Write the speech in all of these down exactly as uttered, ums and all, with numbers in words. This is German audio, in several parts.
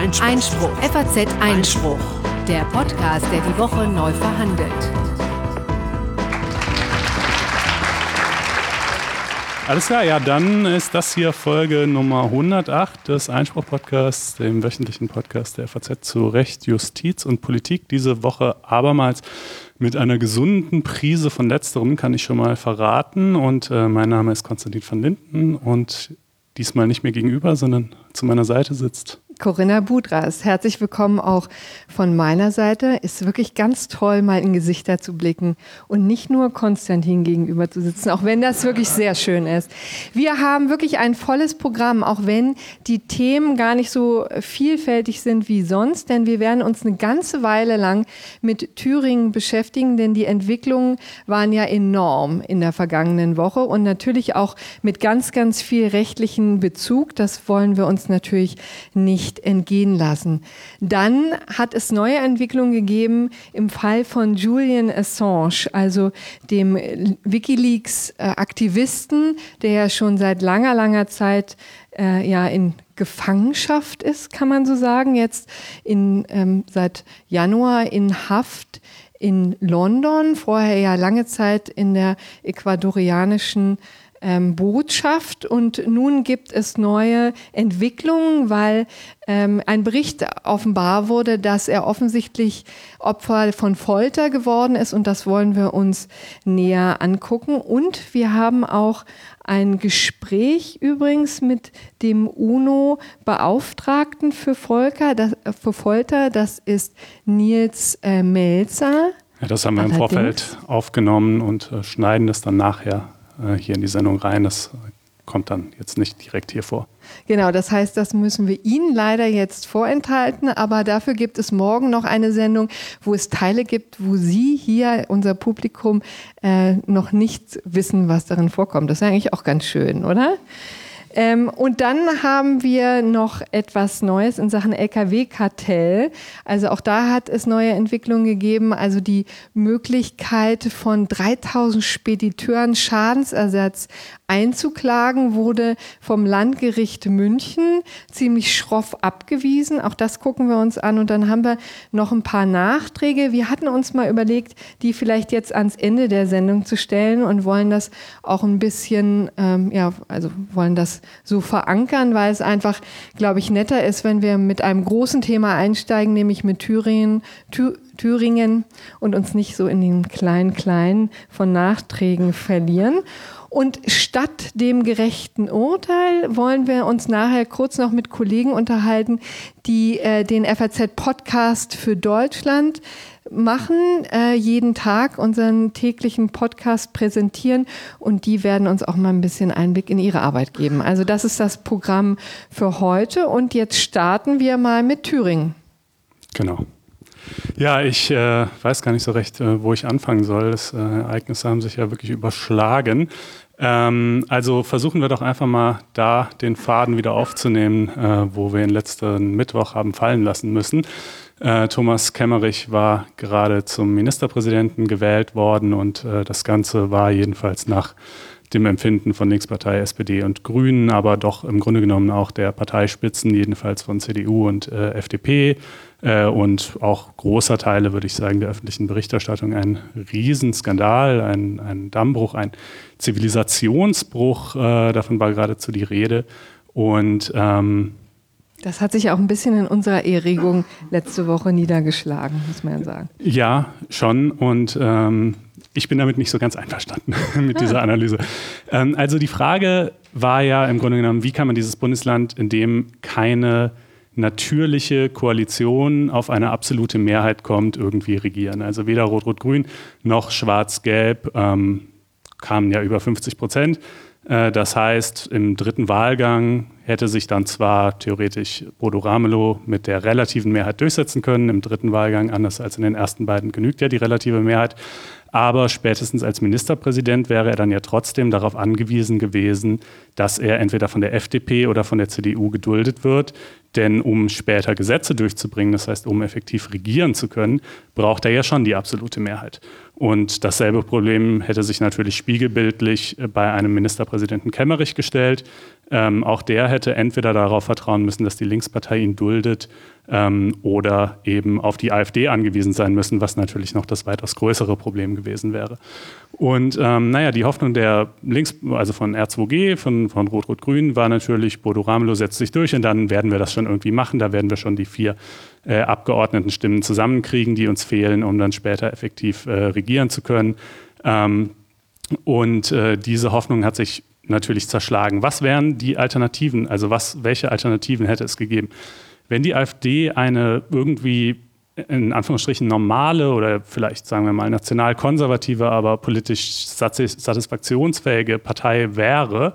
Einspruch. Einspruch. F A Z Einspruch. Der Podcast, der die Woche neu verhandelt. Alles klar, ja, dann ist das hier Folge Nummer hundertacht des Einspruch-Podcasts, dem wöchentlichen Podcast der F A Z zu Recht, Justiz und Politik. Diese Woche abermals mit einer gesunden Prise von Letzterem, kann ich schon mal verraten. Und äh, mein Name ist Konstantin van Linden und diesmal nicht mir gegenüber, sondern zu meiner Seite sitzt Corinna Budras. Herzlich willkommen auch von meiner Seite. Ist wirklich ganz toll, mal in Gesichter zu blicken und nicht nur Konstantin gegenüber zu sitzen, auch wenn das wirklich sehr schön ist. Wir haben wirklich ein volles Programm, auch wenn die Themen gar nicht so vielfältig sind wie sonst, denn wir werden uns eine ganze Weile lang mit Thüringen beschäftigen, denn die Entwicklungen waren ja enorm in der vergangenen Woche und natürlich auch mit ganz, ganz viel rechtlichen Bezug. Das wollen wir uns natürlich nicht entgehen lassen. Dann hat es neue Entwicklungen gegeben im Fall von Julian Assange, also dem WikiLeaks-Aktivisten, der ja schon seit langer, langer Zeit äh, ja in Gefangenschaft ist, kann man so sagen, jetzt in, ähm, seit Januar in Haft in London, vorher ja lange Zeit in der ecuadorianischen Ähm, Botschaft, und nun gibt es neue Entwicklungen, weil ähm, ein Bericht offenbar wurde, dass er offensichtlich Opfer von Folter geworden ist, und das wollen wir uns näher angucken. Und wir haben auch ein Gespräch übrigens mit dem UNO-Beauftragten für, Volker, das, für Folter, das ist Nils äh, Melzer. Ja, das haben wir im Vorfeld aufgenommen und äh, schneiden das dann nachher hier in die Sendung rein. Das kommt dann jetzt nicht direkt hier vor. Genau, das heißt, das müssen wir Ihnen leider jetzt vorenthalten, aber dafür gibt es morgen noch eine Sendung, wo es Teile gibt, wo Sie hier, unser Publikum, äh, noch nicht wissen, was darin vorkommt. Das ist eigentlich auch ganz schön, oder? Ähm, und dann haben wir noch etwas Neues in Sachen L K W-Kartell. Also auch da hat es neue Entwicklungen gegeben. Also die Möglichkeit von dreitausend Spediteuren Schadensersatz einzuklagen wurde vom Landgericht München ziemlich schroff abgewiesen. Auch das gucken wir uns an. Und dann haben wir noch ein paar Nachträge. Wir hatten uns mal überlegt, die vielleicht jetzt ans Ende der Sendung zu stellen und wollen das auch ein bisschen, ähm, ja, also wollen das so verankern, weil es einfach, glaube ich, netter ist, wenn wir mit einem großen Thema einsteigen, nämlich mit Thüringen, Thü- Thüringen und uns nicht so in den Klein-Klein von Nachträgen verlieren. Und statt dem gerechten Urteil wollen wir uns nachher kurz noch mit Kollegen unterhalten, die äh, den F A Z-Podcast für Deutschland machen, äh, jeden Tag unseren täglichen Podcast präsentieren, und die werden uns auch mal ein bisschen Einblick in ihre Arbeit geben. Also das ist das Programm für heute, und jetzt starten wir mal mit Thüringen. Genau. Ja, ich äh, weiß gar nicht so recht, äh, wo ich anfangen soll. Das äh, Ereignisse haben sich ja wirklich überschlagen. Ähm, also versuchen wir doch einfach mal da den Faden wieder aufzunehmen, äh, wo wir ihn letzten Mittwoch haben fallen lassen müssen. Äh, Thomas Kemmerich war gerade zum Ministerpräsidenten gewählt worden, und äh, das Ganze war jedenfalls nach dem Empfinden von Linkspartei, S P D und Grünen, aber doch im Grunde genommen auch der Parteispitzen, jedenfalls von C D U und äh, F D P äh, und auch großer Teile, würde ich sagen, der öffentlichen Berichterstattung ein Riesenskandal, ein, ein Dammbruch, ein Zivilisationsbruch, äh, davon war geradezu die Rede. Und ähm, das hat sich auch ein bisschen in unserer Erregung letzte Woche niedergeschlagen, muss man ja sagen. Ja, schon, und ähm, ich bin damit nicht so ganz einverstanden mit dieser Analyse. Ähm, also die Frage war ja im Grunde genommen, wie kann man dieses Bundesland, in dem keine natürliche Koalition auf eine absolute Mehrheit kommt, irgendwie regieren. Also weder Rot-Rot-Grün noch Schwarz-Gelb ähm, kamen ja über fünfzig Prozent. Äh, das heißt, im dritten Wahlgang hätte sich dann zwar theoretisch Bodo Ramelow mit der relativen Mehrheit durchsetzen können. Im dritten Wahlgang, anders als in den ersten beiden, genügt ja die relative Mehrheit. Aber spätestens als Ministerpräsident wäre er dann ja trotzdem darauf angewiesen gewesen, dass er entweder von der F D P oder von der C D U geduldet wird. Denn um später Gesetze durchzubringen, das heißt, um effektiv regieren zu können, braucht er ja schon die absolute Mehrheit. Und dasselbe Problem hätte sich natürlich spiegelbildlich bei einem Ministerpräsidenten Kemmerich gestellt. Ähm, auch der hätte entweder darauf vertrauen müssen, dass die Linkspartei ihn duldet ähm, oder eben auf die AfD angewiesen sein müssen, was natürlich noch das weitaus größere Problem gewesen wäre. Und ähm, naja, die Hoffnung der Links, also von R zwei G, von, von Rot-Rot-Grün war natürlich, Bodo Ramelow setzt sich durch und dann werden wir das schon irgendwie machen, da werden wir schon die vier äh, Abgeordnetenstimmen zusammenkriegen, die uns fehlen, um dann später effektiv äh, regieren zu können. Ähm, und äh, diese Hoffnung hat sich natürlich zerschlagen. Was wären die Alternativen? Also was, welche Alternativen hätte es gegeben? Wenn die AfD eine irgendwie in Anführungsstrichen normale oder vielleicht sagen wir mal national-konservative, aber politisch satisfaktionsfähige Partei wäre,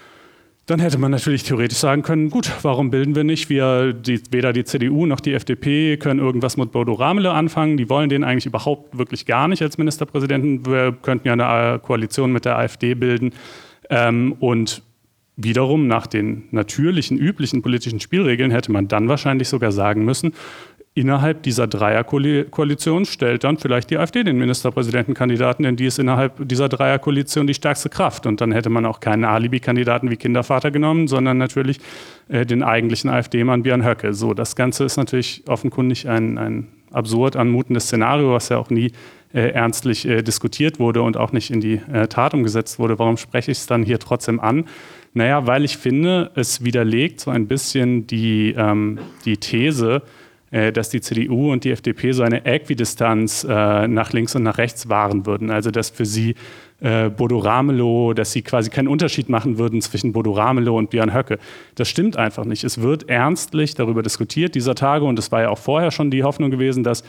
dann hätte man natürlich theoretisch sagen können, gut, warum bilden wir nicht? Wir, die, weder die C D U noch die F D P können irgendwas mit Bodo Ramelow anfangen. Die wollen den eigentlich überhaupt wirklich gar nicht als Ministerpräsidenten. Wir könnten ja eine Koalition mit der AfD bilden. Ähm, und wiederum nach den natürlichen, üblichen politischen Spielregeln hätte man dann wahrscheinlich sogar sagen müssen, innerhalb dieser Dreierkoalition stellt dann vielleicht die AfD den Ministerpräsidentenkandidaten, denn die ist innerhalb dieser Dreierkoalition die stärkste Kraft. Und dann hätte man auch keinen Alibi-Kandidaten wie Kindervater genommen, sondern natürlich äh, den eigentlichen AfD-Mann Björn Höcke. So, das Ganze ist natürlich offenkundig ein, ein absurd anmutendes Szenario, was ja auch nie äh, ernstlich äh, diskutiert wurde und auch nicht in die äh, Tat umgesetzt wurde. Warum spreche ich es dann hier trotzdem an? Naja, weil ich finde, es widerlegt so ein bisschen die, ähm, die These, dass die C D U und die F D P so eine Äquidistanz äh, nach links und nach rechts wahren würden. Also dass für sie äh, Bodo Ramelow, dass sie quasi keinen Unterschied machen würden zwischen Bodo Ramelow und Björn Höcke. Das stimmt einfach nicht. Es wird ernstlich darüber diskutiert dieser Tage und es war ja auch vorher schon die Hoffnung gewesen, dass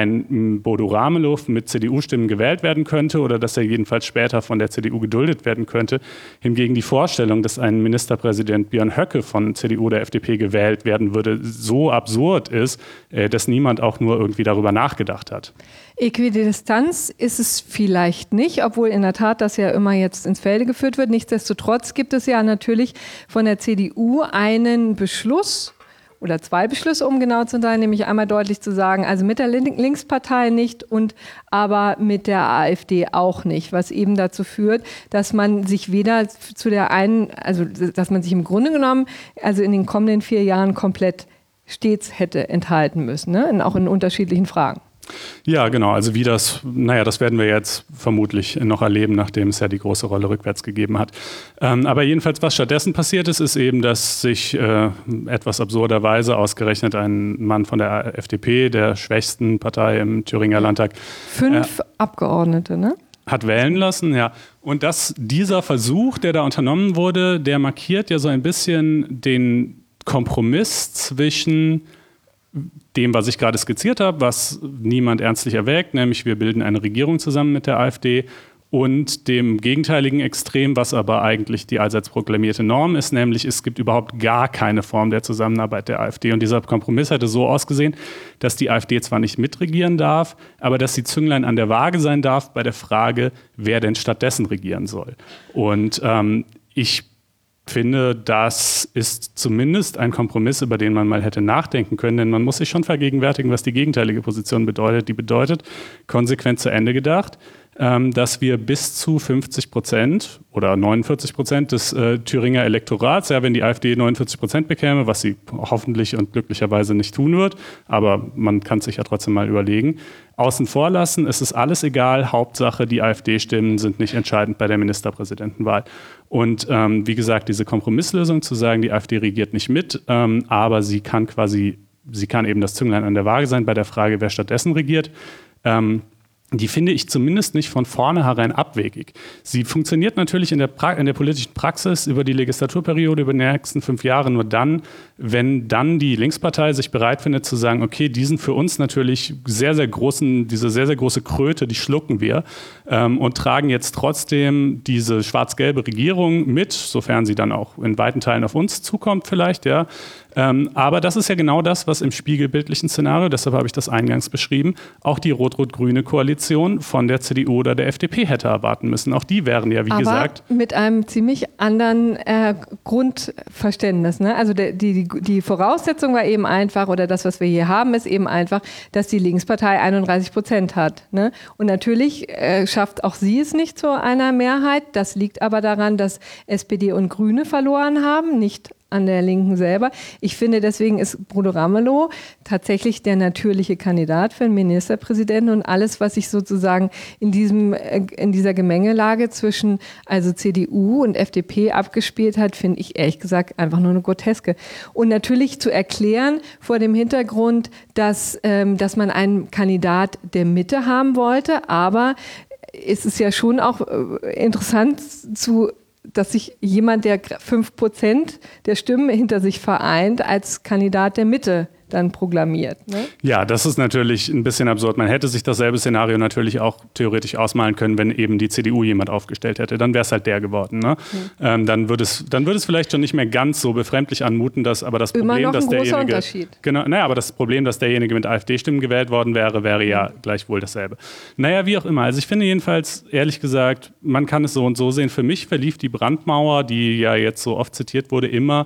ein Bodo Ramelow mit C D U-Stimmen gewählt werden könnte oder dass er jedenfalls später von der C D U geduldet werden könnte. Hingegen die Vorstellung, dass ein Ministerpräsident Björn Höcke von C D U oder F D P gewählt werden würde, so absurd ist, dass niemand auch nur irgendwie darüber nachgedacht hat. Äquidistanz ist es vielleicht nicht, obwohl in der Tat das ja immer jetzt ins Felde geführt wird. Nichtsdestotrotz gibt es ja natürlich von der C D U einen Beschluss oder zwei Beschlüsse, um genau zu sein, nämlich einmal deutlich zu sagen, also mit der Linkspartei nicht und aber mit der AfD auch nicht, was eben dazu führt, dass man sich weder zu der einen, also dass man sich im Grunde genommen, also in den kommenden vier Jahren komplett stets hätte enthalten müssen, ne? Auch in unterschiedlichen Fragen. Ja, genau. Also wie das, naja, das werden wir jetzt vermutlich noch erleben, nachdem es ja die große Rolle rückwärts gegeben hat. Ähm, aber jedenfalls, was stattdessen passiert ist, ist eben, dass sich äh, etwas absurderweise ausgerechnet ein Mann von der F D P, der schwächsten Partei im Thüringer Landtag, Fünf äh, Abgeordnete, ne? hat wählen lassen, ja. Und dass dieser Versuch, der da unternommen wurde, der markiert ja so ein bisschen den Kompromiss zwischen dem, was ich gerade skizziert habe, was niemand ernstlich erwägt, nämlich wir bilden eine Regierung zusammen mit der AfD, und dem gegenteiligen Extrem, was aber eigentlich die allseits proklamierte Norm ist, nämlich es gibt überhaupt gar keine Form der Zusammenarbeit der AfD. Und dieser Kompromiss hätte so ausgesehen, dass die AfD zwar nicht mitregieren darf, aber dass sie Zünglein an der Waage sein darf bei der Frage, wer denn stattdessen regieren soll. Und ähm, ich finde, das ist zumindest ein Kompromiss, über den man mal hätte nachdenken können, denn man muss sich schon vergegenwärtigen, was die gegenteilige Position bedeutet. Die bedeutet, konsequent zu Ende gedacht, ähm, dass wir bis zu fünfzig Prozent oder neunundvierzig Prozent des äh, Thüringer Elektorats, ja, wenn die AfD neunundvierzig Prozent bekäme, was sie hoffentlich und glücklicherweise nicht tun wird, aber man kann es sich ja trotzdem mal überlegen, außen vor lassen, es ist alles egal, Hauptsache die AfD-Stimmen sind nicht entscheidend bei der Ministerpräsidentenwahl. Und ähm, wie gesagt, diese Kompromisslösung zu sagen, die AfD regiert nicht mit, ähm, aber sie kann quasi, sie kann eben das Zünglein an der Waage sein bei der Frage, wer stattdessen regiert, ähm, die finde ich zumindest nicht von vornherein abwegig. Sie funktioniert natürlich in der, pra- in der politischen Praxis über die Legislaturperiode, über die nächsten fünf Jahre nur dann, wenn dann die Linkspartei sich bereit findet zu sagen, okay, diesen für uns natürlich sehr, sehr großen, diese sehr, sehr große Kröte, die schlucken wir ähm, und tragen jetzt trotzdem diese schwarz-gelbe Regierung mit, sofern sie dann auch in weiten Teilen auf uns zukommt vielleicht, ja, Ähm, aber das ist ja genau das, was im spiegelbildlichen Szenario, deshalb habe ich das eingangs beschrieben, auch die rot-rot-grüne Koalition von der C D U oder der F D P hätte erwarten müssen. Auch die wären ja, wie aber gesagt... mit einem ziemlich anderen äh, Grundverständnis. Ne? Also der, die, die, die Voraussetzung war eben einfach, oder das, was wir hier haben, ist eben einfach, dass die Linkspartei einunddreißig Prozent hat. Ne? Und natürlich äh, schafft auch sie es nicht zu einer Mehrheit. Das liegt aber daran, dass S P D und Grüne verloren haben, nicht an der Linken selber. Ich finde, deswegen ist Bodo Ramelow tatsächlich der natürliche Kandidat für einen Ministerpräsidenten, und alles, was sich sozusagen in diesem, in dieser Gemengelage zwischen also C D U und F D P abgespielt hat, finde ich ehrlich gesagt einfach nur eine Groteske. Und natürlich zu erklären vor dem Hintergrund, dass, ähm, dass man einen Kandidat der Mitte haben wollte, aber es ist ja schon auch äh, interessant zu dass sich jemand, der fünf Prozent der Stimmen hinter sich vereint, als Kandidat der Mitte dann proklamiert. Ne? Ja, das ist natürlich ein bisschen absurd. Man hätte sich dasselbe Szenario natürlich auch theoretisch ausmalen können, wenn eben die C D U jemand aufgestellt hätte. Dann wäre es halt der geworden. Ne? Mhm. Ähm, dann würde es, dann würde es vielleicht schon nicht mehr ganz so befremdlich anmuten, dass aber das Immer Problem, noch dass ein großer derjenige, Unterschied. Genau, naja, aber das Problem, dass derjenige mit AfD-Stimmen gewählt worden wäre, wäre ja gleichwohl dasselbe. Naja, wie auch immer. Also ich finde jedenfalls, ehrlich gesagt, man kann es so und so sehen. Für mich verlief die Brandmauer, die ja jetzt so oft zitiert wurde, immer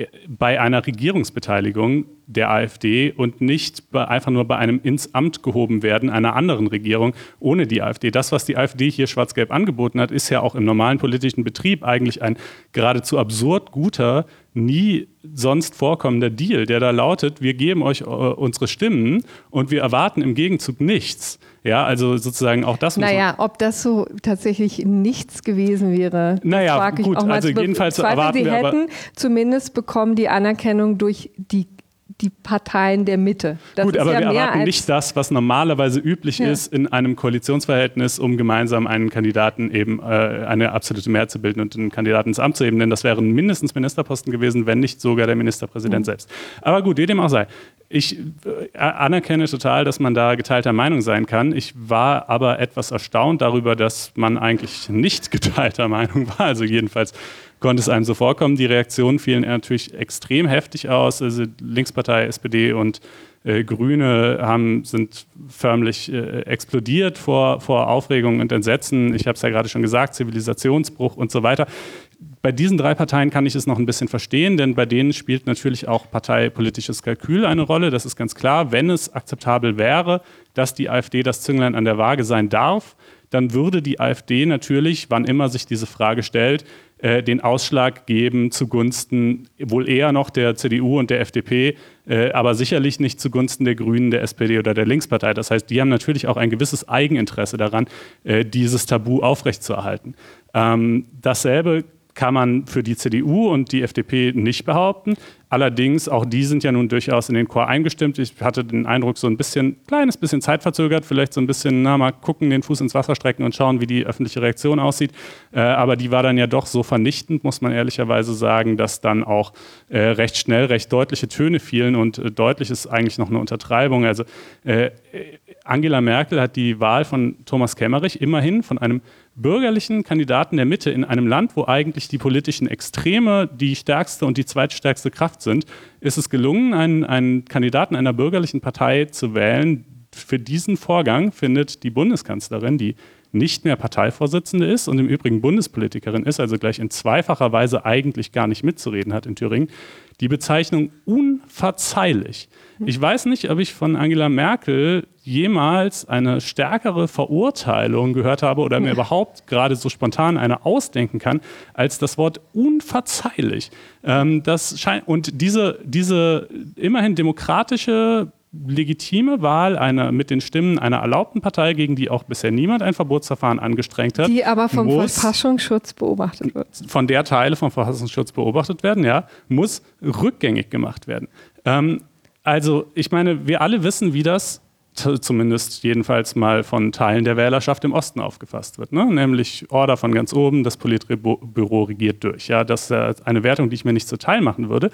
bei einer Regierungsbeteiligung der AfD und nicht bei, einfach nur bei einem ins Amt gehoben werden einer anderen Regierung ohne die AfD. Das, was die AfD hier schwarz-gelb angeboten hat, ist ja auch im normalen politischen Betrieb eigentlich ein geradezu absurd guter, nie sonst vorkommender Deal, der da lautet, wir geben euch äh, unsere Stimmen und wir erwarten im Gegenzug nichts. Ja, also sozusagen auch das muss Naja, ob das so tatsächlich nichts gewesen wäre, naja, frage ich gut, auch mal. also jedenfalls Zweifel, erwarten sie wir aber hätten zumindest bekommen die Anerkennung durch die die Parteien der Mitte. Das Gut, ist aber ja wir mehr erwarten als nicht das, was normalerweise üblich Ja. ist in einem Koalitionsverhältnis, um gemeinsam einen Kandidaten eben äh, eine absolute Mehrheit zu bilden und einen Kandidaten ins Amt zu heben. Denn das wären mindestens Ministerposten gewesen, wenn nicht sogar der Ministerpräsident mhm. selbst. Aber gut, wie dem auch sei. Ich äh, anerkenne total, dass man da geteilter Meinung sein kann. Ich war aber etwas erstaunt darüber, dass man eigentlich nicht geteilter Meinung war. Also jedenfalls konnte es einem so vorkommen. Die Reaktionen fielen natürlich extrem heftig aus. Also Linkspartei, S P D und äh, Grüne haben, sind förmlich äh, explodiert vor, vor Aufregung und Entsetzen. Ich habe es ja gerade schon gesagt, Zivilisationsbruch und so weiter. Bei diesen drei Parteien kann ich es noch ein bisschen verstehen, denn bei denen spielt natürlich auch parteipolitisches Kalkül eine Rolle. Das ist ganz klar. Wenn es akzeptabel wäre, dass die AfD das Zünglein an der Waage sein darf, dann würde die AfD natürlich, wann immer sich diese Frage stellt, äh, den Ausschlag geben zugunsten wohl eher noch der C D U und der F D P, äh, aber sicherlich nicht zugunsten der Grünen, der S P D oder der Linkspartei. Das heißt, die haben natürlich auch ein gewisses Eigeninteresse daran, äh, dieses Tabu aufrechtzuerhalten. Ähm, dasselbe kann man für die C D U und die F D P nicht behaupten. Allerdings, auch die sind ja nun durchaus in den Chor eingestimmt. Ich hatte den Eindruck, so ein bisschen, kleines bisschen zeitverzögert, vielleicht so ein bisschen, na, mal gucken, den Fuß ins Wasser strecken und schauen, wie die öffentliche Reaktion aussieht. Äh, aber die war dann ja doch so vernichtend, muss man ehrlicherweise sagen, dass dann auch äh, recht schnell recht deutliche Töne fielen und äh, deutlich ist eigentlich noch eine Untertreibung. Also äh, Angela Merkel hat die Wahl von Thomas Kemmerich immerhin von einem bürgerlichen Kandidaten der Mitte in einem Land, wo eigentlich die politischen Extreme die stärkste und die zweitstärkste Kraft sind, ist es gelungen, einen, einen Kandidaten einer bürgerlichen Partei zu wählen. Für diesen Vorgang findet die Bundeskanzlerin, die nicht mehr Parteivorsitzende ist und im Übrigen Bundespolitikerin ist, also gleich in zweifacher Weise eigentlich gar nicht mitzureden hat in Thüringen, die Bezeichnung unverzeihlich. Ich weiß nicht, ob ich von Angela Merkel jemals eine stärkere Verurteilung gehört habe oder mir überhaupt gerade so spontan eine ausdenken kann, als das Wort unverzeihlich. Ähm, das scheint, und diese, diese immerhin demokratische legitime Wahl einer, mit den Stimmen einer erlaubten Partei, gegen die auch bisher niemand ein Verbotsverfahren angestrengt hat. Die aber vom muss, Verfassungsschutz beobachtet wird. Von der Teile vom Verfassungsschutz beobachtet werden, ja, muss rückgängig gemacht werden. Ähm, also ich meine, wir alle wissen, wie das zumindest jedenfalls mal von Teilen der Wählerschaft im Osten aufgefasst wird. Ne? Nämlich Order von ganz oben, das Politbüro regiert durch. Ja, das ist eine Wertung, die ich mir nicht zuteil machen würde.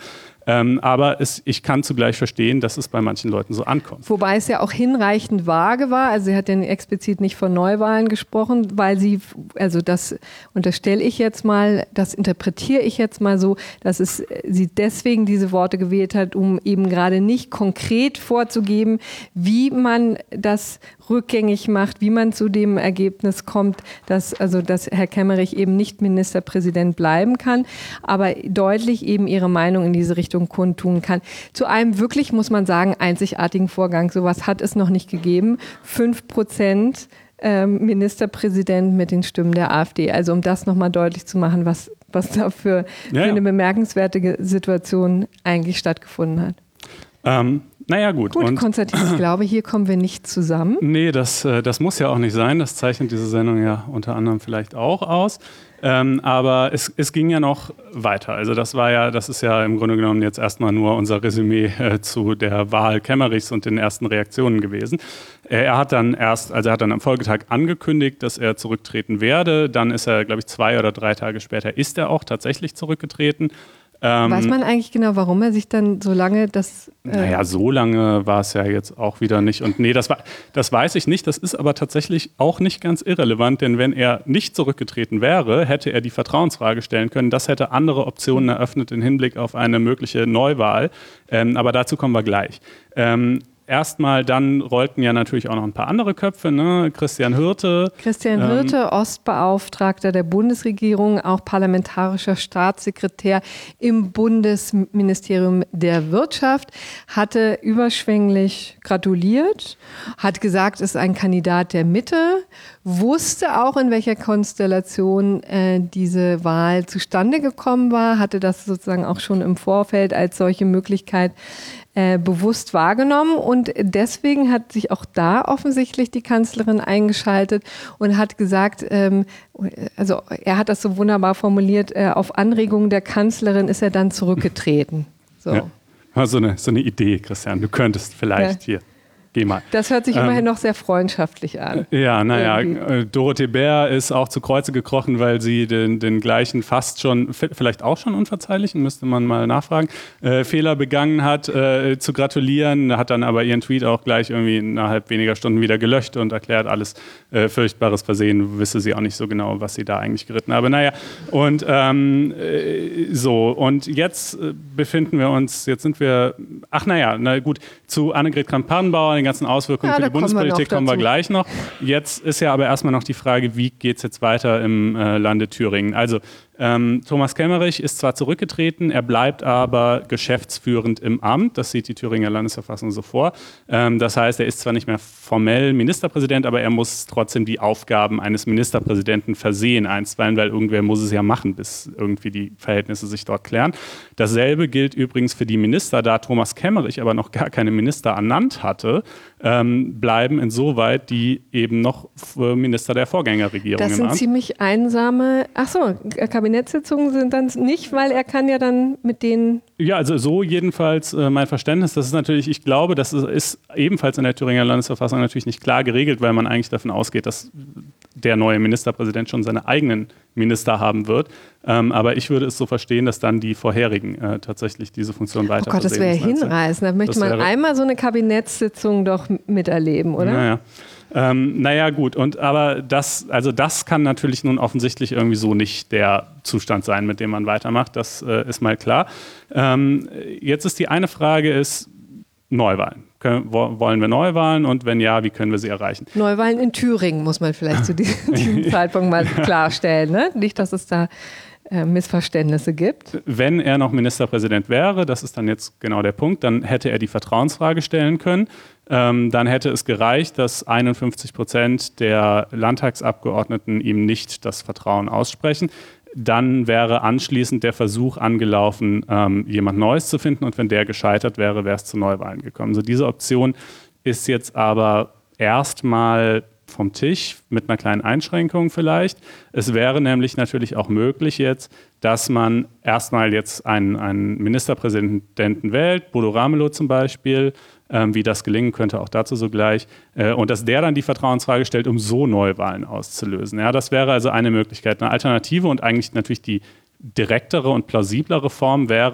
Ähm, aber es, ich kann zugleich verstehen, dass es bei manchen Leuten so ankommt. Wobei es ja auch hinreichend vage war. Also sie hat ja explizit nicht von Neuwahlen gesprochen, weil sie, also das unterstelle ich jetzt mal, das interpretiere ich jetzt mal so, dass es, sie deswegen diese Worte gewählt hat, um eben gerade nicht konkret vorzugeben, wie man das rückgängig macht, wie man zu dem Ergebnis kommt, dass, also, dass Herr Kemmerich eben nicht Ministerpräsident bleiben kann, aber deutlich eben ihre Meinung in diese Richtung kundtun kann. Zu einem wirklich, muss man sagen, einzigartigen Vorgang. Sowas hat es noch nicht gegeben. Fünf Prozent ähm, Ministerpräsident mit den Stimmen der AfD. Also um das nochmal deutlich zu machen, was, was da für, ja, für eine ja. bemerkenswerte Situation eigentlich stattgefunden hat. Ähm, naja, gut. Gut, und Konstantin, ich glaube, hier kommen wir nicht zusammen. Nee, das, das muss ja auch nicht sein. Das zeichnet diese Sendung ja unter anderem vielleicht auch aus. Ähm, aber es, es ging ja noch weiter. Also das war ja, das ist ja im Grunde genommen jetzt erstmal nur unser Resümee äh, zu der Wahl Kemmerichs und den ersten Reaktionen gewesen. Äh, er hat dann erst, also er hat dann am Folgetag angekündigt, dass er zurücktreten werde. Dann ist er, glaube ich, zwei oder drei Tage später ist er auch tatsächlich zurückgetreten. Ähm, Weiß man eigentlich genau, warum er sich dann so lange das... Äh naja, so lange war es ja jetzt auch wieder nicht. Und nee, das, war, das weiß ich nicht. Das ist aber tatsächlich auch nicht ganz irrelevant, denn wenn er nicht zurückgetreten wäre, hätte er die Vertrauensfrage stellen können. Das hätte andere Optionen eröffnet im Hinblick auf eine mögliche Neuwahl. Ähm, aber dazu kommen wir gleich. Ähm, Erstmal, dann rollten ja natürlich auch noch ein paar andere Köpfe, ne? Christian Hirte. Christian Hirte, ähm, Ostbeauftragter der Bundesregierung, auch parlamentarischer Staatssekretär im Bundesministerium der Wirtschaft, hatte überschwänglich gratuliert, hat gesagt, ist ein Kandidat der Mitte, wusste auch, in welcher Konstellation äh, diese Wahl zustande gekommen war, hatte das sozusagen auch schon im Vorfeld als solche Möglichkeit Äh, bewusst wahrgenommen und deswegen hat sich auch da offensichtlich die Kanzlerin eingeschaltet und hat gesagt, ähm, also er hat das so wunderbar formuliert, äh, auf Anregung der Kanzlerin ist er dann zurückgetreten. So, ja. so, eine, so eine Idee, Christian, du könntest vielleicht ja. hier. Geh mal. Das hört sich ähm, immerhin noch sehr freundschaftlich an. Ja, naja, äh, Dorothee Bär ist auch zu Kreuze gekrochen, weil sie den, den gleichen fast schon, vielleicht auch schon unverzeihlichen, müsste man mal nachfragen, äh, Fehler begangen hat, äh, zu gratulieren, hat dann aber ihren Tweet auch gleich irgendwie innerhalb weniger Stunden wieder gelöscht und erklärt, alles äh, furchtbares Versehen, wisse sie auch nicht so genau, was sie da eigentlich geritten habe. Naja, und ähm, äh, so, und jetzt äh, befinden wir uns, jetzt sind wir, ach naja, na gut, zu Annegret Kramp-Karrenbauer, den ganzen Auswirkungen ja, für die Bundespolitik kommen wir, kommen wir gleich noch. Jetzt ist ja aber erstmal noch die Frage, wie geht es jetzt weiter im äh, Lande Thüringen? Also ähm, Thomas Kemmerich ist zwar zurückgetreten, er bleibt aber geschäftsführend im Amt. Das sieht die Thüringer Landesverfassung so vor. Ähm, das heißt, er ist zwar nicht mehr formell Ministerpräsident, aber er muss trotzdem die Aufgaben eines Ministerpräsidenten versehen einstweilen, weil irgendwer muss es ja machen, bis irgendwie die Verhältnisse sich dort klären. Dasselbe gilt übrigens für die Minister, da Thomas Kemmerich aber noch gar keine Minister ernannt hatte, ähm, bleiben insoweit die eben noch Minister der Vorgängerregierung Das im sind Amt. ziemlich einsame, ach so, Kabinettssitzungen sind dann nicht, weil er kann ja dann mit denen... Ja, also so jedenfalls äh, mein Verständnis. Das ist natürlich, ich glaube, das ist, ist ebenfalls in der Thüringer Landesverfassung natürlich nicht klar geregelt, weil man eigentlich davon ausgeht, dass der neue Ministerpräsident schon seine eigenen Minister haben wird. Ähm, aber ich würde es so verstehen, dass dann die vorherigen äh, tatsächlich diese Funktion weiter Oh Gott, das wäre ja hinreißend. Da möchte man einmal so eine Kabinettssitzung doch miterleben, oder? Naja. Ähm, naja, gut. Und aber das, also das kann natürlich nun offensichtlich irgendwie so nicht der Zustand sein, mit dem man weitermacht. Das äh, ist mal klar. Ähm, jetzt ist die eine Frage, ist Neuwahlen. Können, wo, wollen wir Neuwahlen und wenn ja, wie können wir sie erreichen? Neuwahlen in Thüringen muss man vielleicht zu diesem, diesem Zeitpunkt mal klarstellen. Ne? Nicht, dass es da äh, Missverständnisse gibt. Wenn er noch Ministerpräsident wäre, das ist dann jetzt genau der Punkt, dann hätte er die Vertrauensfrage stellen können. Ähm, dann hätte es gereicht, dass einundfünfzig Prozent der Landtagsabgeordneten ihm nicht das Vertrauen aussprechen. Dann wäre anschließend der Versuch angelaufen, ähm, jemand Neues zu finden. Und wenn der gescheitert wäre, wäre es zu Neuwahlen gekommen. Also diese Option ist jetzt aber erstmal vom Tisch mit einer kleinen Einschränkung vielleicht. Es wäre nämlich natürlich auch möglich jetzt, dass man erstmal jetzt einen, einen Ministerpräsidenten wählt, Bodo Ramelow zum Beispiel, ähm, wie das gelingen könnte, auch dazu sogleich, äh, und dass der dann die Vertrauensfrage stellt, um so Neuwahlen auszulösen. Ja, das wäre also eine Möglichkeit. Eine Alternative und eigentlich natürlich die direktere und plausiblere Form wäre,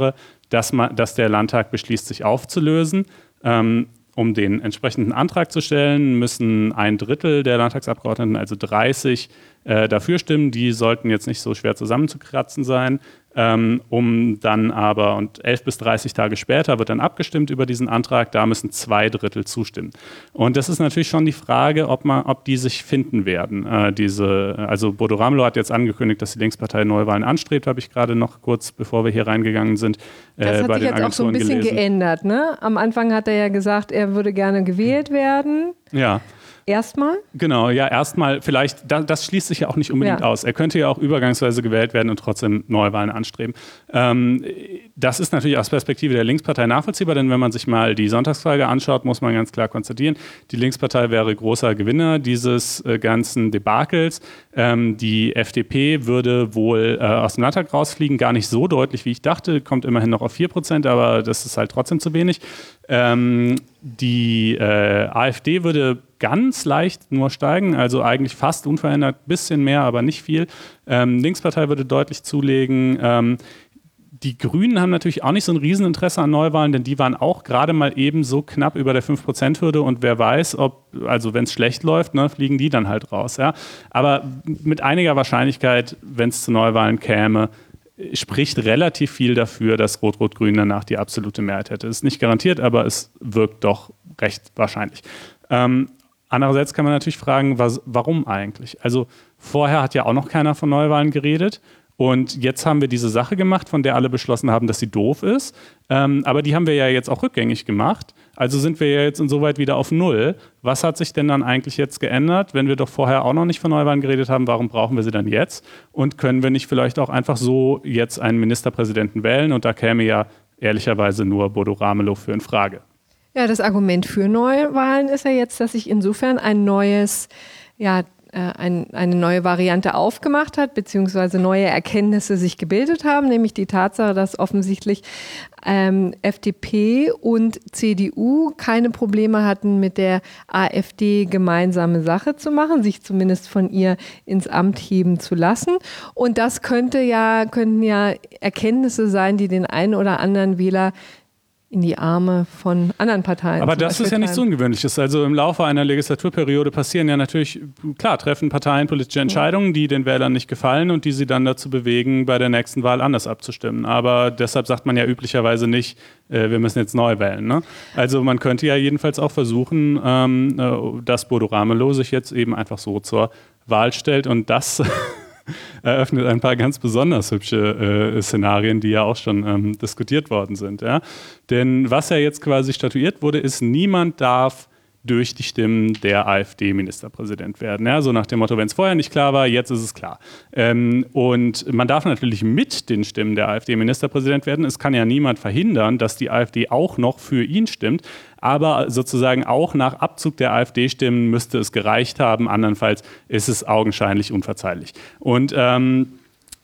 dass, man, dass der Landtag beschließt, sich aufzulösen. Ähm, um den entsprechenden Antrag zu stellen, müssen ein Drittel der Landtagsabgeordneten, also dreißig, äh, dafür stimmen. Die sollten jetzt nicht so schwer zusammenzukratzen sein. Ähm, um dann aber, und elf bis dreißig Tage später wird dann abgestimmt über diesen Antrag, da müssen zwei Drittel zustimmen. Und das ist natürlich schon die Frage, ob, man, ob die sich finden werden. Äh, diese, also Bodo Ramelow hat jetzt angekündigt, dass die Linkspartei Neuwahlen anstrebt, habe ich gerade noch kurz, bevor wir hier reingegangen sind, äh, das hat bei sich den jetzt auch so ein bisschen gelesen. geändert, ne? Am Anfang hat er ja gesagt, er würde gerne gewählt werden. Ja. Erstmal? Genau, ja, erstmal vielleicht, das, das schließt sich ja auch nicht unbedingt ja. aus. Er könnte ja auch übergangsweise gewählt werden und trotzdem Neuwahlen anstreben. Ähm, das ist natürlich aus Perspektive der Linkspartei nachvollziehbar, denn wenn man sich mal die Sonntagsfrage anschaut, muss man ganz klar konstatieren, die Linkspartei wäre großer Gewinner dieses äh, ganzen Debakels. Ähm, die F D P würde wohl äh, aus dem Landtag rausfliegen, gar nicht so deutlich, wie ich dachte, kommt immerhin noch auf vier Prozent, aber das ist halt trotzdem zu wenig. Ähm, die äh, AfD würde ganz leicht nur steigen, also eigentlich fast unverändert, bisschen mehr, aber nicht viel. Ähm, Linkspartei würde deutlich zulegen. Ähm, die Grünen haben natürlich auch nicht so ein Rieseninteresse an Neuwahlen, denn die waren auch gerade mal eben so knapp über der fünf Prozent Hürde und wer weiß, ob, also wenn es schlecht läuft, ne, fliegen die dann halt raus. Ja? Aber mit einiger Wahrscheinlichkeit, wenn es zu Neuwahlen käme, spricht relativ viel dafür, dass Rot-Rot-Grün danach die absolute Mehrheit hätte. Ist nicht garantiert, aber es wirkt doch recht wahrscheinlich. Ähm, andererseits kann man natürlich fragen, was, warum eigentlich? Also vorher hat ja auch noch keiner von Neuwahlen geredet und jetzt haben wir diese Sache gemacht, von der alle beschlossen haben, dass sie doof ist, ähm, aber die haben wir ja jetzt auch rückgängig gemacht. Also sind wir ja jetzt insoweit wieder auf Null. Was hat sich denn dann eigentlich jetzt geändert? Wenn wir doch vorher auch noch nicht von Neuwahlen geredet haben, warum brauchen wir sie dann jetzt? Und können wir nicht vielleicht auch einfach so jetzt einen Ministerpräsidenten wählen? Und da käme ja ehrlicherweise nur Bodo Ramelow für in Frage. Ja, das Argument für Neuwahlen ist ja jetzt, dass sich insofern ein neues, ja, Ein, eine neue Variante aufgemacht hat, beziehungsweise neue Erkenntnisse sich gebildet haben, nämlich die Tatsache, dass offensichtlich ähm, F D P und C D U keine Probleme hatten, mit der AfD gemeinsame Sache zu machen, sich zumindest von ihr ins Amt heben zu lassen. Und das könnte ja, könnten ja Erkenntnisse sein, die den einen oder anderen Wähler in die Arme von anderen Parteien. Aber das ist ja nichts Ungewöhnliches. Also im Laufe einer Legislaturperiode passieren ja natürlich, klar, treffen Parteien politische Entscheidungen, die den Wählern nicht gefallen und die sie dann dazu bewegen, bei der nächsten Wahl anders abzustimmen. Aber deshalb sagt man ja üblicherweise nicht, äh, wir müssen jetzt neu wählen. Ne? Also man könnte ja jedenfalls auch versuchen, ähm, äh, dass Bodo Ramelow sich jetzt eben einfach so zur Wahl stellt und das eröffnet ein paar ganz besonders hübsche äh, Szenarien, die ja auch schon ähm, diskutiert worden sind. Ja? Denn was ja jetzt quasi statuiert wurde, ist, niemand darf durch die Stimmen der AfD Ministerpräsident werden. Ja? So nach dem Motto, wenn es vorher nicht klar war, jetzt ist es klar. Ähm, und man darf natürlich mit den Stimmen der AfD Ministerpräsident werden. Es kann ja niemand verhindern, dass die AfD auch noch für ihn stimmt. Aber sozusagen auch nach Abzug der AfD-Stimmen müsste es gereicht haben. Andernfalls ist es augenscheinlich unverzeihlich. Und ähm,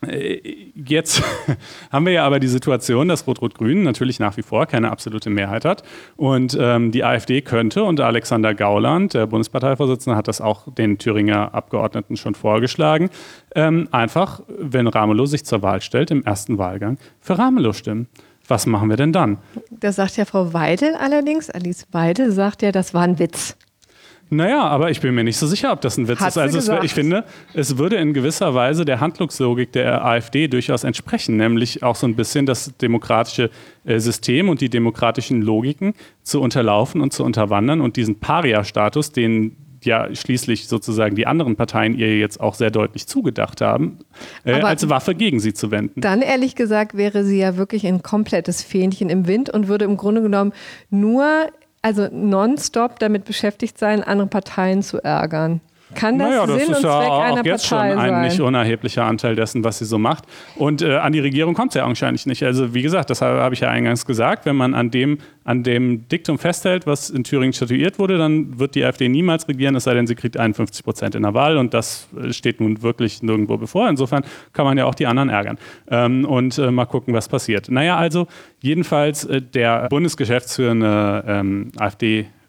jetzt haben wir ja aber die Situation, dass Rot-Rot-Grün natürlich nach wie vor keine absolute Mehrheit hat. Und ähm, die AfD könnte, und Alexander Gauland, der Bundesparteivorsitzende, hat das auch den Thüringer Abgeordneten schon vorgeschlagen, ähm, einfach, wenn Ramelow sich zur Wahl stellt, im ersten Wahlgang für Ramelow stimmen. Was machen wir denn dann? Da sagt ja Frau Weidel allerdings, Alice Weidel sagt ja, das war ein Witz. Naja, aber ich bin mir nicht so sicher, ob das ein Witz Hat ist. Also es, ich finde, es würde in gewisser Weise der Handlungslogik der AfD durchaus entsprechen, nämlich auch so ein bisschen das demokratische äh, System und die demokratischen Logiken zu unterlaufen und zu unterwandern und diesen Paria-Status, den ja schließlich sozusagen die anderen Parteien ihr jetzt auch sehr deutlich zugedacht haben, äh, als Waffe gegen sie zu wenden. Dann ehrlich gesagt wäre sie ja wirklich ein komplettes Fähnchen im Wind und würde im Grunde genommen nur, also nonstop damit beschäftigt sein, andere Parteien zu ärgern. Kann das naja, das Sinn ist und ja Zweck auch einer jetzt Partei schon ein sein? nicht unerheblicher Anteil dessen, was sie so macht. Und äh, an die Regierung kommt es ja augenscheinlich nicht. Also wie gesagt, das habe hab ich ja eingangs gesagt, wenn man an dem, an dem Diktum festhält, was in Thüringen statuiert wurde, dann wird die AfD niemals regieren, es sei denn, sie kriegt einundfünfzig Prozent in der Wahl und das steht nun wirklich nirgendwo bevor. Insofern kann man ja auch die anderen ärgern. Ähm, und äh, mal gucken, was passiert. Naja, also jedenfalls äh, der bundesgeschäftsführende ähm, AfD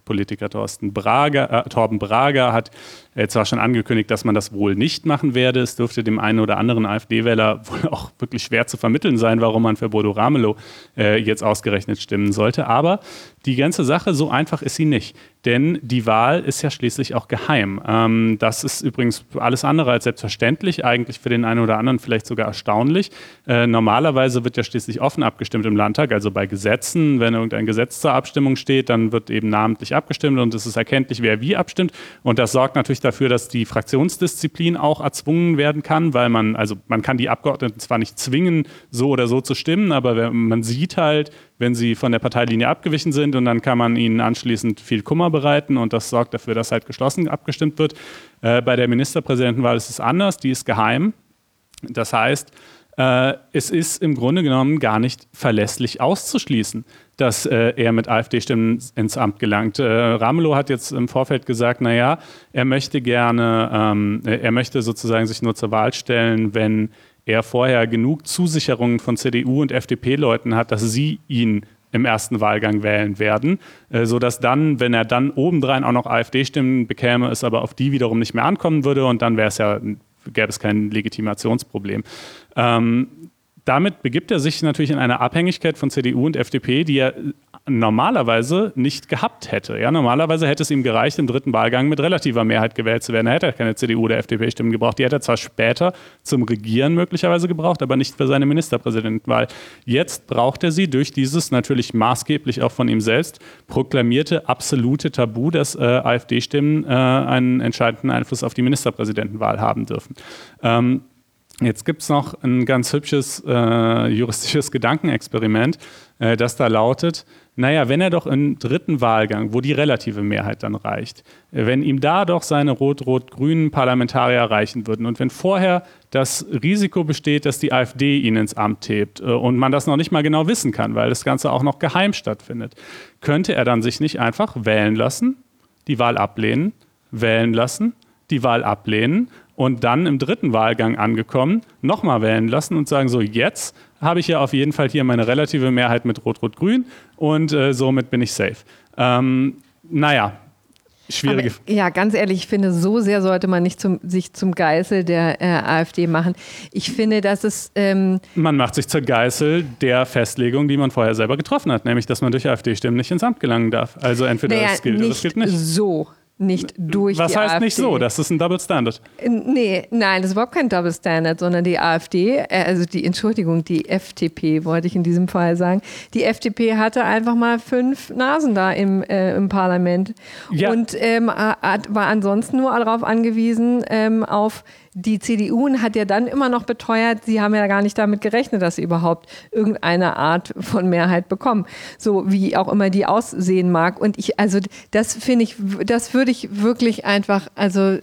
Politiker Thorsten Brager, äh, Torben Brager hat äh, zwar schon angekündigt, dass man das wohl nicht machen werde. Es dürfte dem einen oder anderen AfD-Wähler wohl auch wirklich schwer zu vermitteln sein, warum man für Bodo Ramelow äh, jetzt ausgerechnet stimmen sollte. Aber die ganze Sache, so einfach ist sie nicht. Denn die Wahl ist ja schließlich auch geheim. Ähm, das ist übrigens alles andere als selbstverständlich, eigentlich für den einen oder anderen vielleicht sogar erstaunlich. Äh, normalerweise wird ja schließlich offen abgestimmt im Landtag, also bei Gesetzen. Wenn irgendein Gesetz zur Abstimmung steht, dann wird eben namentlich abgestimmt und es ist erkenntlich, wer wie abstimmt. Und das sorgt natürlich dafür, dass die Fraktionsdisziplin auch erzwungen werden kann, weil man, also man kann die Abgeordneten zwar nicht zwingen, so oder so zu stimmen, aber man sieht halt, wenn sie von der Parteilinie abgewichen sind und dann kann man ihnen anschließend viel Kummer bereiten und das sorgt dafür, dass halt geschlossen abgestimmt wird. Äh, bei der Ministerpräsidentenwahl ist es anders, die ist geheim. Das heißt, äh, es ist im Grunde genommen gar nicht verlässlich auszuschließen, dass äh, er mit AfD-Stimmen ins Amt gelangt. Äh, Ramelow hat jetzt im Vorfeld gesagt, naja, er möchte gerne, ähm, er möchte sozusagen sich nur zur Wahl stellen, wenn er vorher genug Zusicherungen von C D U- und F D P-Leuten hat, dass sie ihn im ersten Wahlgang wählen werden, äh, sodass dann, wenn er dann obendrein auch noch AfD-Stimmen bekäme, es aber auf die wiederum nicht mehr ankommen würde und dann wäre es ja, gäbe es kein Legitimationsproblem. Ähm, damit begibt er sich natürlich in eine Abhängigkeit von C D U und F D P, die er normalerweise nicht gehabt hätte. Ja, normalerweise hätte es ihm gereicht, im dritten Wahlgang mit relativer Mehrheit gewählt zu werden. Er hätte keine C D U- oder F D P-Stimmen gebraucht. Die hätte er zwar später zum Regieren möglicherweise gebraucht, aber nicht für seine Ministerpräsidentenwahl. Jetzt braucht er sie durch dieses natürlich maßgeblich auch von ihm selbst proklamierte absolute Tabu, dass äh, AfD-Stimmen äh, einen entscheidenden Einfluss auf die Ministerpräsidentenwahl haben dürfen. Ähm, Jetzt gibt es noch ein ganz hübsches äh, juristisches Gedankenexperiment, äh, das da lautet, naja, wenn er doch im dritten Wahlgang, wo die relative Mehrheit dann reicht, äh, wenn ihm da doch seine rot-rot-grünen Parlamentarier reichen würden und wenn vorher das Risiko besteht, dass die AfD ihn ins Amt hebt äh, und man das noch nicht mal genau wissen kann, weil das Ganze auch noch geheim stattfindet, könnte er dann sich nicht einfach wählen lassen, die Wahl ablehnen, wählen lassen, die Wahl ablehnen und dann im dritten Wahlgang angekommen, nochmal wählen lassen und sagen, so jetzt habe ich ja auf jeden Fall hier meine relative Mehrheit mit Rot-Rot-Grün und äh, somit bin ich safe. Ähm, naja, schwierige Aber, ja, ganz ehrlich, ich finde, so sehr sollte man nicht zum, sich zum Geißel der äh, AfD machen. Ich finde, dass es... Ähm man macht sich zur Geißel der Festlegung, die man vorher selber getroffen hat, nämlich, dass man durch AfD-Stimmen nicht ins Amt gelangen darf. Also entweder naja, das gilt oder das gilt nicht. so. Nicht durch Was die heißt AfD. nicht so? Das ist ein Double Standard. Nee, nein, das ist überhaupt kein Double Standard, sondern die AfD, also die, Entschuldigung, die F D P, wollte ich in diesem Fall sagen. Die F D P hatte einfach mal fünf Nasen da im, äh, im Parlament Ja. und ähm, hat, war ansonsten nur darauf angewiesen, ähm, auf die C D U und hat ja dann immer noch beteuert, sie haben ja gar nicht damit gerechnet, dass sie überhaupt irgendeine Art von Mehrheit bekommen. So wie auch immer die aussehen mag. Und ich, also das finde ich, das würde ich wirklich einfach, also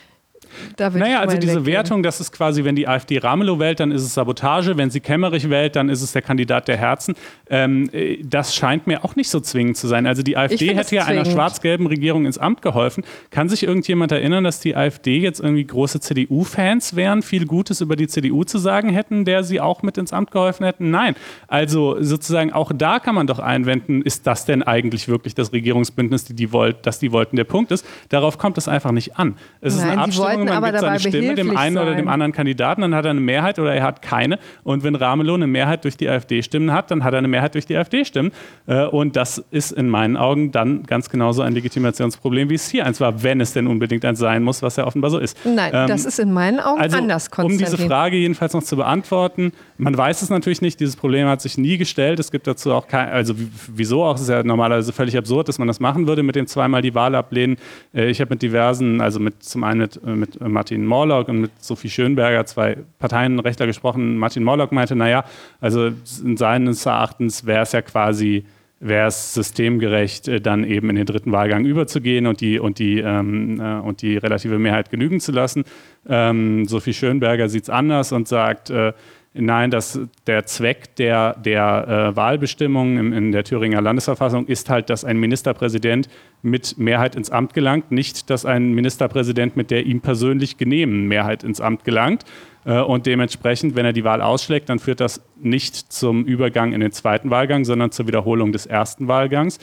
da würde Naja, ich also diese weggehen. Wertung, das ist quasi, wenn die AfD Ramelow wählt, dann ist es Sabotage. Wenn sie Kemmerich wählt, dann ist es der Kandidat der Herzen. Ähm, das scheint mir auch nicht so zwingend zu sein. Also die AfD hätte ja einer schwarz-gelben Regierung ins Amt geholfen. Kann sich irgendjemand erinnern, dass die AfD jetzt irgendwie große C D U-Fans wären, viel Gutes über die C D U zu sagen hätten, der sie auch mit ins Amt geholfen hätten? Nein. Also sozusagen auch da kann man doch einwenden, ist das denn eigentlich wirklich das Regierungsbündnis, die die wollt, das die wollten? Der Punkt ist, darauf kommt es einfach nicht an. Es ist Nein, eine Abstimmung, man aber gibt seine Stimme dem behilflich einen oder dem sein. anderen Kandidaten, dann hat er eine Mehrheit oder er hat keine. Und wenn Ramelow eine Mehrheit durch die AfD-Stimmen hat, dann hat er eine Mehrheit durch die AfD-Stimmen. Und das ist in meinen Augen dann ganz genauso ein Legitimationsproblem, wie es hier eins war, wenn es denn unbedingt eins sein muss, was ja offenbar so ist. Nein, Ähm, das ist in meinen Augen also, anders, um diese Konstantin. Frage jedenfalls noch zu beantworten, man weiß es natürlich nicht, dieses Problem hat sich nie gestellt. Es gibt dazu auch kein, also wieso auch, es ist ja normalerweise völlig absurd, dass man das machen würde, mit dem zweimal die Wahl ablehnen. Ich habe mit diversen, also mit zum einen mit, mit Martin Morlock und mit Sophie Schönberger, zwei Parteienrechtler gesprochen. Martin Morlock meinte, naja, also in seines Erachtens wäre es ja quasi, wäre es systemgerecht, dann eben in den dritten Wahlgang überzugehen und die, und die, ähm, äh, und die relative Mehrheit genügen zu lassen. Ähm, Sophie Schönberger sieht es anders und sagt, äh, nein, dass der Zweck der, der äh, Wahlbestimmungen in, in der Thüringer Landesverfassung ist halt, dass ein Ministerpräsident mit Mehrheit ins Amt gelangt, nicht, dass ein Ministerpräsident mit der ihm persönlich genehmen Mehrheit ins Amt gelangt. Äh, und dementsprechend, wenn er die Wahl ausschlägt, dann führt das nicht zum Übergang in den zweiten Wahlgang, sondern zur Wiederholung des ersten Wahlgangs.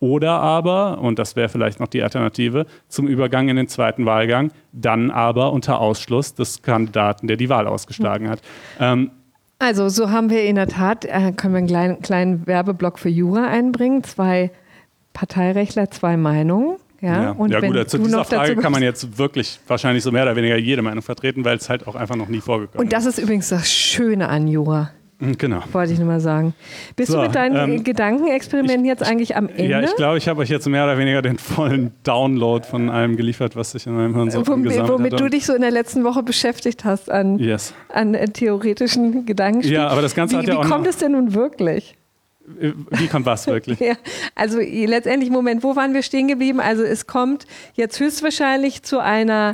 Oder aber, und das wäre vielleicht noch die Alternative, zum Übergang in den zweiten Wahlgang, dann aber unter Ausschluss des Kandidaten, der die Wahl ausgeschlagen hat. Ähm, Also so haben wir in der Tat, äh, können wir einen kleinen, kleinen Werbeblock für Jura einbringen, zwei Parteirechtler, zwei Meinungen. Ja, ja. Und ja wenn gut, zu du dieser noch Frage dazu kann man jetzt wirklich wahrscheinlich so mehr oder weniger jede Meinung vertreten, weil es halt auch einfach noch nie vorgekommen ist. Und das ist übrigens das Schöne an Jura. Genau. Wollte ich nur mal sagen. Bist So, du mit deinen ähm, Gedankenexperimenten ich, jetzt eigentlich am Ende? Ja, ich glaube, ich habe euch jetzt mehr oder weniger den vollen Download von allem geliefert, was sich in meinem Hirn so Womit, angesammelt womit hat. du dich so in der letzten Woche beschäftigt hast an, Yes. an äh, theoretischen Gedankenspielen. Ja, aber das Ganze wie, hat ja wie auch kommt noch, es denn nun wirklich? Wie kommt was wirklich? Ja, also letztendlich, Moment, wo waren wir stehen geblieben? Also es kommt jetzt höchstwahrscheinlich zu einer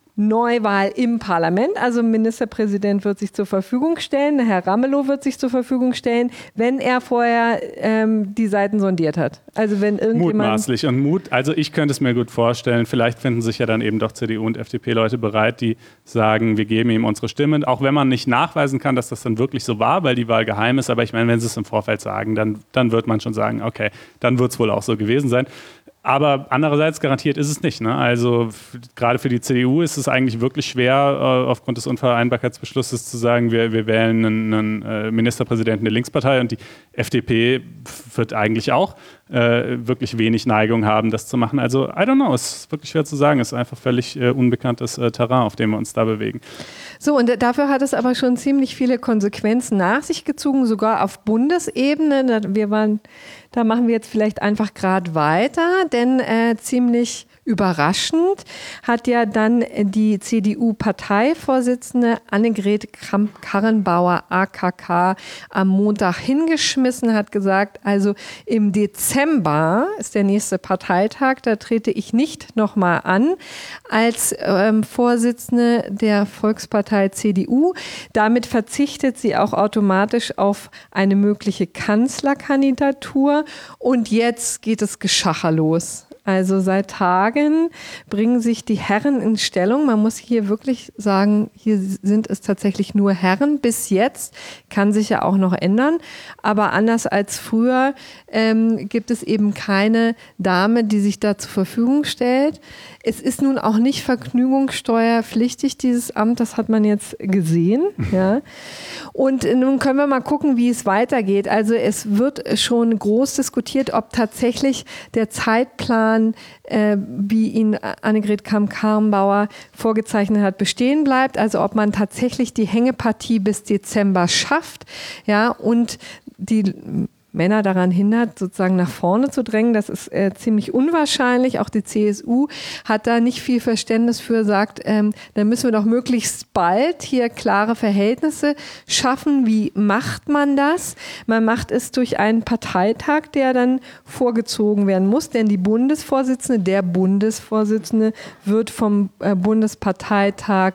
Neuwahl im Parlament. Also Ministerpräsident wird sich zur Verfügung stellen, Herr Ramelow wird sich zur Verfügung stellen, wenn er vorher ähm, die Seiten sondiert hat. Also wenn irgendjemand... Mutmaßlich und Mut, also ich könnte es mir gut vorstellen, vielleicht finden sich ja dann eben doch C D U und F D P-Leute bereit, die sagen, wir geben ihm unsere Stimmen, auch wenn man nicht nachweisen kann, dass das dann wirklich so war, weil die Wahl geheim ist, aber ich meine, wenn sie es im Vorfeld sagen, dann, dann wird man schon sagen, okay, dann wird es wohl auch so gewesen sein. Aber andererseits garantiert ist es nicht. Ne? Also f- gerade für die C D U ist es eigentlich wirklich schwer, äh, aufgrund des Unvereinbarkeitsbeschlusses zu sagen, wir, wir wählen einen, einen äh, Ministerpräsidenten der Linkspartei, und die F D P f- wird eigentlich auch äh, wirklich wenig Neigung haben, das zu machen. Also I don't know, es ist wirklich schwer zu sagen. Es ist einfach völlig äh, unbekanntes äh, Terrain, auf dem wir uns da bewegen. So, und dafür hat es aber schon ziemlich viele Konsequenzen nach sich gezogen, sogar auf Bundesebene. Wir waren, da machen wir jetzt vielleicht einfach gerade weiter, denn äh, ziemlich überraschend hat ja dann die C D U-Parteivorsitzende Annegret Kramp-Karrenbauer A K K am Montag hingeschmissen, hat gesagt, also im Dezember ist der nächste Parteitag, da trete ich nicht nochmal an als ähm, Vorsitzende der Volkspartei C D U. Damit verzichtet sie auch automatisch auf eine mögliche Kanzlerkandidatur, und jetzt geht es Geschacher los. Also seit Tagen bringen sich die Herren in Stellung. Man muss hier wirklich sagen, hier sind es tatsächlich nur Herren bis jetzt. Kann sich ja auch noch ändern. Aber anders als früher ähm, gibt es eben keine Dame, die sich da zur Verfügung stellt. Es ist nun auch nicht vergnügungssteuerpflichtig, dieses Amt. Das hat man jetzt gesehen. Ja. Und nun können wir mal gucken, wie es weitergeht. Also es wird schon groß diskutiert, ob tatsächlich der Zeitplan, äh, wie ihn Annegret Kramp-Karrenbauer vorgezeichnet hat, bestehen bleibt. Also ob man tatsächlich die Hängepartie bis Dezember schafft, ja, und die Männer daran hindert, sozusagen nach vorne zu drängen. Das ist äh, ziemlich unwahrscheinlich. Auch die C S U hat da nicht viel Verständnis für, sagt, ähm, da müssen wir doch möglichst bald hier klare Verhältnisse schaffen. Wie macht man das? Man macht es durch einen Parteitag, der dann vorgezogen werden muss, denn die Bundesvorsitzende, der Bundesvorsitzende wird vom äh, Bundesparteitag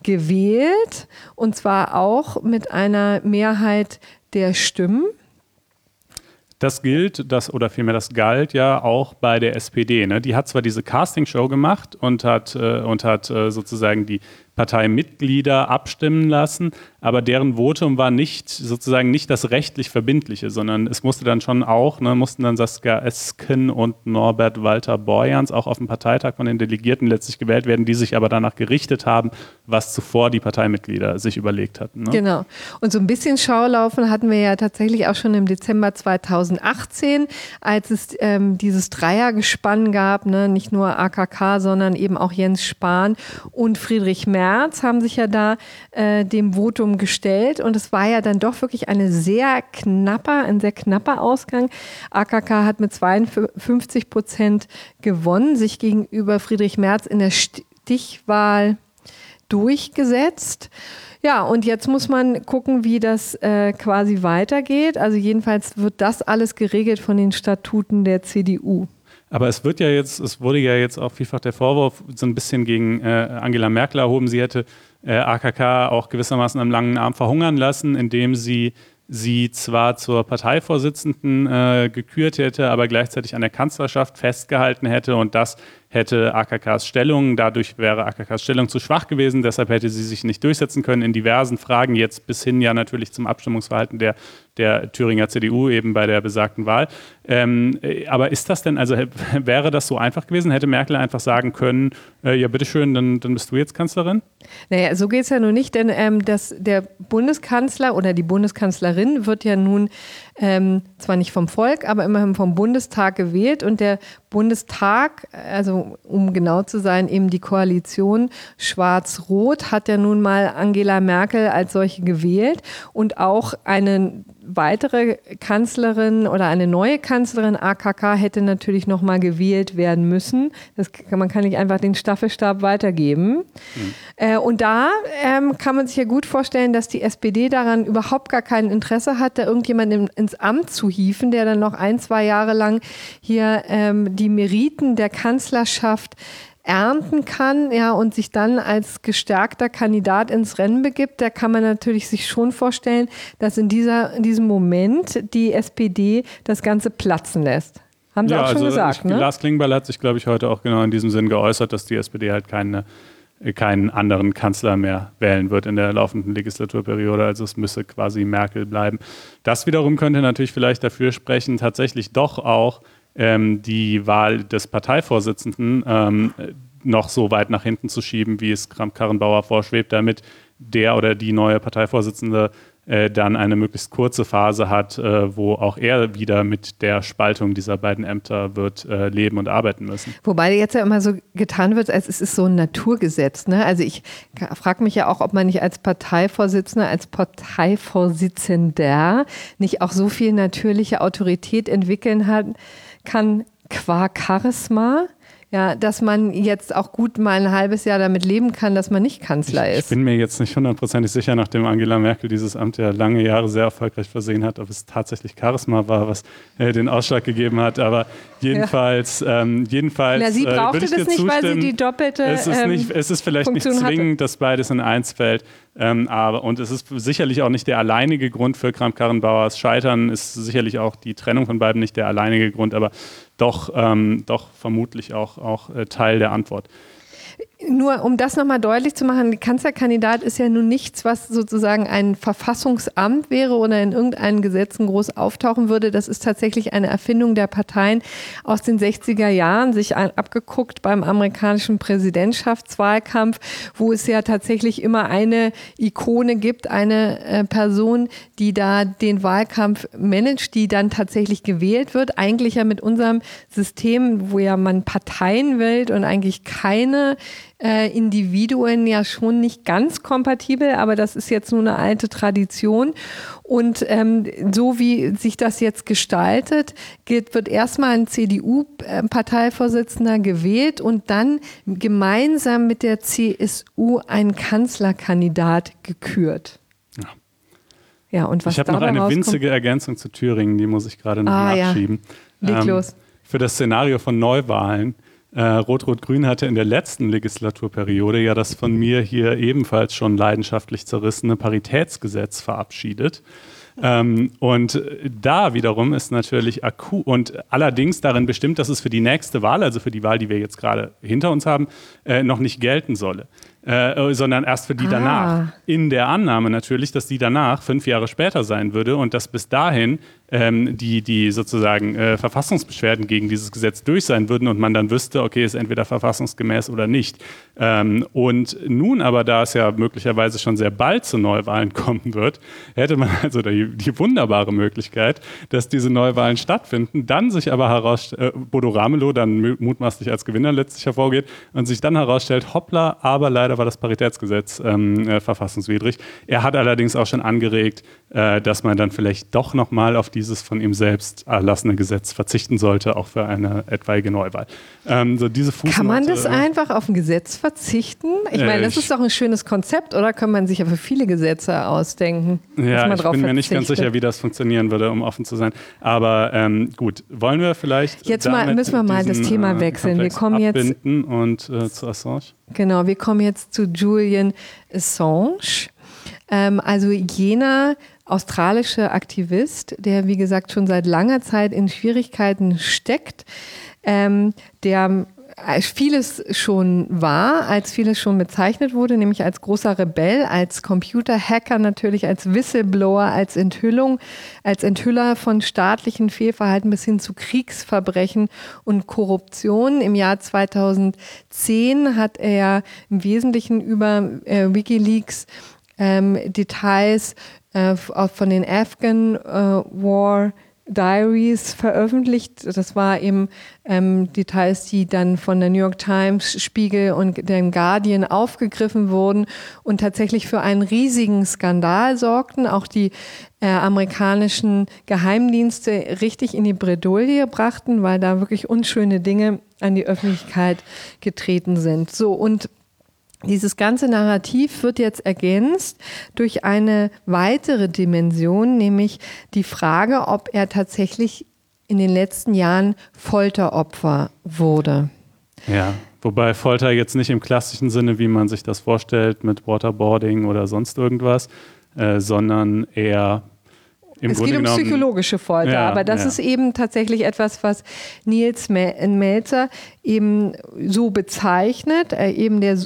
gewählt, und zwar auch mit einer Mehrheit der Stimmen. Das gilt, das, oder vielmehr das galt ja auch bei der S P D. Ne? Die hat zwar diese Castingshow gemacht und hat, äh, und hat äh, sozusagen die Parteimitglieder abstimmen lassen, aber deren Votum war nicht sozusagen nicht das rechtlich Verbindliche, sondern es musste dann schon auch, ne, mussten dann Saskia Esken und Norbert Walter Borjans auch auf dem Parteitag von den Delegierten letztlich gewählt werden, die sich aber danach gerichtet haben, was zuvor die Parteimitglieder sich überlegt hatten. Ne? Genau. Und so ein bisschen Schaulaufen hatten wir ja tatsächlich auch schon im Dezember zweitausendachtzehn, als es ähm, dieses Dreiergespann gab, ne, nicht nur A K K, sondern eben auch Jens Spahn und Friedrich Merz haben sich ja da äh, dem Votum gestellt, und es war ja dann doch wirklich eine sehr knapper, ein sehr knapper Ausgang. A K K hat mit zweiundfünfzig Prozent gewonnen, sich gegenüber Friedrich Merz in der Stichwahl durchgesetzt. Ja, und jetzt muss man gucken, wie das äh, quasi weitergeht. Also jedenfalls wird das alles geregelt von den Statuten der C D U. Aber es wird ja jetzt, es wurde ja jetzt auch vielfach der Vorwurf so ein bisschen gegen äh, Angela Merkel erhoben, sie hätte äh, A K K auch gewissermaßen am langen Arm verhungern lassen, indem sie sie zwar zur Parteivorsitzenden äh, gekürt hätte, aber gleichzeitig an der Kanzlerschaft festgehalten hätte und das hätte A K Ks Stellung, dadurch wäre A K Ks Stellung zu schwach gewesen, deshalb hätte sie sich nicht durchsetzen können in diversen Fragen, jetzt bis hin ja natürlich zum Abstimmungsverhalten der, der Thüringer C D U eben bei der besagten Wahl. Ähm, aber ist das denn, also wäre das so einfach gewesen? Hätte Merkel einfach sagen können, äh, ja bitteschön, dann, dann bist du jetzt Kanzlerin? Naja, so geht es ja nun nicht, denn ähm, das, der Bundeskanzler oder die Bundeskanzlerin wird ja nun ähm, zwar nicht vom Volk, aber immerhin vom Bundestag gewählt und der Bundestag, also um genau zu sein, eben die Koalition Schwarz-Rot hat ja nun mal Angela Merkel als solche gewählt und auch eine weitere Kanzlerin oder eine neue Kanzlerin A K K hätte natürlich nochmal gewählt werden müssen. Das kann, man kann nicht einfach den Staffelstab weitergeben. Mhm. Äh, und da ähm, kann man sich ja gut vorstellen, dass die S P D daran überhaupt gar kein Interesse hat, da irgendjemanden ins Amt zu hieven, der dann noch ein, zwei Jahre lang hier ähm, die Meriten der Kanzlerschaft ernten kann, ja, und sich dann als gestärkter Kandidat ins Rennen begibt, da kann man natürlich sich schon vorstellen, dass in, dieser, in diesem Moment die S P D das Ganze platzen lässt. Haben Sie ja auch schon also gesagt, ich, ne? Lars Klingbeil hat sich, glaube ich, heute auch genau in diesem Sinn geäußert, dass die S P D halt keine, keinen anderen Kanzler mehr wählen wird in der laufenden Legislaturperiode. Also es müsse quasi Merkel bleiben. Das wiederum könnte natürlich vielleicht dafür sprechen, tatsächlich doch auch Ähm, die Wahl des Parteivorsitzenden ähm, noch so weit nach hinten zu schieben, wie es Kramp-Karrenbauer vorschwebt, damit der oder die neue Parteivorsitzende äh, dann eine möglichst kurze Phase hat, äh, wo auch er wieder mit der Spaltung dieser beiden Ämter wird äh, leben und arbeiten müssen. Wobei jetzt ja immer so getan wird, als es ist so ein Naturgesetz. Ne? Also ich frage mich ja auch, ob man nicht als Parteivorsitzender, als Parteivorsitzender nicht auch so viel natürliche Autorität entwickeln hat, kann qua Charisma, ja, dass man jetzt auch gut mal ein halbes Jahr damit leben kann, dass man nicht Kanzler ich, ist. Ich bin mir jetzt nicht hundertprozentig sicher, nachdem Angela Merkel dieses Amt ja lange Jahre sehr erfolgreich versehen hat, ob es tatsächlich Charisma war, was äh, den Ausschlag gegeben hat. Aber jedenfalls, ja. ähm, jedenfalls Na, sie brauchte äh, das nicht, weil sie die doppelte es ist, ähm, nicht, es ist vielleicht Funktion nicht zwingend, hatte. dass beides in eins fällt. Ähm, aber, und es ist sicherlich auch nicht der alleinige Grund für Kramp-Karrenbauers Scheitern, ist sicherlich auch die Trennung von beiden nicht der alleinige Grund, aber doch, ähm, doch vermutlich auch, auch äh, Teil der Antwort. Nur um das nochmal deutlich zu machen, Kanzlerkandidat ist ja nun nichts, was sozusagen ein Verfassungsamt wäre oder in irgendeinen Gesetzen groß auftauchen würde. Das ist tatsächlich eine Erfindung der Parteien aus den sechziger Jahren, sich abgeguckt beim amerikanischen Präsidentschaftswahlkampf, wo es ja tatsächlich immer eine Ikone gibt, eine äh, Person, die da den Wahlkampf managt, die dann tatsächlich gewählt wird. Eigentlich ja mit unserem System, wo ja man Parteien wählt und eigentlich keine Äh, Individuen ja schon nicht ganz kompatibel, aber das ist jetzt nur eine alte Tradition. Und ähm, so wie sich das jetzt gestaltet, geht, wird erstmal ein C D U-Parteivorsitzender gewählt und dann gemeinsam mit der C S U ein Kanzlerkandidat gekürt. Ja. Ja, und was ich habe noch eine rauskommt? winzige Ergänzung zu Thüringen, die muss ich gerade noch ah, nachschieben. Ja. Leg ähm, los. Für das Szenario von Neuwahlen. Äh, Rot-Rot-Grün hatte in der letzten Legislaturperiode ja das von mir hier ebenfalls schon leidenschaftlich zerrissene Paritätsgesetz verabschiedet. Ähm, und da wiederum ist natürlich akut und allerdings darin bestimmt, dass es für die nächste Wahl, also für die Wahl, die wir jetzt gerade hinter uns haben, äh, noch nicht gelten solle. Äh, sondern erst für die ah. danach. In der Annahme natürlich, dass die danach fünf Jahre später sein würde und dass bis dahin ähm, die, die sozusagen äh, Verfassungsbeschwerden gegen dieses Gesetz durch sein würden und man dann wüsste, okay, ist entweder verfassungsgemäß oder nicht. Ähm, und nun aber, da es ja möglicherweise schon sehr bald zu Neuwahlen kommen wird, hätte man also die, die wunderbare Möglichkeit, dass diese Neuwahlen stattfinden, dann sich aber herausstellt, äh, Bodo Ramelow dann mutmaßlich als Gewinner letztlich hervorgeht und sich dann herausstellt, hoppla, aber leider war das Paritätsgesetz ähm, äh, verfassungswidrig. Er hat allerdings auch schon angeregt, äh, dass man dann vielleicht doch nochmal auf dieses von ihm selbst erlassene Gesetz verzichten sollte, auch für eine etwaige Neuwahl. Ähm, so diese Fußnote, kann man das einfach auf ein Gesetz verzichten? Ich meine, das äh, ist doch ein schönes Konzept, oder? Kann man sich ja für viele Gesetze ausdenken? Ja, man ich drauf bin mir nicht verzichtet. ganz sicher, wie das funktionieren würde, um offen zu sein. Aber ähm, gut, wollen wir vielleicht jetzt mal, müssen wir mal das Thema wechseln. Wir kommen jetzt und äh, zu Assange. Genau, wir kommen jetzt zu Julian Assange. Ähm, also jener australische Aktivist, der wie gesagt schon seit langer Zeit in Schwierigkeiten steckt, ähm, der vieles schon war, als vieles schon bezeichnet wurde, nämlich als großer Rebell, als Computerhacker natürlich, als Whistleblower, als Enthüllung, als Enthüller von staatlichen Fehlverhalten bis hin zu Kriegsverbrechen und Korruption. Im Jahr zweitausendzehn hat er im Wesentlichen über äh, WikiLeaks ähm, Details äh, von den Afghan äh, War Diaries veröffentlicht. Das war eben ähm, Details, die dann von der New York Times, Spiegel und dem Guardian aufgegriffen wurden und tatsächlich für einen riesigen Skandal sorgten. Auch die äh, amerikanischen Geheimdienste richtig in die Bredouille brachten, weil da wirklich unschöne Dinge an die Öffentlichkeit getreten sind. So, und dieses ganze Narrativ wird jetzt ergänzt durch eine weitere Dimension, nämlich die Frage, ob er tatsächlich in den letzten Jahren Folteropfer wurde. Ja, wobei Folter jetzt nicht im klassischen Sinne, wie man sich das vorstellt, mit Waterboarding oder sonst irgendwas, äh, sondern eher im es Grunde geht um genommen, psychologische Folter, ja, aber das ja. ist eben tatsächlich etwas, was Nils Melzer eben so bezeichnet, äh, eben der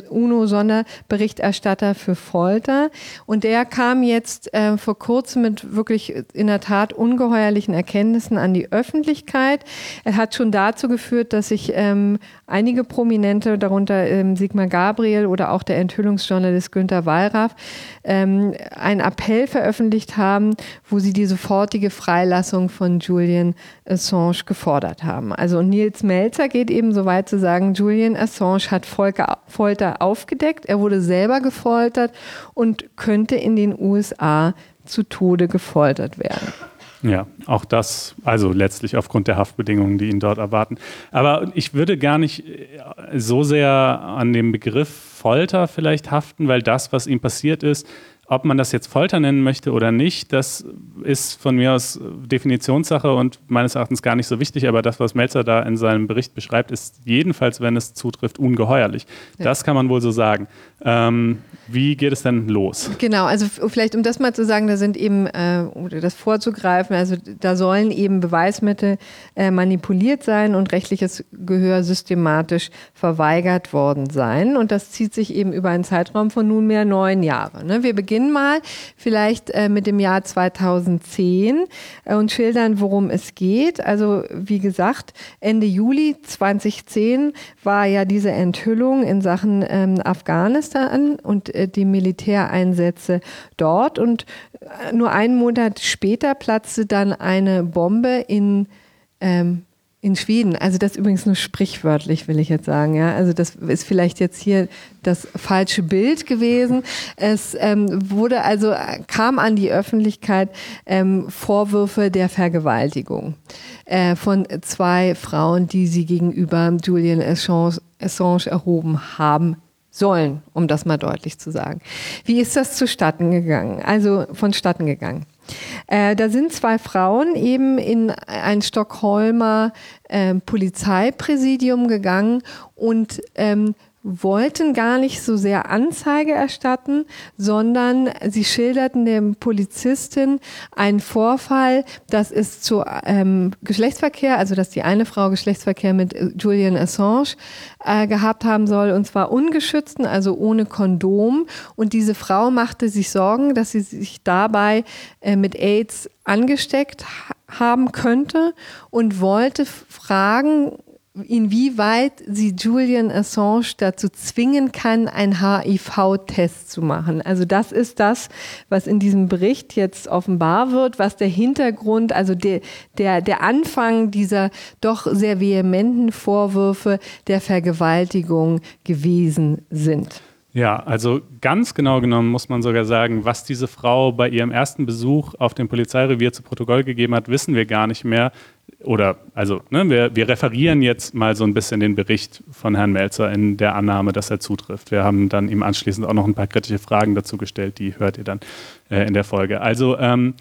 UNO-Sonderberichterstatter für Folter. Und der kam jetzt äh, vor kurzem mit wirklich in der Tat ungeheuerlichen Erkenntnissen an die Öffentlichkeit. Er hat schon dazu geführt, dass sich ähm, einige Prominente, darunter ähm, Sigmar Gabriel oder auch der Enthüllungsjournalist Günter Wallraff, ähm, einen Appell veröffentlicht haben, wo sie die sofortige Freilassung von Julian Assange gefordert haben. Also Nils Melzer geht eben so weit zu sagen, Julian Assange hat Folter aufgedeckt, er wurde selber gefoltert und könnte in den U S A zu Tode gefoltert werden. Ja, auch das, also letztlich aufgrund der Haftbedingungen, die ihn dort erwarten. Aber ich würde gar nicht so sehr an dem Begriff Folter vielleicht haften, weil das, was ihm passiert ist, ob man das jetzt Folter nennen möchte oder nicht, das ist von mir aus Definitionssache und meines Erachtens gar nicht so wichtig. Aber das, was Melzer da in seinem Bericht beschreibt, ist jedenfalls, wenn es zutrifft, ungeheuerlich. Ja. Das kann man wohl so sagen. Ähm, wie geht es denn los? Genau, also vielleicht um das mal zu sagen, da sind eben, äh, oder das vorzugreifen, also da sollen eben Beweismittel äh, manipuliert sein und rechtliches Gehör systematisch verweigert worden sein. Und das zieht sich eben über einen Zeitraum von nunmehr neun Jahren. Ne? Wir beginnen mal vielleicht äh, mit dem Jahr zweitausendzehn äh, und schildern, worum es geht. Also wie gesagt, Ende Juli zweitausendzehn war ja diese Enthüllung in Sachen ähm, Afghanistan und äh, die Militäreinsätze dort. Und äh, nur einen Monat später platzte dann eine Bombe in ähm, In Schweden, also das übrigens nur sprichwörtlich, will ich jetzt sagen. Ja? Also das ist vielleicht jetzt hier das falsche Bild gewesen. Es ähm, wurde also, kam an die Öffentlichkeit ähm, Vorwürfe der Vergewaltigung äh, von zwei Frauen, die sie gegenüber Julian Assange, Assange erhoben haben sollen, um das mal deutlich zu sagen. Wie ist das zustatten gegangen? Also vonstatten gegangen. Äh, da sind zwei Frauen eben in ein Stockholmer äh, Polizeipräsidium gegangen und ähm, wollten gar nicht so sehr Anzeige erstatten, sondern sie schilderten der Polizistin einen Vorfall, dass es zu ähm, Geschlechtsverkehr, also dass die eine Frau Geschlechtsverkehr mit Julian Assange äh, gehabt haben soll, und zwar ungeschützten, also ohne Kondom. Und diese Frau machte sich Sorgen, dass sie sich dabei äh, mit AIDS angesteckt ha- haben könnte und wollte fragen, inwieweit sie Julian Assange dazu zwingen kann, einen H I V-Test zu machen. Also das ist das, was in diesem Bericht jetzt offenbar wird, was der Hintergrund, also der, der, der Anfang dieser doch sehr vehementen Vorwürfe der Vergewaltigung gewesen sind. Ja, also ganz genau genommen muss man sogar sagen, was diese Frau bei ihrem ersten Besuch auf dem Polizeirevier zu Protokoll gegeben hat, wissen wir gar nicht mehr. Oder, also, ne, wir, wir referieren jetzt mal so ein bisschen den Bericht von Herrn Melzer in der Annahme, dass er zutrifft. Wir haben dann ihm anschließend auch noch ein paar kritische Fragen dazu gestellt, die hört ihr dann äh, in der Folge. Also, ähm,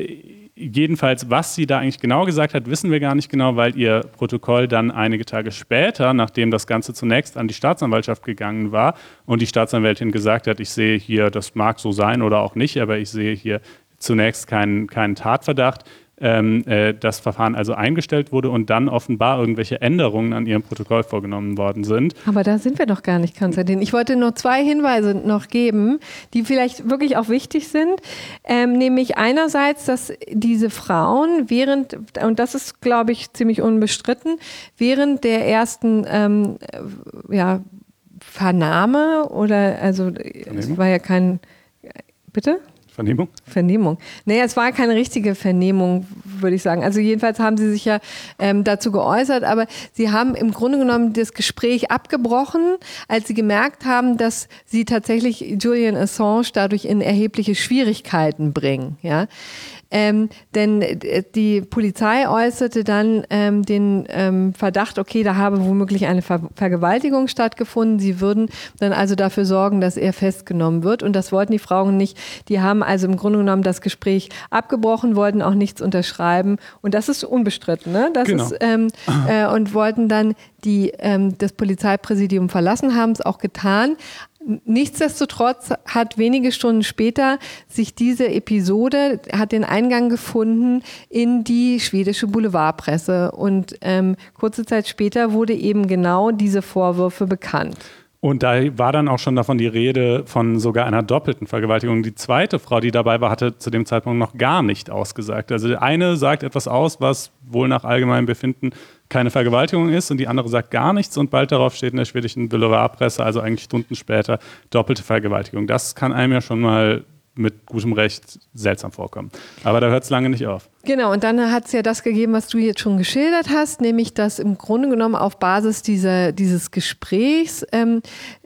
jedenfalls, was sie da eigentlich genau gesagt hat, wissen wir gar nicht genau, weil ihr Protokoll dann einige Tage später, nachdem das Ganze zunächst an die Staatsanwaltschaft gegangen war und die Staatsanwältin gesagt hat, ich sehe hier, das mag so sein oder auch nicht, aber ich sehe hier zunächst keinen, keinen Tatverdacht, ähm, äh, das Verfahren also eingestellt wurde und dann offenbar irgendwelche Änderungen an ihrem Protokoll vorgenommen worden sind. Aber da sind wir doch gar nicht, Konstantin. Ich wollte nur zwei Hinweise noch geben, die vielleicht wirklich auch wichtig sind. Ähm, nämlich einerseits, dass diese Frauen während, und das ist, glaube ich, ziemlich unbestritten, während der ersten ähm, ja, Vernahme oder, also es war ja kein, bitte? Vernehmung? Vernehmung. Naja, es war keine richtige Vernehmung, würde ich sagen. Also jedenfalls haben sie sich ja ähm, dazu geäußert, aber sie haben im Grunde genommen das Gespräch abgebrochen, als sie gemerkt haben, dass sie tatsächlich Julian Assange dadurch in erhebliche Schwierigkeiten bringen. Ja? Ähm, denn die Polizei äußerte dann ähm, den ähm, Verdacht, okay, da habe womöglich eine Ver- Vergewaltigung stattgefunden. Sie würden dann also dafür sorgen, dass er festgenommen wird. Und das wollten die Frauen nicht. Die haben also im Grunde genommen das Gespräch abgebrochen, wollten auch nichts unterschreiben. Und das ist unbestritten, ne? Das genau. ist, ähm, äh, und wollten dann die, ähm, das Polizeipräsidium verlassen, haben es auch getan. Nichtsdestotrotz hat wenige Stunden später sich diese Episode, hat den Eingang gefunden in die schwedische Boulevardpresse und ähm, kurze Zeit später wurde eben genau diese Vorwürfe bekannt. Und da war dann auch schon davon die Rede von sogar einer doppelten Vergewaltigung. Die zweite Frau, die dabei war, hatte zu dem Zeitpunkt noch gar nicht ausgesagt. Also die eine sagt etwas aus, was wohl nach allgemeinem Befinden keine Vergewaltigung ist und die andere sagt gar nichts und bald darauf steht in der schwedischen Boulevardpresse, also eigentlich Stunden später, doppelte Vergewaltigung. Das kann einem ja schon mal mit gutem Recht seltsam vorkommen. Aber da hört es lange nicht auf. Genau, und dann hat es ja das gegeben, was du jetzt schon geschildert hast, nämlich dass im Grunde genommen auf Basis dieser, dieses Gesprächs ähm,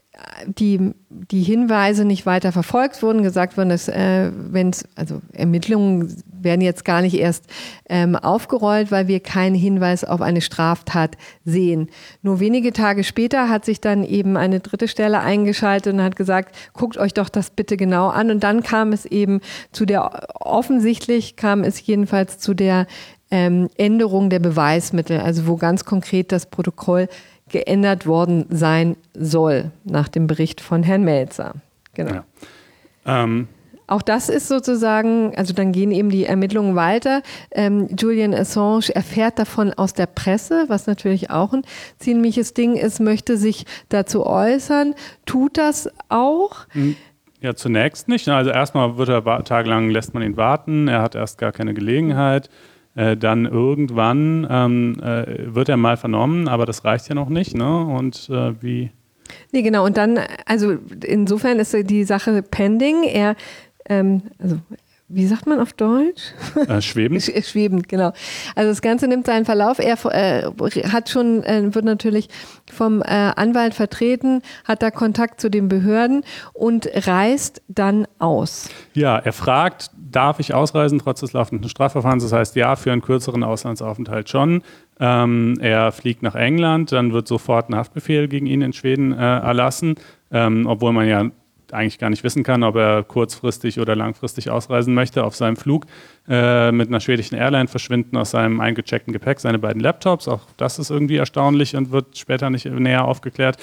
die, die Hinweise nicht weiter verfolgt wurden, gesagt wurden, dass äh, wenn es, also Ermittlungen werden jetzt gar nicht erst ähm, aufgerollt, weil wir keinen Hinweis auf eine Straftat sehen. Nur wenige Tage später hat sich dann eben eine dritte Stelle eingeschaltet und hat gesagt, guckt euch doch das bitte genau an. Und dann kam es eben zu der, offensichtlich kam es jedenfalls zu der ähm, Änderung der Beweismittel, also wo ganz konkret das Protokoll geändert worden sein soll, nach dem Bericht von Herrn Melzer. Genau. Ja. Ähm. Auch das ist sozusagen, also dann gehen eben die Ermittlungen weiter. Ähm, Julian Assange erfährt davon aus der Presse, was natürlich auch ein ziemliches Ding ist, möchte sich dazu äußern, tut das auch. Ja, zunächst nicht. Also erstmal wird er tagelang, lässt man ihn warten, er hat erst gar keine Gelegenheit. Äh, dann irgendwann ähm, äh, wird er mal vernommen, aber das reicht ja noch nicht, ne? Und äh, wie... Nee, genau. Und dann, also insofern ist die Sache pending. Er, ähm, also wie sagt man auf Deutsch? Äh, schwebend. Schwebend, genau. Also das Ganze nimmt seinen Verlauf. Er äh, hat schon, äh, wird natürlich vom äh, Anwalt vertreten, hat da Kontakt zu den Behörden und reist dann aus. Ja, er fragt, darf ich ausreisen trotz des laufenden Strafverfahrens? Das heißt, ja, für einen kürzeren Auslandsaufenthalt schon. Ähm, er fliegt nach England, dann wird sofort ein Haftbefehl gegen ihn in Schweden äh, erlassen, ähm, obwohl man ja eigentlich gar nicht wissen kann, ob er kurzfristig oder langfristig ausreisen möchte. Auf seinem Flug äh, mit einer schwedischen Airline verschwinden aus seinem eingecheckten Gepäck seine beiden Laptops. Auch das ist irgendwie erstaunlich und wird später nicht näher aufgeklärt.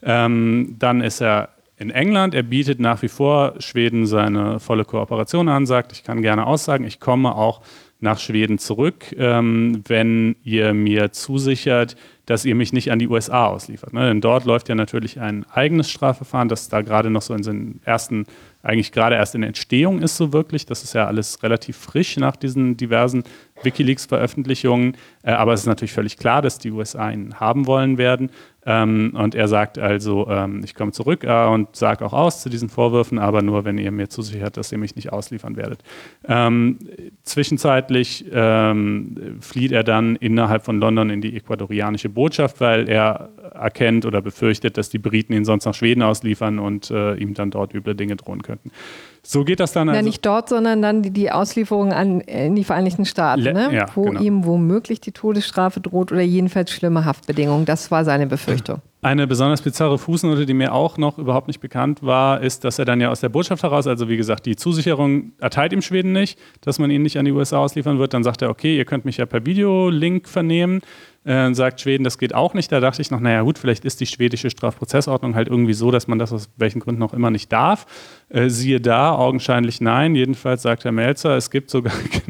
Ähm, dann ist er in England. Er bietet nach wie vor Schweden seine volle Kooperation an, sagt, ich kann gerne aussagen, ich komme auch nach Schweden zurück, ähm, wenn ihr mir zusichert, dass ihr mich nicht an die U S A ausliefert. Ne? Denn dort läuft ja natürlich ein eigenes Strafverfahren, das da gerade noch so in seinen ersten, eigentlich gerade erst in Entstehung ist so wirklich. Das ist ja alles relativ frisch nach diesen diversen WikiLeaks-Veröffentlichungen. Äh, aber es ist natürlich völlig klar, dass die U S A ihn haben wollen werden. Ähm, und er sagt also, ähm, ich komme zurück äh, und sage auch aus zu diesen Vorwürfen, aber nur, wenn ihr mir zusichert, dass ihr mich nicht ausliefern werdet. Ähm, zwischenzeitlich ähm, flieht er dann innerhalb von London in die ecuadorianische Botschaft, weil er erkennt oder befürchtet, dass die Briten ihn sonst nach Schweden ausliefern und äh, ihm dann dort üble Dinge drohen könnten. So geht das dann. Also ja, nicht dort, sondern dann die, die Auslieferung an, in die Vereinigten Staaten, Le- ne? ja, wo genau. ihm womöglich die Todesstrafe droht oder jedenfalls schlimme Haftbedingungen. Das war seine Befürchtung. Eine besonders bizarre Fußnote, die mir auch noch überhaupt nicht bekannt war, ist, dass er dann ja aus der Botschaft heraus, also wie gesagt, die Zusicherung erteilt ihm Schweden nicht, dass man ihn nicht an die U S A ausliefern wird. Dann sagt er, okay, ihr könnt mich ja per Videolink vernehmen. Äh, sagt Schweden, das geht auch nicht. Da dachte ich noch, naja gut, vielleicht ist die schwedische Strafprozessordnung halt irgendwie so, dass man das aus welchen Gründen auch immer nicht darf. Äh, siehe da, augenscheinlich nein. Jedenfalls sagt Herr Melzer, es gibt sogar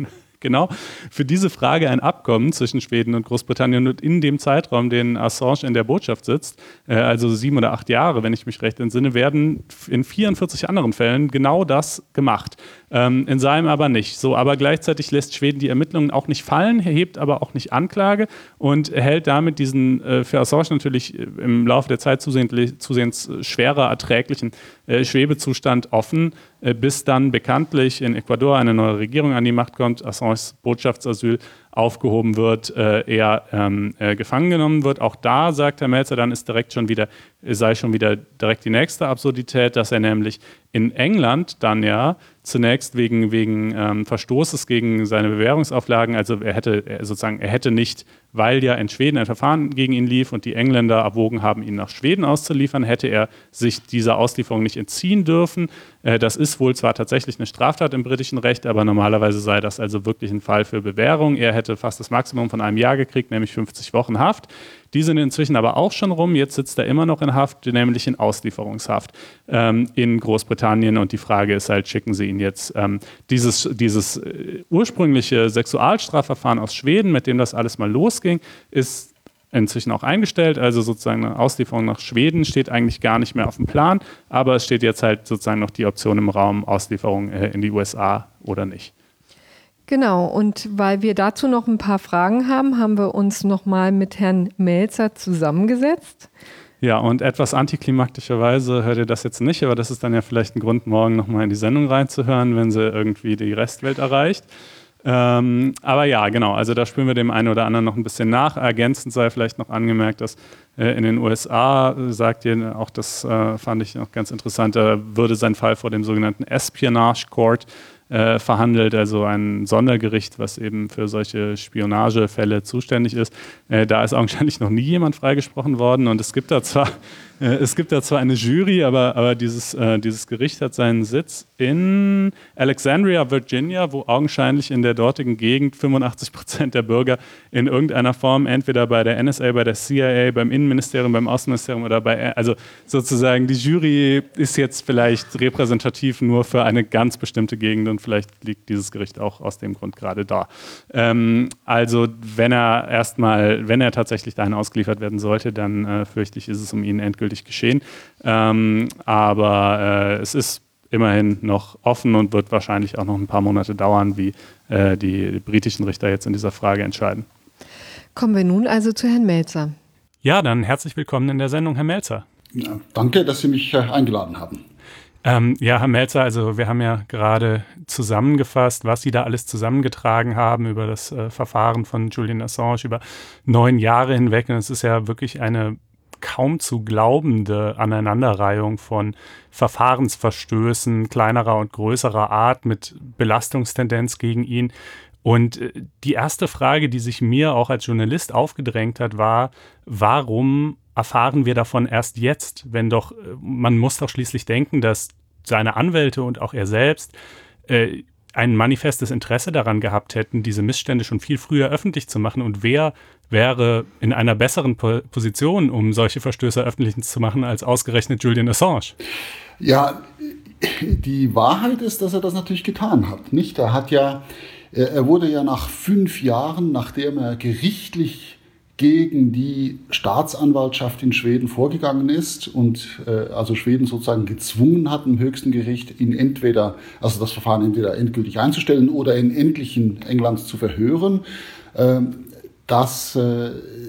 genau für diese Frage ein Abkommen zwischen Schweden und Großbritannien und in dem Zeitraum, den Assange in der Botschaft sitzt, äh, also sieben oder acht Jahre, wenn ich mich recht entsinne, werden in vierundvierzig anderen Fällen genau das gemacht. Ähm, in seinem aber nicht. So, aber gleichzeitig lässt Schweden die Ermittlungen auch nicht fallen, erhebt aber auch nicht Anklage und erhält damit diesen äh, für Assange natürlich im Laufe der Zeit zusehends, zusehends schwerer erträglichen äh, Schwebezustand offen, äh, bis dann bekanntlich in Ecuador eine neue Regierung an die Macht kommt, Assanges Botschaftsasyl aufgehoben wird, äh, er ähm, äh, gefangen genommen wird. Auch da sagt Herr Melzer, dann ist direkt schon wieder, sei schon wieder direkt die nächste Absurdität, dass er nämlich in England dann ja zunächst wegen, wegen ähm, Verstoßes gegen seine Bewährungsauflagen, also er hätte er sozusagen, er hätte nicht, weil ja in Schweden ein Verfahren gegen ihn lief und die Engländer erwogen haben, ihn nach Schweden auszuliefern, hätte er sich dieser Auslieferung nicht entziehen dürfen. Äh, das ist wohl zwar tatsächlich eine Straftat im britischen Recht, aber normalerweise sei das also wirklich ein Fall für Bewährung. Er hätte fast das Maximum von einem Jahr gekriegt, nämlich fünfzig Wochen Haft. Die sind inzwischen aber auch schon rum. Jetzt sitzt er immer noch in Haft, nämlich in Auslieferungshaft ähm, in Großbritannien. Und die Frage ist halt, schicken sie ihn jetzt ähm, dieses, dieses äh, ursprüngliche Sexualstrafverfahren aus Schweden, mit dem das alles mal losging, ist inzwischen auch eingestellt. Also sozusagen eine Auslieferung nach Schweden steht eigentlich gar nicht mehr auf dem Plan. Aber es steht jetzt halt sozusagen noch die Option im Raum, Auslieferung äh, in die U S A oder nicht. Genau, und weil wir dazu noch ein paar Fragen haben, haben wir uns nochmal mit Herrn Melzer zusammengesetzt. Ja, und etwas antiklimaktischerweise hört ihr das jetzt nicht, aber das ist dann ja vielleicht ein Grund, morgen nochmal in die Sendung reinzuhören, wenn sie irgendwie die Restwelt erreicht. Ähm, aber ja, genau, also da spüren wir dem einen oder anderen noch ein bisschen nach. Ergänzend sei vielleicht noch angemerkt, dass äh, in den U S A, sagt ihr, auch das äh, fand ich noch ganz interessant, da würde sein Fall vor dem sogenannten Espionage Court äh, verhandelt, also ein Sondergericht, was eben für solche Spionagefälle zuständig ist. Äh, da ist augenscheinlich noch nie jemand freigesprochen worden und es gibt da zwar Es gibt da zwar eine Jury, aber, aber dieses, äh, dieses Gericht hat seinen Sitz in Alexandria, Virginia, wo augenscheinlich in der dortigen Gegend fünfundachtzig Prozent der Bürger in irgendeiner Form entweder bei der N S A, bei der C I A, beim Innenministerium, beim Außenministerium oder bei, also sozusagen die Jury ist jetzt vielleicht repräsentativ nur für eine ganz bestimmte Gegend und vielleicht liegt dieses Gericht auch aus dem Grund gerade da. Ähm, also wenn er erstmal, wenn er tatsächlich dahin ausgeliefert werden sollte, dann äh, fürchte ich, ist es um ihn endgültig geschehen. Ähm, aber äh, es ist immerhin noch offen und wird wahrscheinlich auch noch ein paar Monate dauern, wie äh, die britischen Richter jetzt in dieser Frage entscheiden. Kommen wir nun also zu Herrn Melzer. Ja, dann herzlich willkommen in der Sendung, Herr Melzer. Ja, danke, dass Sie mich äh, eingeladen haben. Ähm, ja, Herr Melzer, also wir haben ja gerade zusammengefasst, was Sie da alles zusammengetragen haben über das äh, Verfahren von Julian Assange über neun Jahre hinweg. Und es ist ja wirklich eine kaum zu glaubende Aneinanderreihung von Verfahrensverstößen kleinerer und größerer Art mit Belastungstendenz gegen ihn. Und die erste Frage, die sich mir auch als Journalist aufgedrängt hat, war, warum erfahren wir davon erst jetzt, wenn doch, man muss doch schließlich denken, dass seine Anwälte und auch er selbst äh, ein manifestes Interesse daran gehabt hätten, diese Missstände schon viel früher öffentlich zu machen. Und wer wäre in einer besseren po- Position, um solche Verstöße öffentlich zu machen, als ausgerechnet Julian Assange? Ja, die Wahrheit ist, dass er das natürlich getan hat. Nicht? Er hat ja, er wurde ja nach fünf Jahren, nachdem er gerichtlich gegen die Staatsanwaltschaft in Schweden vorgegangen ist und äh, also Schweden sozusagen gezwungen hat, im höchsten Gericht ihn entweder, also das Verfahren entweder endgültig einzustellen oder ihn endlich in England zu verhören. Ähm, das, äh,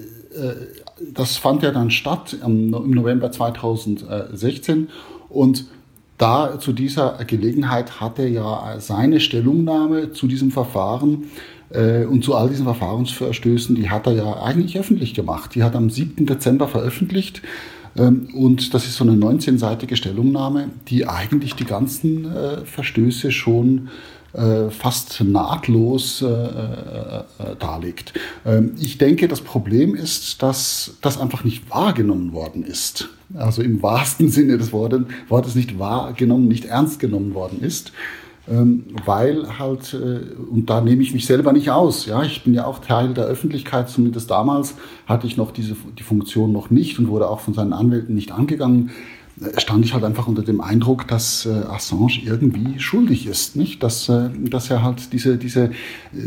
das fand ja dann statt im November zweitausendsechzehn und da zu dieser Gelegenheit hat er ja seine Stellungnahme zu diesem Verfahren und zu all diesen Verfahrensverstößen, die hat er ja eigentlich öffentlich gemacht. Die hat er am siebten Dezember veröffentlicht. Und das ist so eine neunzehnseitige Stellungnahme, die eigentlich die ganzen Verstöße schon fast nahtlos darlegt. Ich denke, das Problem ist, dass das einfach nicht wahrgenommen worden ist. Also im wahrsten Sinne des Wortes nicht wahrgenommen, nicht ernst genommen worden ist. Ähm, weil halt, äh, und da nehme ich mich selber nicht aus, ja, ich bin ja auch Teil der Öffentlichkeit, zumindest damals hatte ich noch diese, die Funktion noch nicht und wurde auch von seinen Anwälten nicht angegangen. stand ich halt einfach unter dem Eindruck, dass äh, Assange irgendwie schuldig ist, nicht? Dass, äh, dass er halt diese, diese äh,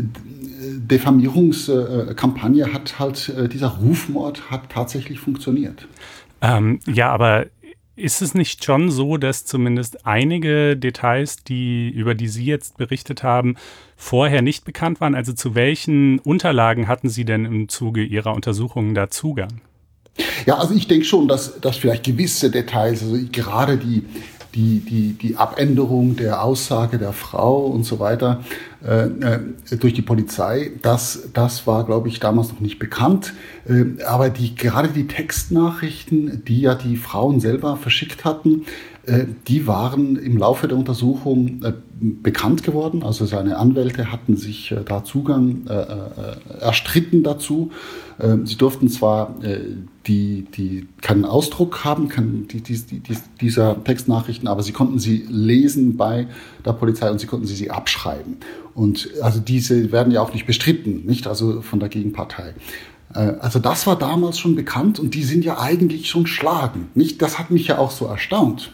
Diffamierungskampagne äh, hat halt, äh, dieser Rufmord hat tatsächlich funktioniert. Ähm, ja, aber ist es nicht schon so, dass zumindest einige Details, die, über die Sie jetzt berichtet haben, vorher nicht bekannt waren? Also zu welchen Unterlagen hatten Sie denn im Zuge Ihrer Untersuchungen da Zugang? Ja, also ich denke schon, dass, dass vielleicht gewisse Details, also gerade die, die, die, die Abänderung der Aussage der Frau und so weiter äh, durch die Polizei, das, das war, glaube ich, damals noch nicht bekannt. Äh, aber die, gerade die Textnachrichten, die ja die Frauen selber verschickt hatten, äh, die waren im Laufe der Untersuchung äh, bekannt geworden. Also seine Anwälte hatten sich äh, da Zugang äh, äh, erstritten dazu. Äh, sie durften zwar äh, die, die keinen Ausdruck haben, kein, die, die, die, dieser Textnachrichten, aber sie konnten sie lesen bei der Polizei und sie konnten sie, sie abschreiben. Und also diese werden ja auch nicht bestritten, nicht also von der Gegenpartei. Also das war damals schon bekannt und die sind ja eigentlich schon schlagend, nicht? Das hat mich ja auch so erstaunt,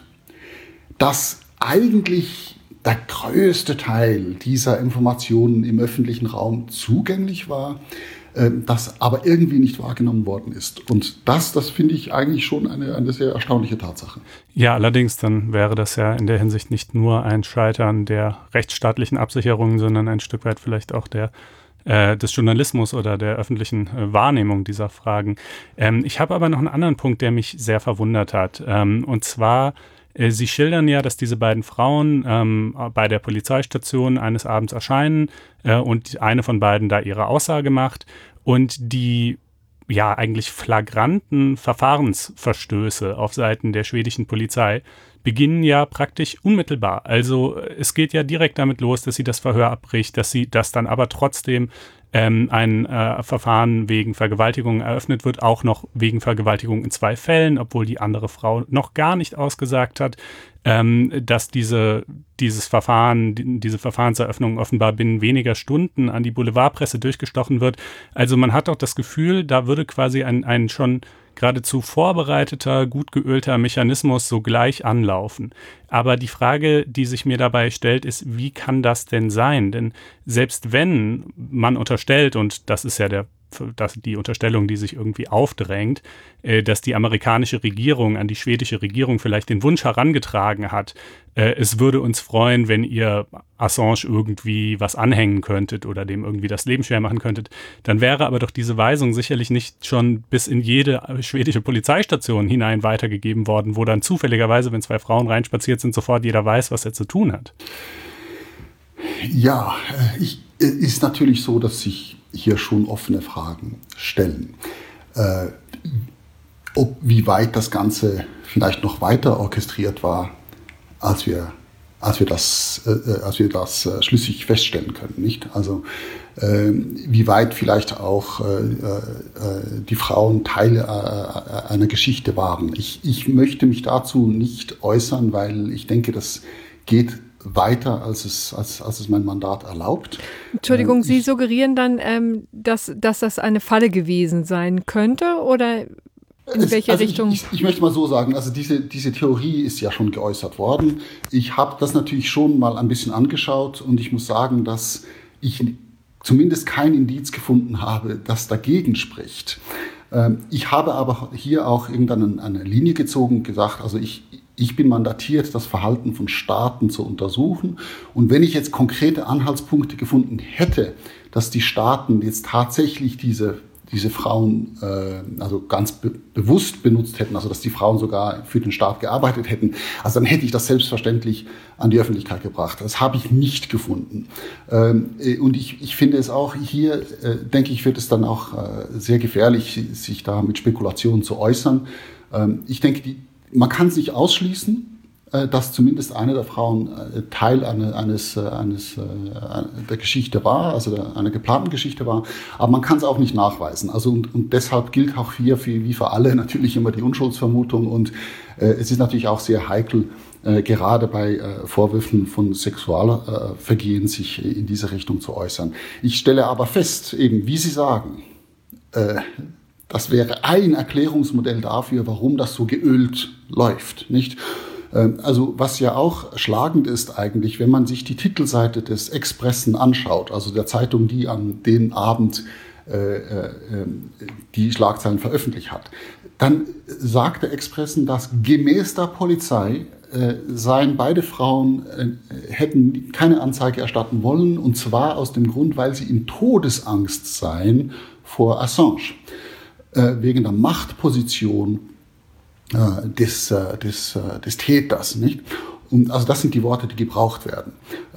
dass eigentlich der größte Teil dieser Informationen im öffentlichen Raum zugänglich war, das aber irgendwie nicht wahrgenommen worden ist. Und das, das finde ich eigentlich schon eine, eine sehr erstaunliche Tatsache. Ja, allerdings, dann wäre das ja in der Hinsicht nicht nur ein Scheitern der rechtsstaatlichen Absicherung, sondern ein Stück weit vielleicht auch der äh, des Journalismus oder der öffentlichen äh, Wahrnehmung dieser Fragen. Ähm, ich habe aber noch einen anderen Punkt, der mich sehr verwundert hat. Ähm, und zwar Sie schildern ja, dass diese beiden Frauen ähm, bei der Polizeistation eines Abends erscheinen äh, und eine von beiden da ihre Aussage macht und die ja eigentlich flagranten Verfahrensverstöße auf Seiten der schwedischen Polizei beginnen ja praktisch unmittelbar. Also es geht ja direkt damit los, dass sie das Verhör abbricht, dass sie das dann aber trotzdem ähm, ein äh, Verfahren wegen Vergewaltigung eröffnet wird, auch noch wegen Vergewaltigung in zwei Fällen, obwohl die andere Frau noch gar nicht ausgesagt hat, ähm, dass diese, dieses Verfahren, die, diese Verfahrenseröffnung offenbar binnen weniger Stunden an die Boulevardpresse durchgestochen wird. Also man hat doch das Gefühl, da würde quasi ein, ein schon geradezu vorbereiteter, gut geölter Mechanismus sogleich anlaufen. Aber die Frage, die sich mir dabei stellt, ist, wie kann das denn sein? Denn selbst wenn man unterstellt, und das ist ja der das die Unterstellung, die sich irgendwie aufdrängt, äh, dass die amerikanische Regierung an die schwedische Regierung vielleicht den Wunsch herangetragen hat, äh, es würde uns freuen, wenn ihr Assange irgendwie was anhängen könntet oder dem irgendwie das Leben schwer machen könntet, dann wäre aber doch diese Weisung sicherlich nicht schon bis in jede schwedische Polizeistation hinein weitergegeben worden, wo dann zufälligerweise, wenn zwei Frauen reinspaziert sind, sofort jeder weiß, was er zu tun hat. Ja, ich, ist natürlich so, dass sich hier schon offene Fragen stellen. Äh, ob, wie weit das Ganze vielleicht noch weiter orchestriert war, als wir, als wir das, äh, als wir das äh, schlüssig feststellen können, nicht? Also äh, wie weit vielleicht auch äh, äh, die Frauen Teile äh, einer Geschichte waren. Ich, ich möchte mich dazu nicht äußern, weil ich denke, das geht weiter, als es, als, als es mein Mandat erlaubt. Entschuldigung, ähm, Sie ich, suggerieren dann, ähm, dass, dass das eine Falle gewesen sein könnte oder in es, welche also Richtung? Ich, ich, ich möchte mal so sagen, also diese, diese Theorie ist ja schon geäußert worden. Ich habe das natürlich schon mal ein bisschen angeschaut und ich muss sagen, dass ich zumindest kein Indiz gefunden habe, das dagegen spricht. Ähm, ich habe aber hier auch irgendeine eine Linie gezogen und gesagt, also ich Ich bin mandatiert, das Verhalten von Staaten zu untersuchen. Und wenn ich jetzt konkrete Anhaltspunkte gefunden hätte, dass die Staaten jetzt tatsächlich diese, diese Frauen äh, also ganz be- bewusst benutzt hätten, also dass die Frauen sogar für den Staat gearbeitet hätten, also dann hätte ich das selbstverständlich an die Öffentlichkeit gebracht. Das habe ich nicht gefunden. Ähm, und ich, ich finde es auch hier, äh, denke ich, wird es dann auch äh, sehr gefährlich, sich da mit Spekulationen zu äußern. Ähm, ich denke, die Man kann es nicht ausschließen, dass zumindest eine der Frauen Teil eines, eines der Geschichte war, also einer geplanten Geschichte war. Aber man kann es auch nicht nachweisen. Also und, und deshalb gilt auch hier für, wie für alle natürlich immer die Unschuldsvermutung. Und äh, es ist natürlich auch sehr heikel, äh, gerade bei äh, Vorwürfen von Sexualvergehen äh, sich in diese Richtung zu äußern. Ich stelle aber fest, eben wie Sie sagen, äh, das wäre ein Erklärungsmodell dafür, warum das so geölt läuft, nicht? Also was ja auch schlagend ist eigentlich, wenn man sich die Titelseite des Expressen anschaut, also der Zeitung, die an den Abend äh, äh, die Schlagzeilen veröffentlicht hat, dann sagt der Expressen, dass gemäß der Polizei äh, seien beide Frauen äh, hätten keine Anzeige erstatten wollen, und zwar aus dem Grund, weil sie in Todesangst seien vor Assange, äh, wegen der Machtposition Des, des, des Täters, nicht? Und also das sind die Worte, die gebraucht werden.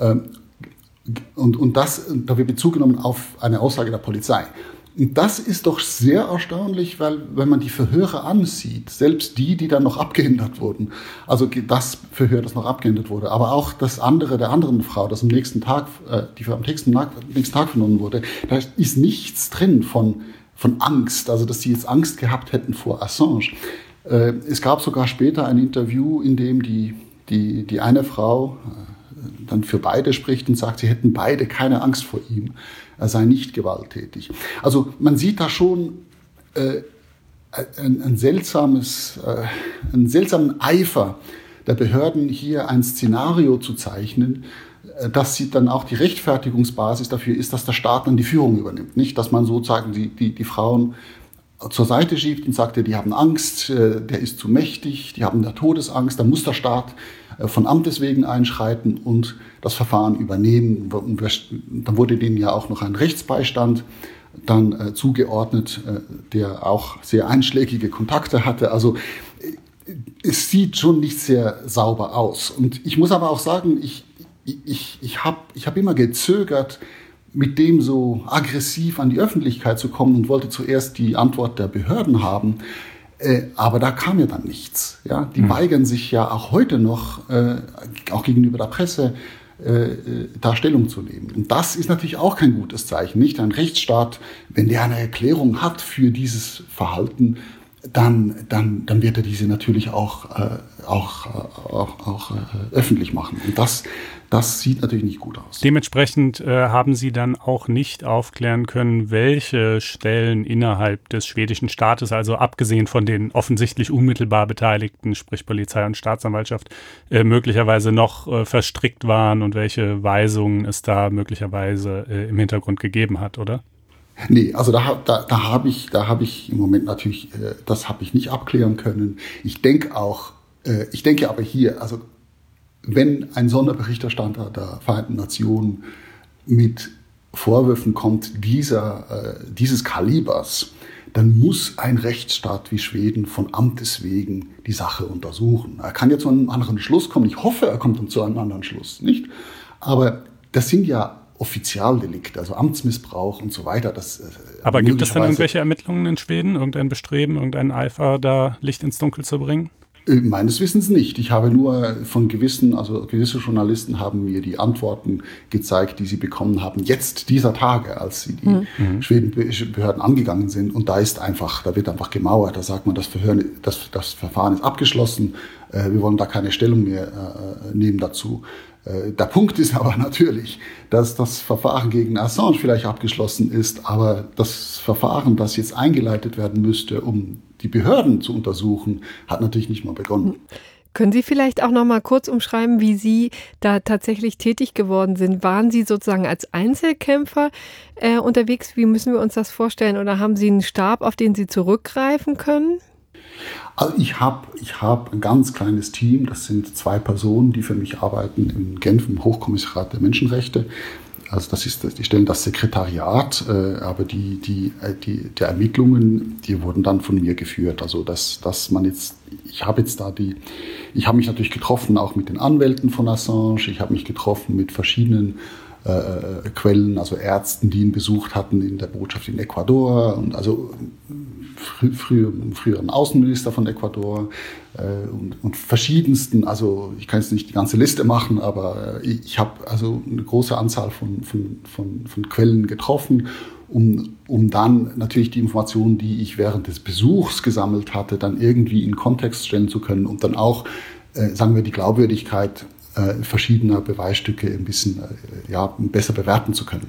Und, und das, da wird Bezug genommen auf eine Aussage der Polizei. Und das ist doch sehr erstaunlich, weil wenn man die Verhöre ansieht, selbst die, die dann noch abgeändert wurden, also das Verhör, das noch abgeändert wurde, aber auch das andere der anderen Frau, das am nächsten Tag, die am nächsten, nächsten Tag vernommen wurde, da ist nichts drin von, von Angst, also dass sie jetzt Angst gehabt hätten vor Assange. Es gab sogar später ein Interview, in dem die, die, die eine Frau dann für beide spricht und sagt, sie hätten beide keine Angst vor ihm, er sei nicht gewalttätig. Also man sieht da schon äh, ein, ein seltsames, äh, einen seltsamen Eifer der Behörden, hier ein Szenario zu zeichnen, äh, dass sie dann auch die Rechtfertigungsbasis dafür ist, dass der Staat dann die Führung übernimmt. Nicht, dass man sozusagen die, die, die Frauen zur Seite schiebt und sagt, die haben Angst, der ist zu mächtig, die haben da Todesangst, da muss der Staat von Amtes wegen einschreiten und das Verfahren übernehmen. Und dann wurde denen ja auch noch ein Rechtsbeistand dann zugeordnet, der auch sehr einschlägige Kontakte hatte. Also es sieht schon nicht sehr sauber aus. Und ich muss aber auch sagen, ich, ich, ich habe ich hab immer gezögert, mit dem so aggressiv an die Öffentlichkeit zu kommen, und wollte zuerst die Antwort der Behörden haben. Äh, aber da kam ja dann nichts. Ja? Die mhm. weigern sich ja auch heute noch, äh, auch gegenüber der Presse, äh, da Stellung zu nehmen. Und das ist natürlich auch kein gutes Zeichen. Nicht ein Rechtsstaat, wenn der eine Erklärung hat für dieses Verhalten, dann, dann, dann wird er diese natürlich auch, äh, auch, auch, auch äh, öffentlich machen. Und das, das sieht natürlich nicht gut aus. Dementsprechend äh, haben Sie dann auch nicht aufklären können, welche Stellen innerhalb des schwedischen Staates, also abgesehen von den offensichtlich unmittelbar Beteiligten, sprich Polizei und Staatsanwaltschaft, äh, möglicherweise noch äh, verstrickt waren und welche Weisungen es da möglicherweise äh, im Hintergrund gegeben hat, oder? Nee, also da, da, da habe ich, da habe ich im Moment natürlich, äh, das habe ich nicht abklären können. Ich denke auch, äh, ich denke aber hier, also wenn ein Sonderberichterstatter der Vereinten Nationen mit Vorwürfen kommt dieser, äh, dieses Kalibers, dann muss ein Rechtsstaat wie Schweden von Amtes wegen die Sache untersuchen. Er kann ja zu einem anderen Schluss kommen. Ich hoffe, er kommt zu einem anderen Schluss, nicht? Aber das sind ja Offizialdelikte, also Amtsmissbrauch und so weiter. Das, Aber gibt es dann irgendwelche Ermittlungen in Schweden, irgendein Bestreben, irgendeinen Eifer, da Licht ins Dunkel zu bringen? Meines Wissens nicht. Ich habe nur von gewissen, also gewisse Journalisten haben mir die Antworten gezeigt, die sie bekommen haben, jetzt dieser Tage, als sie die mhm. schwedischen Behörden angegangen sind. Und da ist einfach, da wird einfach gemauert. Da sagt man, das, Verhör, das, das Verfahren ist abgeschlossen. Äh, wir wollen da keine Stellung mehr äh, nehmen dazu. Äh, der Punkt ist aber natürlich, dass das Verfahren gegen Assange vielleicht abgeschlossen ist, aber das Verfahren, das jetzt eingeleitet werden müsste, um die Behörden zu untersuchen, hat natürlich nicht mal begonnen. Können Sie vielleicht auch noch mal kurz umschreiben, wie Sie da tatsächlich tätig geworden sind? Waren Sie sozusagen als Einzelkämpfer äh, unterwegs? Wie müssen wir uns das vorstellen? Oder haben Sie einen Stab, auf den Sie zurückgreifen können? Also ich habe ich hab ein ganz kleines Team, das sind zwei Personen, die für mich arbeiten in Genf im Hochkommissariat der Menschenrechte. Also das ist, die stellen das Sekretariat, äh, aber die, die, die, die Ermittlungen, die wurden dann von mir geführt. Also dass, dass man jetzt, ich habe jetzt da die, ich habe mich natürlich getroffen auch mit den Anwälten von Assange, ich habe mich getroffen mit verschiedenen äh, Quellen, also Ärzten, die ihn besucht hatten in der Botschaft in Ecuador und also frü früher, früheren Außenminister von Ecuador äh, und, und verschiedensten, also ich kann jetzt nicht die ganze Liste machen, aber ich, ich habe also eine große Anzahl von, von, von, von Quellen getroffen, um, um dann natürlich die Informationen, die ich während des Besuchs gesammelt hatte, dann irgendwie in Kontext stellen zu können und dann auch, äh, sagen wir, die Glaubwürdigkeit äh, verschiedener Beweisstücke ein bisschen äh, ja, besser bewerten zu können.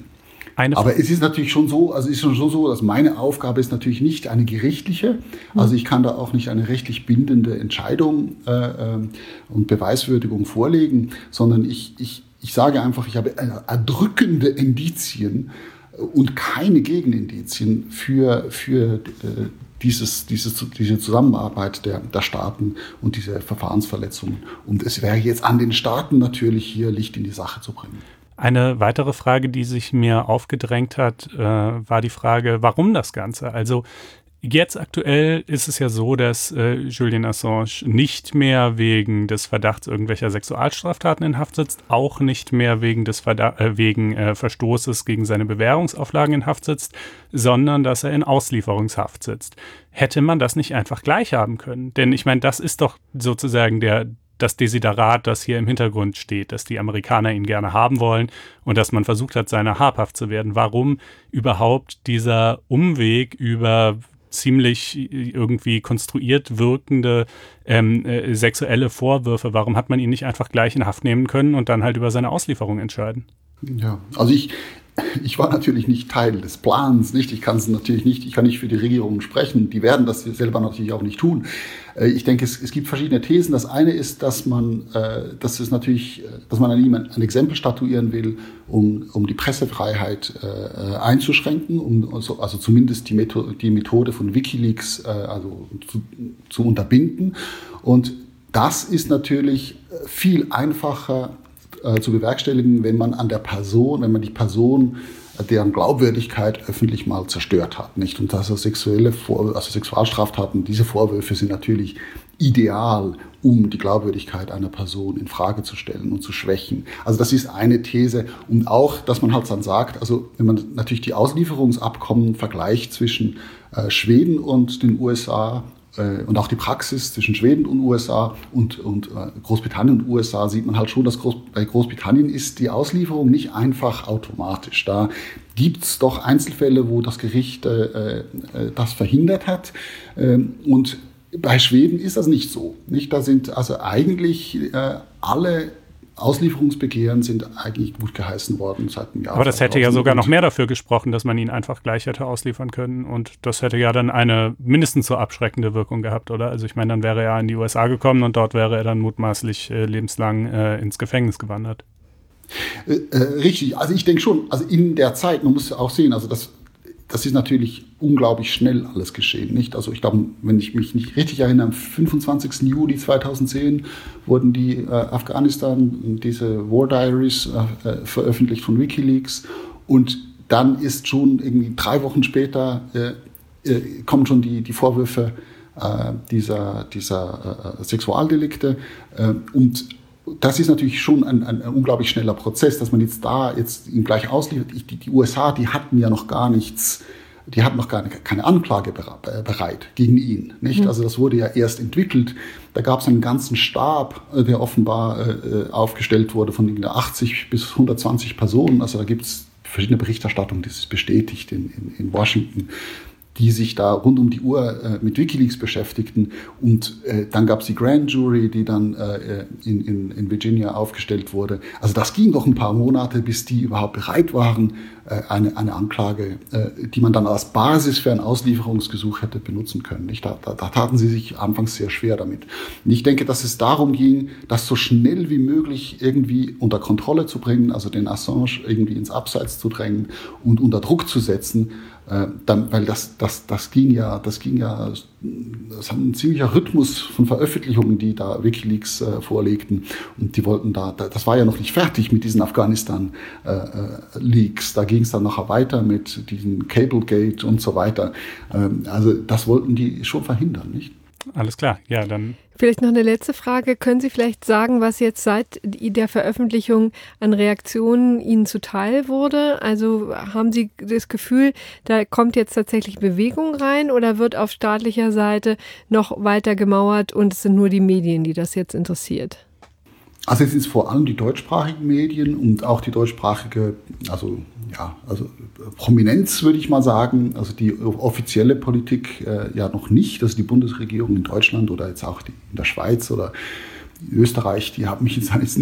Eine Aber es ist natürlich schon so, also es ist schon so, dass meine Aufgabe ist natürlich nicht eine gerichtliche. Also ich kann da auch nicht eine rechtlich bindende Entscheidung äh, und Beweiswürdigung vorlegen, sondern ich, ich, ich sage einfach, ich habe erdrückende Indizien und keine Gegenindizien für, für äh, dieses, dieses, diese Zusammenarbeit der, der Staaten und diese Verfahrensverletzungen. Und es wäre jetzt an den Staaten natürlich, hier Licht in die Sache zu bringen. Eine weitere Frage, die sich mir aufgedrängt hat, äh, war die Frage, warum das Ganze? Also jetzt aktuell ist es ja so, dass äh, Julian Assange nicht mehr wegen des Verdachts irgendwelcher Sexualstraftaten in Haft sitzt, auch nicht mehr wegen des Verda- äh, wegen äh, Verstoßes gegen seine Bewährungsauflagen in Haft sitzt, sondern dass er in Auslieferungshaft sitzt. Hätte man das nicht einfach gleich haben können? Denn ich meine, das ist doch sozusagen der das Desiderat, das hier im Hintergrund steht, dass die Amerikaner ihn gerne haben wollen und dass man versucht hat, seiner habhaft zu werden. Warum überhaupt dieser Umweg über ziemlich irgendwie konstruiert wirkende ähm, äh, sexuelle Vorwürfe? Warum hat man ihn nicht einfach gleich in Haft nehmen können und dann halt über seine Auslieferung entscheiden? Ja, also ich, ich war natürlich nicht Teil des Plans, nicht? Ich kann es natürlich nicht, ich kann nicht für die Regierung sprechen. Die werden das selber natürlich auch nicht tun. Ich denke, es, es gibt verschiedene Thesen. Das eine ist, dass man, äh, dass es natürlich, dass man an ihm ein, ein Exempel statuieren will, um, um die Pressefreiheit äh, einzuschränken, um also, also zumindest die Methode, die Methode von WikiLeaks äh, also zu, zu unterbinden. Und das ist natürlich viel einfacher äh, zu bewerkstelligen, wenn man an der Person, wenn man die Person, deren Glaubwürdigkeit öffentlich mal zerstört hat, nicht? Und dass sexuelle Vor- also Sexualstraftaten, diese Vorwürfe sind natürlich ideal, um die Glaubwürdigkeit einer Person in Frage zu stellen und zu schwächen. Also das ist eine These. Und auch, dass man halt dann sagt, also wenn man natürlich die Auslieferungsabkommen vergleicht zwischen äh, Schweden und den U S A, und auch die Praxis zwischen Schweden und U S A und, und Großbritannien und U S A, sieht man halt schon, dass Groß, bei Großbritannien ist die Auslieferung nicht einfach automatisch. Da gibt es doch Einzelfälle, wo das Gericht äh, äh, das verhindert hat. Ähm, und bei Schweden ist das nicht so. Nicht? Da sind also eigentlich äh, alle Auslieferungsbegehren sind eigentlich gut geheißen worden seit dem Jahr. Aber das hätte ja sogar noch mehr dafür gesprochen, dass man ihn einfach gleich hätte ausliefern können. Und das hätte ja dann eine mindestens so abschreckende Wirkung gehabt, oder? Also ich meine, dann wäre er in die U S A gekommen und dort wäre er dann mutmaßlich äh, lebenslang äh, ins Gefängnis gewandert. Äh, äh, richtig, also ich denke schon, also in der Zeit, man muss ja auch sehen, also das Das ist natürlich unglaublich schnell alles geschehen, nicht? Also ich glaube, wenn ich mich nicht richtig erinnere, am fünfundzwanzigsten Juli zweitausendzehn wurden die äh, Afghanistan, diese War Diaries äh, veröffentlicht von WikiLeaks und dann ist schon irgendwie drei Wochen später äh, äh, kommen schon die, die Vorwürfe äh, dieser, dieser äh, Sexualdelikte äh, und das ist natürlich schon ein, ein, ein unglaublich schneller Prozess, dass man jetzt da jetzt ihn gleich ausliefert. Die, die U S A, die hatten ja noch gar nichts, die hatten noch gar nicht, keine Anklage bereit gegen ihn, nicht? Mhm. Also das wurde ja erst entwickelt. Da gab es einen ganzen Stab, der offenbar äh, aufgestellt wurde von achtzig bis hundertzwanzig Personen. Also da gibt es verschiedene Berichterstattungen, das ist bestätigt in, in, in Washington, die sich da rund um die Uhr äh, mit WikiLeaks beschäftigten. Und äh, dann gab es die Grand Jury, die dann äh, in, in, in Virginia aufgestellt wurde. Also das ging doch ein paar Monate, bis die überhaupt bereit waren, äh, eine, eine Anklage, äh, die man dann als Basis für ein Auslieferungsgesuch hätte benutzen können. Nicht? Da, da, da taten sie sich anfangs sehr schwer damit. Und ich denke, dass es darum ging, das so schnell wie möglich irgendwie unter Kontrolle zu bringen, also den Assange irgendwie ins Abseits zu drängen und unter Druck zu setzen. Äh, dann, weil das, das, das ging ja, das ging ja, das hat ein ziemlicher Rhythmus von Veröffentlichungen, die da WikiLeaks äh, vorlegten. Und die wollten da, das war ja noch nicht fertig mit diesen Afghanistan-Leaks. Äh, da ging es dann nachher weiter mit diesem Cablegate und so weiter. Ähm, also das wollten die schon verhindern, nicht? Alles klar, ja, dann. Vielleicht noch eine letzte Frage. Können Sie vielleicht sagen, was jetzt seit der Veröffentlichung an Reaktionen Ihnen zuteil wurde? Also haben Sie das Gefühl, da kommt jetzt tatsächlich Bewegung rein oder wird auf staatlicher Seite noch weiter gemauert und es sind nur die Medien, die das jetzt interessiert? Also es sind vor allem die deutschsprachigen Medien und auch die deutschsprachige, also ja, also Prominenz würde ich mal sagen, also die offizielle Politik äh, ja noch nicht, also die Bundesregierung in Deutschland oder jetzt auch die, in der Schweiz oder in Österreich, die haben mich jetzt, jetzt nicht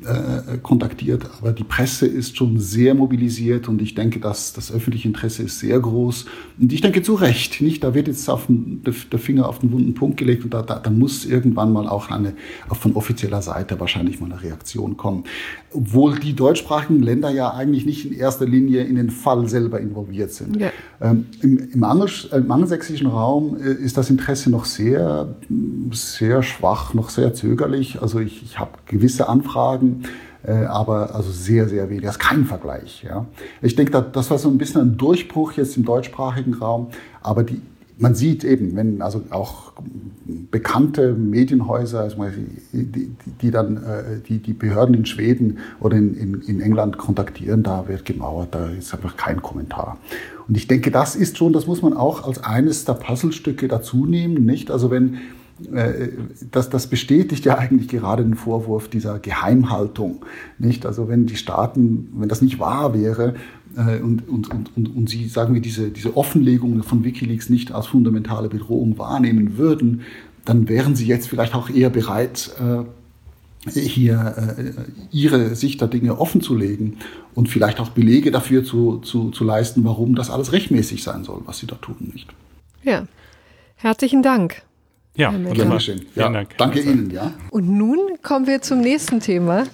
äh, kontaktiert, aber die Presse ist schon sehr mobilisiert und ich denke, dass das öffentliche Interesse ist sehr groß und ich denke zu Recht, nicht? Da wird jetzt auf den, der Finger auf den wunden Punkt gelegt und da, da, da muss irgendwann mal auch eine, auch von offizieller Seite wahrscheinlich mal eine Reaktion kommen. Obwohl die deutschsprachigen Länder ja eigentlich nicht in erster Linie in den Fall selber involviert sind. Ja. Ähm, im, im, Angel, im angelsächsischen Raum äh, ist das Interesse noch sehr, sehr schwach, noch sehr zögerlich. Also ich, ich habe gewisse Anfragen, äh, aber also sehr, sehr wenig. Das ist kein Vergleich. Ja. Ich denke, das, das war so ein bisschen ein Durchbruch jetzt im deutschsprachigen Raum, aber die man sieht eben, wenn also auch bekannte Medienhäuser, also die, die, die dann die, die Behörden in Schweden oder in, in, in England kontaktieren, da wird gemauert, da ist einfach kein Kommentar. Und ich denke, das ist schon, das muss man auch als eines der Puzzlestücke dazu nehmen, nicht? Also wenn Das, das bestätigt ja eigentlich gerade den Vorwurf dieser Geheimhaltung, nicht? Also wenn die Staaten, wenn das nicht wahr wäre äh, und, und, und, und sie, sagen wir, diese, diese Offenlegung von WikiLeaks nicht als fundamentale Bedrohung wahrnehmen würden, dann wären sie jetzt vielleicht auch eher bereit, äh, hier äh, ihre Sicht der Dinge offen zu legen und vielleicht auch Belege dafür zu, zu, zu leisten, warum das alles rechtmäßig sein soll, was sie da tun, nicht? Ja, herzlichen Dank. Ja, wunderbar. Ja, Dank. Danke Ihnen. Ja. Und nun kommen wir zum nächsten Thema.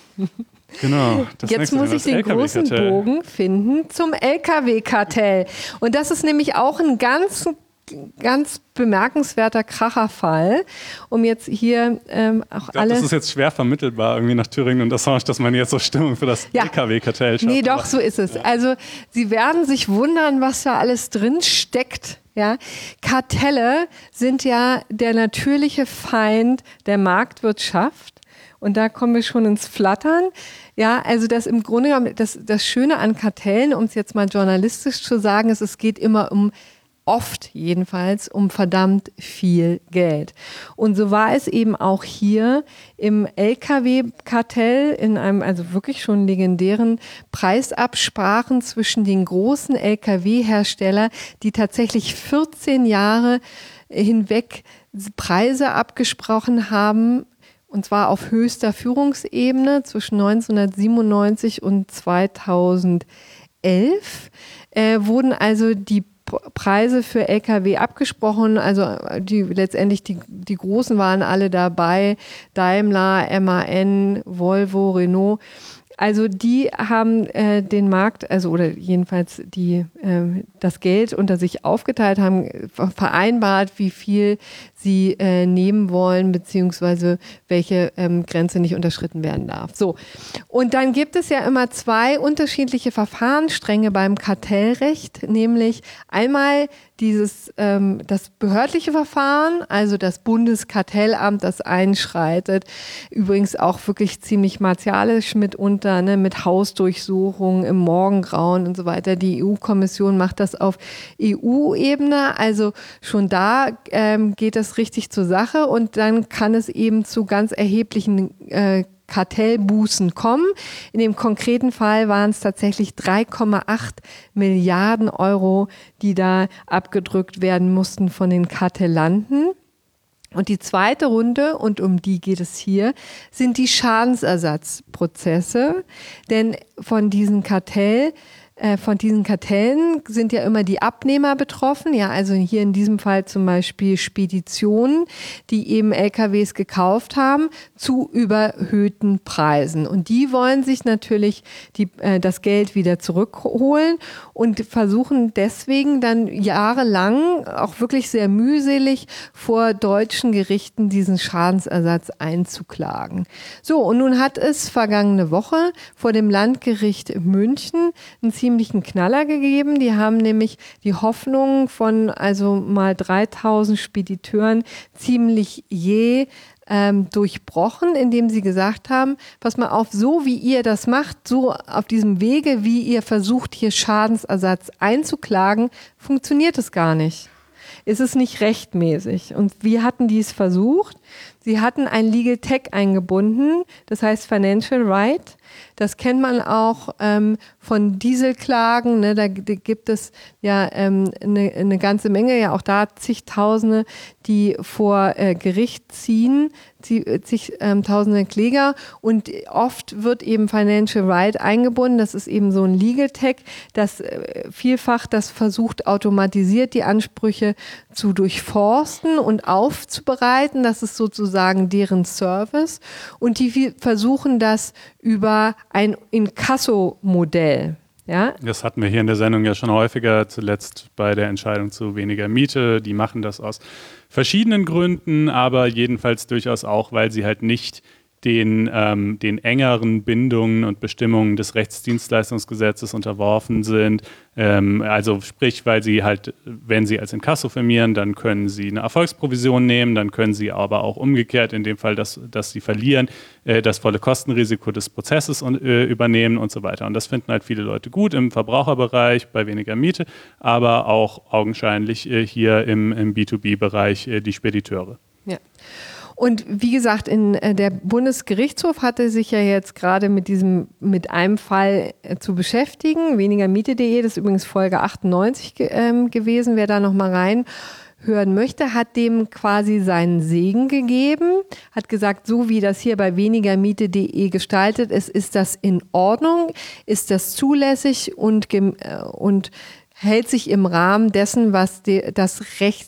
Genau. Jetzt muss ich den großen Bogen finden zum L K W-Kartell. Und das ist nämlich auch ein ganz, ganz bemerkenswerter Kracherfall, um jetzt hier ähm, auch ich glaub, alle... Das ist jetzt schwer vermittelbar irgendwie nach Thüringen und das Orange, dass man jetzt so Stimmung für das ja. L K W-Kartell schafft. Nee, doch, so ist es. Ja. Also Sie werden sich wundern, was da alles drin steckt. Ja, Kartelle sind ja der natürliche Feind der Marktwirtschaft. Und da kommen wir schon ins Flattern. Ja, also das im Grunde genommen, das, das Schöne an Kartellen, um es jetzt mal journalistisch zu sagen, ist, es geht immer um, oft jedenfalls, um verdammt viel Geld. Und so war es eben auch hier im L K W-Kartell, in einem also wirklich schon legendären Preisabsprachen zwischen den großen L K W-Herstellern, die tatsächlich vierzehn Jahre hinweg Preise abgesprochen haben, und zwar auf höchster Führungsebene zwischen neunzehnhundertsiebenundneunzig und zweitausendelf, äh, wurden also die Preise für L K W abgesprochen, also die letztendlich die, die Großen waren alle dabei, Daimler, M A N, Volvo, Renault. Also die haben äh, den Markt, also oder jedenfalls die äh, das Geld unter sich aufgeteilt, haben vereinbart, wie viel sie äh, nehmen wollen, beziehungsweise welche ähm, Grenze nicht unterschritten werden darf. So. Und dann gibt es ja immer zwei unterschiedliche Verfahrensstränge beim Kartellrecht, nämlich einmal dieses, ähm, das behördliche Verfahren, also das Bundeskartellamt, das einschreitet, übrigens auch wirklich ziemlich martialisch mitunter, ne, mit Hausdurchsuchungen im Morgengrauen und so weiter. Die E U-Kommission macht das auf E U-Ebene, also schon da ähm, geht es richtig zur Sache und dann kann es eben zu ganz erheblichen äh, Kartellbußen kommen. In dem konkreten Fall waren es tatsächlich drei Komma acht Milliarden Euro, die da abgedrückt werden mussten von den Kartellanten. Und die zweite Runde, und um die geht es hier, sind die Schadensersatzprozesse. Denn von diesen Kartell Von diesen Kartellen sind ja immer die Abnehmer betroffen, ja, also hier in diesem Fall zum Beispiel Speditionen, die eben L K Ws gekauft haben zu überhöhten Preisen. Und die wollen sich natürlich die, äh, das Geld wieder zurückholen und versuchen deswegen dann jahrelang, auch wirklich sehr mühselig, vor deutschen Gerichten diesen Schadensersatz einzuklagen. So, und nun hat es vergangene Woche vor dem Landgericht München ein ziemlichen Knaller gegeben. Die haben nämlich die Hoffnung von also mal dreitausend Spediteuren ziemlich jäh ähm, durchbrochen, indem sie gesagt haben, pass mal auf, so wie ihr das macht, so auf diesem Wege, wie ihr versucht, hier Schadensersatz einzuklagen, funktioniert es gar nicht. Ist es nicht rechtmäßig. Und wie hatten die es versucht? Sie hatten ein Legal Tech eingebunden, das heißt Financial Right. Das kennt man auch ähm, von Dieselklagen. Ne? Da g- gibt es ja ähm, eine, eine ganze Menge, ja auch da zigtausende, die vor äh, Gericht ziehen, zigtausende ähm, Kläger. Und oft wird eben Financial Right eingebunden. Das ist eben so ein Legal Tech, das äh, vielfach das versucht, automatisiert die Ansprüche zu durchforsten und aufzubereiten. Das ist sozusagen deren Service. Und die vi- versuchen das über ein Inkasso-Modell. Ja? Das hatten wir hier in der Sendung ja schon häufiger, zuletzt bei der Entscheidung zu weniger Miete. Die machen das aus verschiedenen Gründen, aber jedenfalls durchaus auch, weil sie halt nicht den, ähm, den engeren Bindungen und Bestimmungen des Rechtsdienstleistungsgesetzes unterworfen sind. Ähm, also sprich, weil sie halt, wenn sie als Inkasso firmieren, dann können sie eine Erfolgsprovision nehmen, dann können sie aber auch umgekehrt, in dem Fall, dass, dass sie verlieren, äh, das volle Kostenrisiko des Prozesses und, äh, übernehmen und so weiter. Und das finden halt viele Leute gut im Verbraucherbereich, bei weniger Miete, aber auch augenscheinlich äh, hier im, im B zwei B-Bereich äh, die Spediteure. Ja. Und wie gesagt, in, äh, der Bundesgerichtshof hatte sich ja jetzt gerade mit diesem, mit einem Fall äh, zu beschäftigen. weniger miete punkt de, das ist übrigens Folge achtundneunzig ge, ähm, gewesen. Wer da nochmal reinhören möchte, hat dem quasi seinen Segen gegeben, hat gesagt, so wie das hier bei weniger miete punkt de gestaltet ist, ist das in Ordnung, ist das zulässig und, gem- äh, und hält sich im Rahmen dessen, was die, das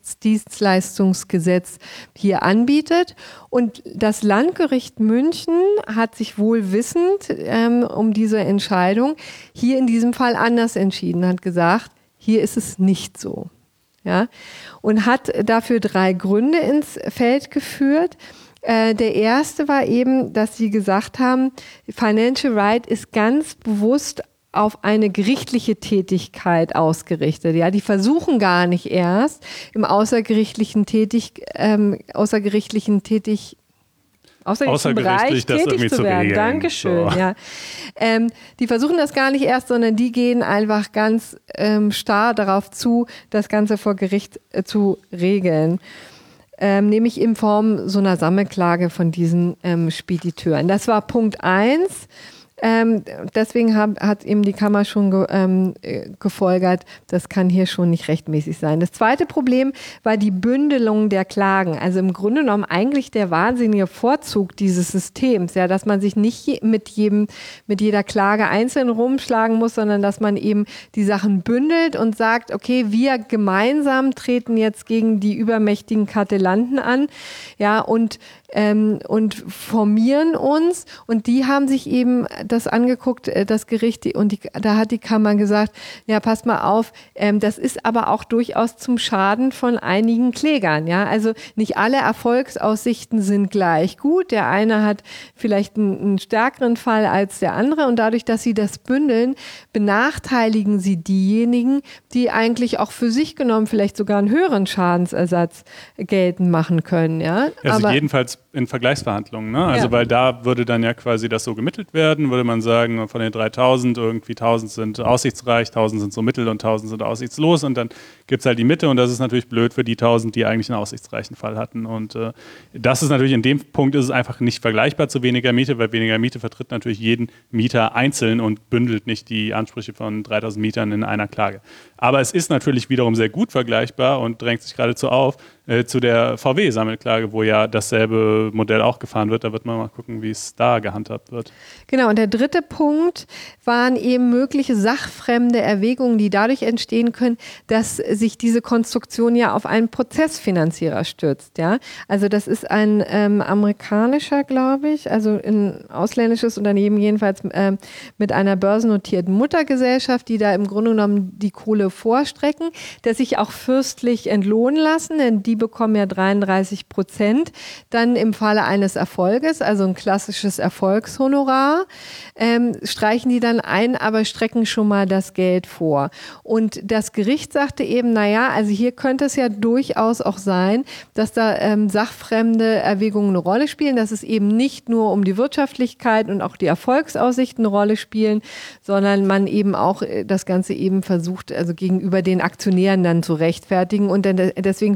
Rechtsdienstleistungsgesetz hier anbietet. Und das Landgericht München hat sich wohl wissend ähm, um diese Entscheidung hier in diesem Fall anders entschieden, hat gesagt, hier ist es nicht so. Ja? Und hat dafür drei Gründe ins Feld geführt. Äh, der erste war eben, dass sie gesagt haben, Financial Right ist ganz bewusst auf eine gerichtliche Tätigkeit ausgerichtet. Ja, die versuchen gar nicht erst im außergerichtlichen tätig, ähm, außergerichtlichen tätig, außergerichtlichen Bereich das tätig zu werden. regeln. Dankeschön. So. Ja. Ähm, die versuchen das gar nicht erst, sondern die gehen einfach ganz ähm, starr darauf zu, das Ganze vor Gericht äh, zu regeln. Ähm, nämlich in Form so einer Sammelklage von diesen ähm, Spediteuren. Das war Punkt eins. Ähm, deswegen hab, hat eben die Kammer schon ge, ähm, gefolgert, das kann hier schon nicht rechtmäßig sein. Das zweite Problem war die Bündelung der Klagen. Also im Grunde genommen eigentlich der wahnsinnige Vorzug dieses Systems, ja, dass man sich nicht je, mit jedem, mit jeder Klage einzeln rumschlagen muss, sondern dass man eben die Sachen bündelt und sagt, okay, wir gemeinsam treten jetzt gegen die übermächtigen Kartellanten an, ja, und ähm, und formieren uns. Und die haben sich eben das angeguckt, das Gericht, und die, da hat die Kammer gesagt, ja, passt mal auf, ähm, das ist aber auch durchaus zum Schaden von einigen Klägern. Ja? Also nicht alle Erfolgsaussichten sind gleich gut. Der eine hat vielleicht einen, einen stärkeren Fall als der andere, und dadurch, dass sie das bündeln, benachteiligen sie diejenigen, die eigentlich auch für sich genommen vielleicht sogar einen höheren Schadensersatz geltend machen können. Ja? Also aber jedenfalls in Vergleichsverhandlungen. Ne? Also ja. weil da würde dann ja quasi das so gemittelt werden, würde man sagen, von den dreitausend irgendwie tausend sind aussichtsreich, tausend sind so mittel und tausend sind aussichtslos, und dann gibt es halt die Mitte, und das ist natürlich blöd für die tausend, die eigentlich einen aussichtsreichen Fall hatten. Und äh, das ist natürlich in dem Punkt ist es einfach nicht vergleichbar zu weniger Miete, weil weniger Miete vertritt natürlich jeden Mieter einzeln und bündelt nicht die Ansprüche von dreitausend Mietern in einer Klage. Aber es ist natürlich wiederum sehr gut vergleichbar und drängt sich geradezu auf äh, zu der V W-Sammelklage, wo ja dasselbe Modell auch gefahren wird. Da wird man mal gucken, wie es da gehandhabt wird. Genau, und der dritte Punkt waren eben mögliche sachfremde Erwägungen, die dadurch entstehen können, dass sich diese Konstruktion ja auf einen Prozessfinanzierer stürzt. Ja? Also das ist ein ähm, amerikanischer, glaube ich, also ein ausländisches Unternehmen jedenfalls ähm, mit einer börsennotierten Muttergesellschaft, die da im Grunde genommen die Kohle vorstrecken, der sich auch fürstlich entlohnen lassen, denn die bekommen ja dreiunddreißig Prozent dann im Falle eines Erfolges, also ein klassisches Erfolgshonorar, ähm, streichen die dann ein, aber strecken schon mal das Geld vor. Und das Gericht sagte eben, naja, also hier könnte es ja durchaus auch sein, dass da ähm, sachfremde Erwägungen eine Rolle spielen, dass es eben nicht nur um die Wirtschaftlichkeit und auch die Erfolgsaussichten eine Rolle spielen, sondern man eben auch das Ganze eben versucht, also gegenüber den Aktionären dann zu rechtfertigen und dann deswegen vielleicht eine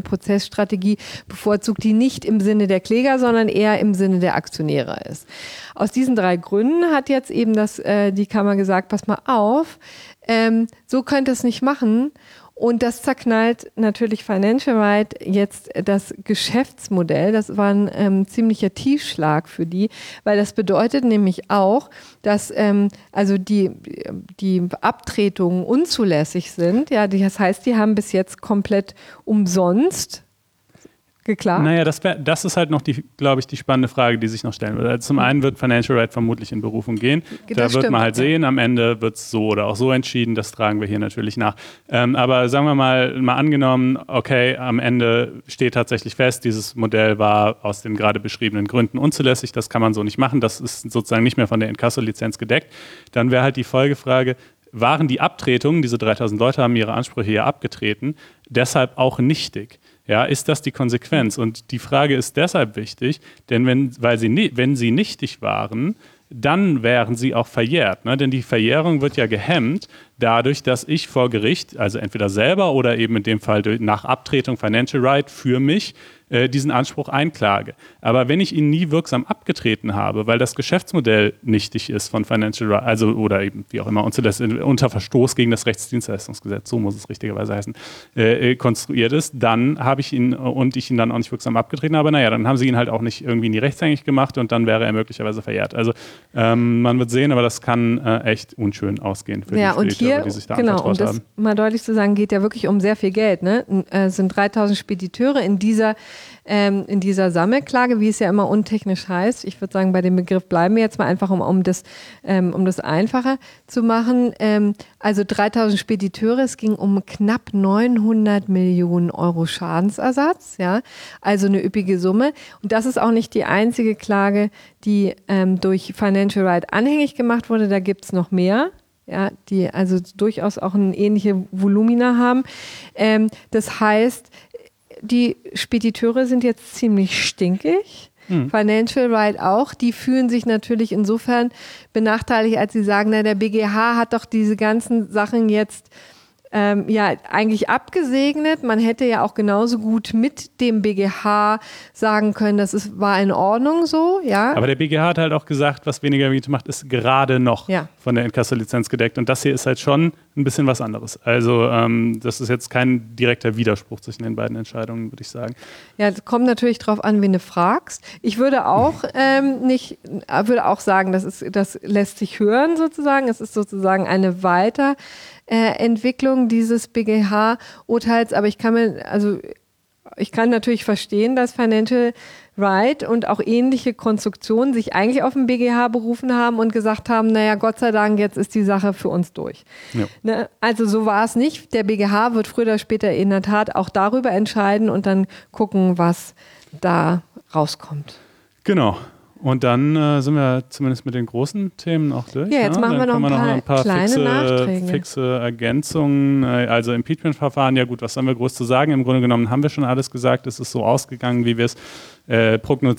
Prozessstrategie bevorzugt, die nicht im Sinne der Kläger, sondern eher im Sinne der Aktionäre ist. Aus diesen drei Gründen hat jetzt eben das, äh, die Kammer gesagt, pass mal auf, ähm, so könnt ihr es nicht machen. Und das zerknallt natürlich Financial Right jetzt das Geschäftsmodell. Das war ein ähm, ziemlicher Tiefschlag für die, weil das bedeutet nämlich auch, dass ähm, also die, die Abtretungen unzulässig sind. Ja, das heißt, die haben bis jetzt komplett umsonst geklagt. Naja, das, wär, das ist halt noch, die, glaube ich, die spannende Frage, die sich noch stellen würde. Also zum einen wird Financial Right vermutlich in Berufung gehen. Das da wird stimmt, man halt ja. sehen, am Ende wird es so oder auch so entschieden. Das tragen wir hier natürlich nach. Ähm, aber sagen wir mal, mal angenommen, okay, am Ende steht tatsächlich fest, dieses Modell war aus den gerade beschriebenen Gründen unzulässig. Das kann man so nicht machen. Das ist sozusagen nicht mehr von der Inkasso-Lizenz gedeckt. Dann wäre halt die Folgefrage, waren die Abtretungen, diese dreitausend Leute haben ihre Ansprüche hier abgetreten, deshalb auch nichtig? Ja, ist das die Konsequenz? Und die Frage ist deshalb wichtig, denn wenn, weil sie, wenn sie nichtig waren, dann wären sie auch verjährt. Ne? Denn die Verjährung wird ja gehemmt dadurch, dass ich vor Gericht, also entweder selber oder eben in dem Fall nach Abtretung Financial Right für mich, äh, diesen Anspruch einklage. Aber wenn ich ihn nie wirksam abgetreten habe, weil das Geschäftsmodell nichtig ist von Financial Right, also oder eben wie auch immer unter Verstoß gegen das Rechtsdienstleistungsgesetz, so muss es richtigerweise heißen, äh, konstruiert ist, dann habe ich ihn und ich ihn dann auch nicht wirksam abgetreten habe, naja, dann haben sie ihn halt auch nicht irgendwie nie rechtshängig gemacht und dann wäre er möglicherweise verjährt. Also ähm, man wird sehen, aber das kann äh, echt unschön ausgehen für ja, die Spediteure, die sich da genau, anvertraut und das haben. Mal deutlich zu sagen, geht ja wirklich um sehr viel Geld. Ne? Es sind dreitausend Spediteure in dieser, ähm, in dieser Sammelklage, wie es ja immer untechnisch heißt. Ich würde sagen, bei dem Begriff bleiben wir jetzt mal einfach, um, um, das, ähm, um das einfacher zu machen. Ähm, also dreitausend Spediteure, es ging um knapp neunhundert Millionen Euro Schadensersatz. Ja? Also eine üppige Summe. Und das ist auch nicht die einzige Klage, die ähm, durch Financial Right anhängig gemacht wurde. Da gibt es noch mehr. Ja, die also durchaus auch eine ähnliche Volumina haben. Ähm, das heißt, die Spediteure sind jetzt ziemlich stinkig. Hm. Financial Right auch. Die fühlen sich natürlich insofern benachteiligt, als sie sagen, na, der B G H hat doch diese ganzen Sachen jetzt Ähm, ja, eigentlich abgesegnet. Man hätte ja auch genauso gut mit dem B G H sagen können, das ist, war in Ordnung so, ja. Aber der B G H hat halt auch gesagt, was weniger Miete macht, ist gerade noch ja. von der Inkasso-Lizenz gedeckt. Und das hier ist halt schon ein bisschen was anderes. Also ähm, das ist jetzt kein direkter Widerspruch zwischen den beiden Entscheidungen, würde ich sagen. Ja, es kommt natürlich drauf an, wen du fragst. Ich würde auch ähm, nicht, würde auch sagen, das ist, das lässt sich hören sozusagen. Es ist sozusagen eine weiter Äh, Entwicklung dieses B G H-Urteils, aber ich kann mir, also ich kann natürlich verstehen, dass Financial Right und auch ähnliche Konstruktionen sich eigentlich auf den B G H berufen haben und gesagt haben, naja, Gott sei Dank, jetzt ist die Sache für uns durch. Ja. Ne? Also so war es nicht. Der B G H wird früher oder später in der Tat auch darüber entscheiden und dann gucken, was da rauskommt. Genau. Und dann äh, sind wir zumindest mit den großen Themen auch durch. Ja, jetzt ja? machen wir noch ein, wir noch paar ein paar kleine fixe, Nachträge. fixe Ergänzungen. Also Impeachment-Verfahren, ja gut, was haben wir groß zu sagen? Im Grunde genommen haben wir schon alles gesagt. Es ist so ausgegangen, wie wir es äh,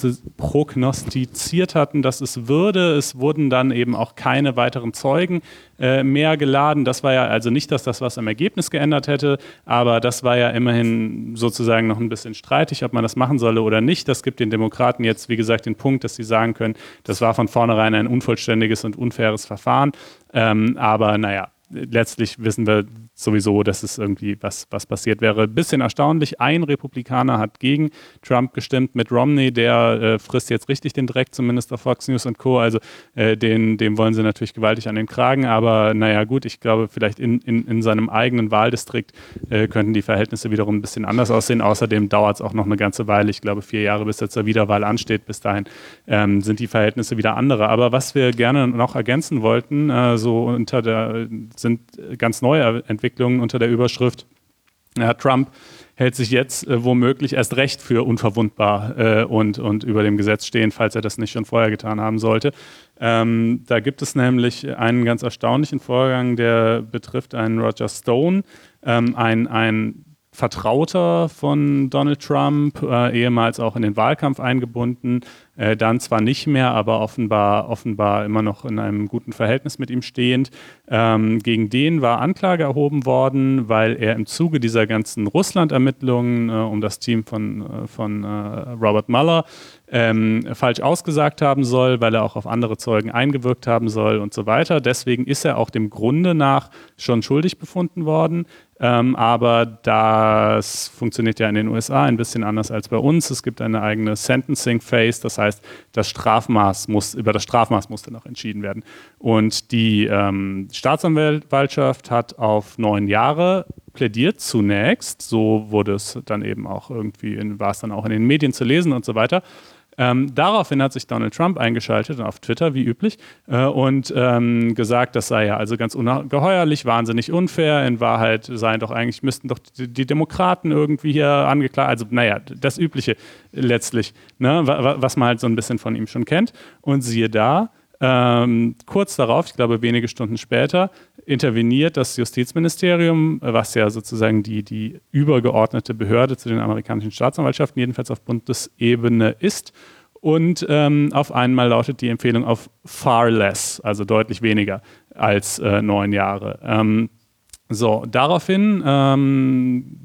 prognostiziert hatten, dass es würde. Es wurden dann eben auch keine weiteren Zeugen äh, mehr geladen. Das war ja also nicht, dass das was am Ergebnis geändert hätte, aber das war ja immerhin sozusagen noch ein bisschen streitig, ob man das machen solle oder nicht. Das gibt den Demokraten jetzt, wie gesagt, den Punkt, dass sie sagen können, das war von vornherein ein unvollständiges und unfaires Verfahren. Ähm, aber naja, letztlich wissen wir sowieso, dass es irgendwie was, was passiert wäre. Bisschen erstaunlich, ein Republikaner hat gegen Trump gestimmt, Mitt Romney, der äh, frisst jetzt richtig den Dreck, zumindest auf Fox News und Co. Also äh, den, dem wollen sie natürlich gewaltig an den Kragen, aber naja gut, ich glaube vielleicht in, in, in seinem eigenen Wahldistrikt äh, könnten die Verhältnisse wiederum ein bisschen anders aussehen. Außerdem dauert es auch noch eine ganze Weile, ich glaube vier Jahre, bis jetzt zur Wiederwahl ansteht. Bis dahin ähm, sind die Verhältnisse wieder andere. Aber was wir gerne noch ergänzen wollten, äh, so unter der, sind ganz neue Entwicklungen unter der Überschrift, ja, Trump hält sich jetzt äh, womöglich erst recht für unverwundbar äh, und, und über dem Gesetz stehen, falls er das nicht schon vorher getan haben sollte. Ähm, da gibt es nämlich einen ganz erstaunlichen Vorgang, der betrifft einen Roger Stone, ähm, ein, ein Vertrauter von Donald Trump, äh, ehemals auch in den Wahlkampf eingebunden, äh, dann zwar nicht mehr, aber offenbar, offenbar immer noch in einem guten Verhältnis mit ihm stehend. Ähm, gegen den war Anklage erhoben worden, weil er im Zuge dieser ganzen Russland-Ermittlungen äh, um das Team von, äh, von äh, Robert Mueller ähm, falsch ausgesagt haben soll, weil er auch auf andere Zeugen eingewirkt haben soll und so weiter. Deswegen ist er auch dem Grunde nach schon schuldig befunden worden. Ähm, aber das funktioniert ja in den U S A ein bisschen anders als bei uns. Es gibt eine eigene Sentencing Phase, das heißt, das Strafmaß muss, über das Strafmaß musste noch entschieden werden. Und die ähm, Staatsanwaltschaft hat auf neun Jahre plädiert zunächst. So wurde es dann eben auch irgendwie, in, war es dann auch in den Medien zu lesen und so weiter. Ähm, daraufhin hat sich Donald Trump eingeschaltet auf Twitter, wie üblich, äh, und ähm, gesagt, das sei ja also ganz ungeheuerlich, wahnsinnig unfair. In Wahrheit seien doch eigentlich, müssten doch die, die Demokraten irgendwie hier angeklagt, also naja, das Übliche letztlich, ne, was man halt so ein bisschen von ihm schon kennt. Und siehe da, ähm, kurz darauf, ich glaube wenige Stunden später, interveniert das Justizministerium, was ja sozusagen die, die übergeordnete Behörde zu den amerikanischen Staatsanwaltschaften, jedenfalls auf Bundesebene ist. Und ähm, auf einmal lautet die Empfehlung auf far less, also deutlich weniger als äh, neun Jahre. Ähm, so, daraufhin ähm,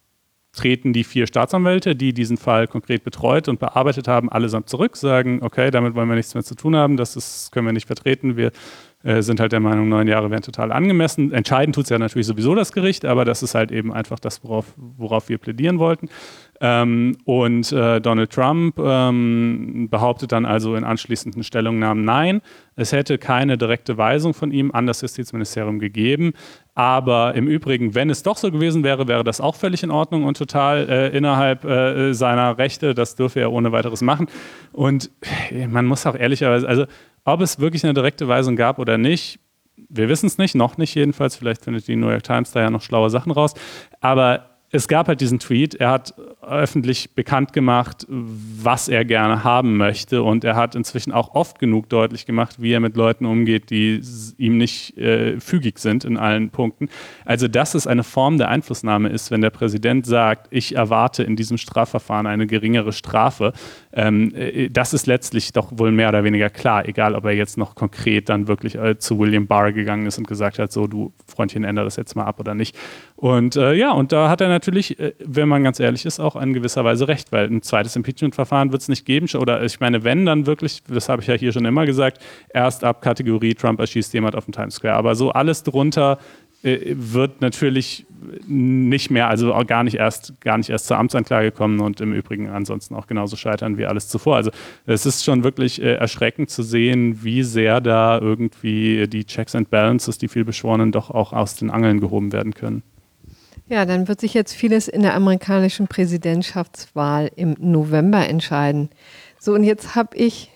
treten die vier Staatsanwälte, die diesen Fall konkret betreut und bearbeitet haben, allesamt zurück, sagen, okay, damit wollen wir nichts mehr zu tun haben, das ist, können wir nicht vertreten, wir äh, sind halt der Meinung, neun Jahre wären total angemessen. Entscheiden tut es ja natürlich sowieso das Gericht, aber das ist halt eben einfach das, worauf, worauf wir plädieren wollten. Ähm, und äh, Donald Trump ähm, behauptet dann also in anschließenden Stellungnahmen, nein, es hätte keine direkte Weisung von ihm an das Justizministerium gegeben, aber im Übrigen, wenn es doch so gewesen wäre, wäre das auch völlig in Ordnung und total äh, innerhalb äh, seiner Rechte, das dürfe er ohne weiteres machen. Und man muss auch ehrlicherweise, also ob es wirklich eine direkte Weisung gab oder nicht, wir wissen es nicht, noch nicht jedenfalls, vielleicht findet die New York Times da ja noch schlaue Sachen raus, aber es gab halt diesen Tweet, er hat öffentlich bekannt gemacht, was er gerne haben möchte, und er hat inzwischen auch oft genug deutlich gemacht, wie er mit Leuten umgeht, die ihm nicht äh, fügig sind in allen Punkten. Also dass es eine Form der Einflussnahme ist, wenn der Präsident sagt, ich erwarte in diesem Strafverfahren eine geringere Strafe, ähm, äh, das ist letztlich doch wohl mehr oder weniger klar, egal ob er jetzt noch konkret dann wirklich äh, zu William Barr gegangen ist und gesagt hat, so du Freundchen, ändere das jetzt mal ab oder nicht. Und äh, ja, und da hat er natürlich, äh, wenn man ganz ehrlich ist, auch in gewisser Weise recht, weil ein zweites Impeachment-Verfahren wird es nicht geben. Oder ich meine, wenn, dann wirklich, das habe ich ja hier schon immer gesagt, erst ab Kategorie Trump erschießt jemand auf dem Times Square. Aber so alles drunter äh, wird natürlich nicht mehr, also auch gar nicht erst, gar nicht erst zur Amtsanklage kommen und im Übrigen ansonsten auch genauso scheitern wie alles zuvor. Also es ist schon wirklich äh, erschreckend zu sehen, wie sehr da irgendwie die Checks and Balances, die vielbeschworenen, doch auch aus den Angeln gehoben werden können. Ja, dann wird sich jetzt vieles in der amerikanischen Präsidentschaftswahl im November entscheiden. So, und jetzt habe ich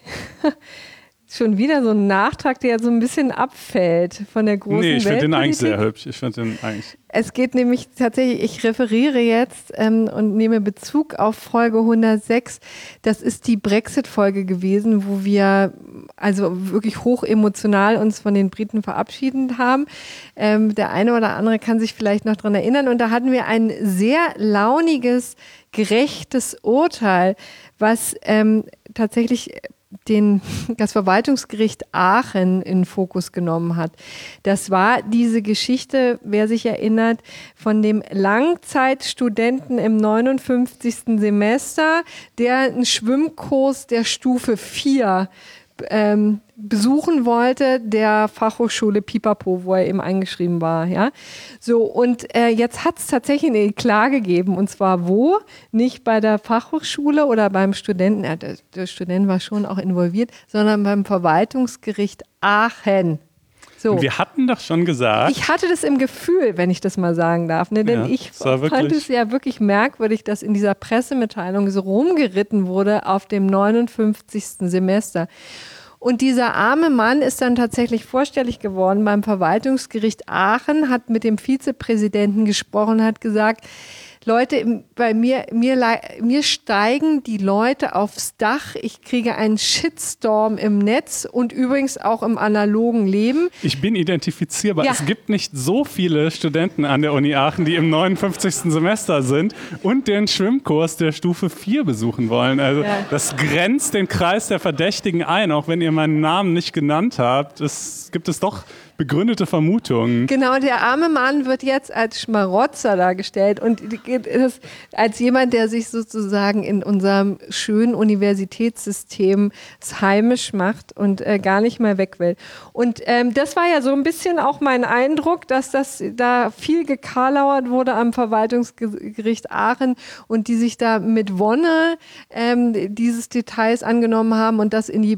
schon wieder so einen Nachtrag, der so ein bisschen abfällt von der großen Welt. Nee, ich finde den eigentlich sehr hübsch. Ich finde den eigentlich. Es geht nämlich tatsächlich, ich referiere jetzt ähm, und nehme Bezug auf Folge hundertsechs. Das ist die Brexit-Folge gewesen, wo wir also wirklich hoch emotional uns von den Briten verabschiedet haben. Ähm, der eine oder andere kann sich vielleicht noch dran erinnern. Und da hatten wir ein sehr launiges, gerechtes Urteil, was ähm, tatsächlich den, das Verwaltungsgericht Aachen in den Fokus genommen hat. Das war diese Geschichte, wer sich erinnert, von dem Langzeitstudenten im neunundfünfzigsten Semester, der einen Schwimmkurs der Stufe vier ähm, besuchen wollte, der Fachhochschule Pipapo, wo er eben eingeschrieben war. Ja? So, und äh, jetzt hat es tatsächlich eine Klage gegeben. Und zwar wo? Nicht bei der Fachhochschule oder beim Studenten, äh, der, der Student war schon auch involviert, sondern beim Verwaltungsgericht Aachen. So. Wir hatten doch schon gesagt. Ich hatte das im Gefühl, wenn ich das mal sagen darf. Ne? Denn ja, ich fand es ja wirklich merkwürdig, dass in dieser Pressemitteilung so rumgeritten wurde auf dem neunundfünfzigsten Semester. Und dieser arme Mann ist dann tatsächlich vorstellig geworden beim Verwaltungsgericht Aachen, hat mit dem Vizepräsidenten gesprochen, hat gesagt, Leute, bei mir, mir, mir steigen die Leute aufs Dach. Ich kriege einen Shitstorm im Netz und übrigens auch im analogen Leben. Ich bin identifizierbar. Ja. Es gibt nicht so viele Studenten an der Uni Aachen, die im neunundfünfzigsten Semester sind und den Schwimmkurs der Stufe vier besuchen wollen. Also Ja. das grenzt den Kreis der Verdächtigen ein, auch wenn ihr meinen Namen nicht genannt habt. Es gibt es doch begründete Vermutungen. Genau, der arme Mann wird jetzt als Schmarotzer dargestellt und das, als jemand, der sich sozusagen in unserem schönen Universitätssystem heimisch macht und äh, gar nicht mehr weg will. Und ähm, das war ja so ein bisschen auch mein Eindruck, dass das da viel gekarlauert wurde am Verwaltungsgericht Aachen und die sich da mit Wonne ähm, dieses Details angenommen haben und das in die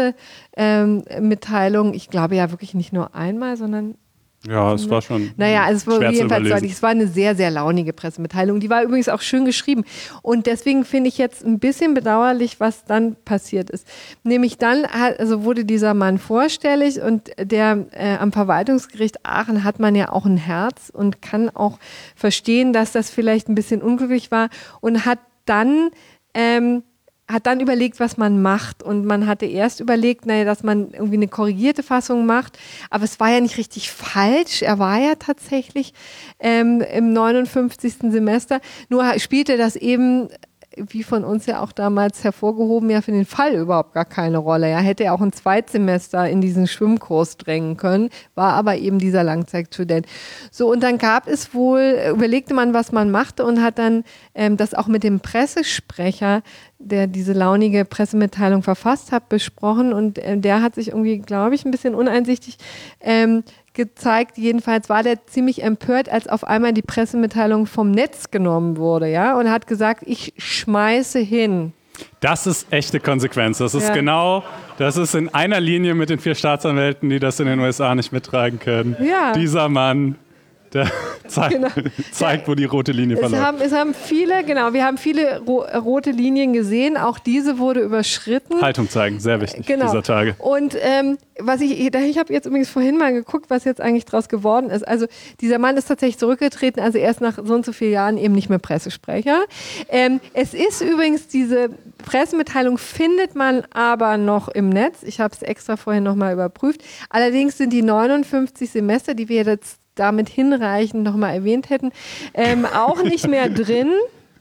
Pressemitteilung, ähm, ich glaube ja wirklich nicht nur einmal, sondern Ja, es war schon Naja, also es war schwer zu jedenfalls überlesen. deutlich. Es war eine sehr, sehr launige Pressemitteilung. Die war übrigens auch schön geschrieben. Und deswegen finde ich jetzt ein bisschen bedauerlich, was dann passiert ist. Nämlich dann hat, also wurde dieser Mann vorstellig und der äh, am Verwaltungsgericht Aachen hat man ja auch ein Herz und kann auch verstehen, dass das vielleicht ein bisschen unglücklich war und hat dann ähm, hat dann überlegt, was man macht. Und man hatte erst überlegt, naja, dass man irgendwie eine korrigierte Fassung macht. Aber es war ja nicht richtig falsch. Er war ja tatsächlich ähm, im neunundfünfzigsten Semester. Nur spielte das eben, wie von uns ja auch damals hervorgehoben, ja für den Fall überhaupt gar keine Rolle. Er hätte ja auch ein Zweitsemester in diesen Schwimmkurs drängen können, war aber eben dieser Langzeitstudent. So, und dann gab es wohl, überlegte man, was man machte und hat dann ähm, das auch mit dem Pressesprecher, der diese launige Pressemitteilung verfasst hat, besprochen und äh, der hat sich irgendwie, glaube ich, ein bisschen uneinsichtig ähm, gezeigt. Jedenfalls war der ziemlich empört, als auf einmal die Pressemitteilung vom Netz genommen wurde, ja, und hat gesagt, ich schmeiße hin. Das ist echte Konsequenz. Das ist Ja. genau, das ist in einer Linie mit den vier Staatsanwälten, die das in den U S A nicht mittragen können. Ja. Dieser Mann, der zeigt, Genau. zeigt, wo die rote Linie Es verläuft. haben, es haben viele, genau, wir haben viele ro rote Linien gesehen, auch diese wurde überschritten. Haltung zeigen, sehr wichtig Genau. dieser Tage. Und ähm, was ich, ich habe jetzt übrigens vorhin mal geguckt, was jetzt eigentlich draus geworden ist. Also dieser Mann ist tatsächlich zurückgetreten, also erst nach so und so vielen Jahren eben nicht mehr Pressesprecher. Ähm, es ist übrigens, diese Pressemitteilung findet man aber noch im Netz. Ich habe es extra vorhin nochmal überprüft. Allerdings sind die neunundfünfzig Semester, die wir jetzt damit hinreichend nochmal erwähnt hätten, ähm, auch nicht mehr drin.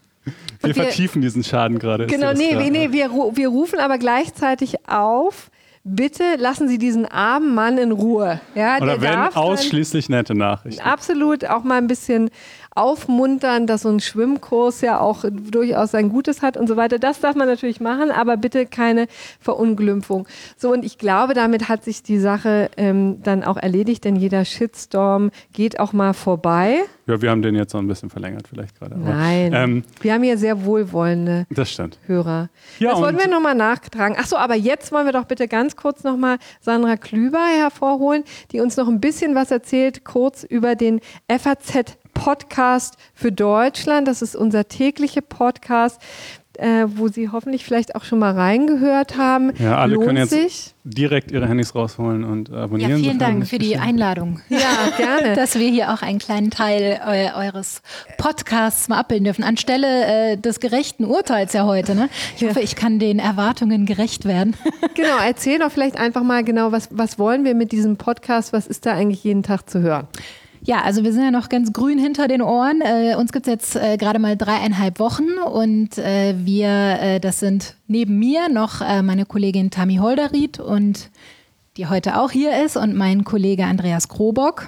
Wir, Und wir- vertiefen diesen Schaden gerade. ist Genau, dir das nee, klar? nee, nee wir, ru- wir rufen aber gleichzeitig auf, bitte lassen Sie diesen armen Mann in Ruhe. Ja, Oder der wenn darf dann ausschließlich nette Nachrichten. absolut auch mal ein bisschen aufmuntern, dass so ein Schwimmkurs ja auch durchaus sein Gutes hat und so weiter. Das darf man natürlich machen, aber bitte keine Verunglimpfung. So, und ich glaube, damit hat sich die Sache ähm, dann auch erledigt, denn jeder Shitstorm geht auch mal vorbei. Ja, wir haben den jetzt noch ein bisschen verlängert vielleicht gerade. aber, Nein, Ähm, wir haben hier sehr wohlwollende das stimmt. Hörer. Ja, das wollten und- wir nochmal nachtragen. Achso, aber jetzt wollen wir doch bitte ganz kurz nochmal Sandra Klüber hervorholen, die uns noch ein bisschen was erzählt, kurz über den F A Z-Podcast für Deutschland. Das ist unser täglicher Podcast, äh, wo Sie hoffentlich vielleicht auch schon mal reingehört haben. Ja, alle Lohnt können jetzt sich? direkt ihre Handys rausholen und abonnieren. Ja, vielen sofern Dank nicht für die geschehen. Einladung. Ja, gerne. Dass wir hier auch einen kleinen Teil eu eures Podcasts mal abbilden dürfen. Anstelle äh, des gerechten Urteils ja heute. Ne? Ich hoffe, ich kann den Erwartungen gerecht werden. Genau, erzähl doch vielleicht einfach mal genau, was, was wollen wir mit diesem Podcast? Was ist da eigentlich jeden Tag zu hören? Ja, also wir sind ja noch ganz grün hinter den Ohren. Äh, uns gibt es jetzt äh, gerade mal dreieinhalb Wochen und äh, wir, äh, das sind neben mir noch äh, meine Kollegin Tammy Holderried und die heute auch hier ist und mein Kollege Andreas Krobock.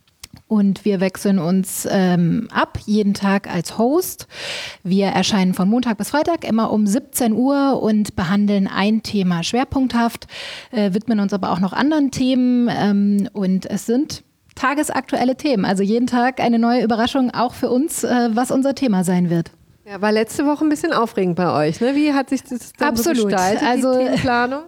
Und wir wechseln uns ähm, ab, jeden Tag als Host. Wir erscheinen von Montag bis Freitag immer um siebzehn Uhr und behandeln ein Thema schwerpunkthaft, äh, widmen uns aber auch noch anderen Themen ähm, und es sind tagesaktuelle Themen. Also jeden Tag eine neue Überraschung, auch für uns, äh, was unser Thema sein wird. Ja, war letzte Woche ein bisschen aufregend bei euch, ne? Wie hat sich das dann Absolut. so gestaltet, Also- die Themenplanung?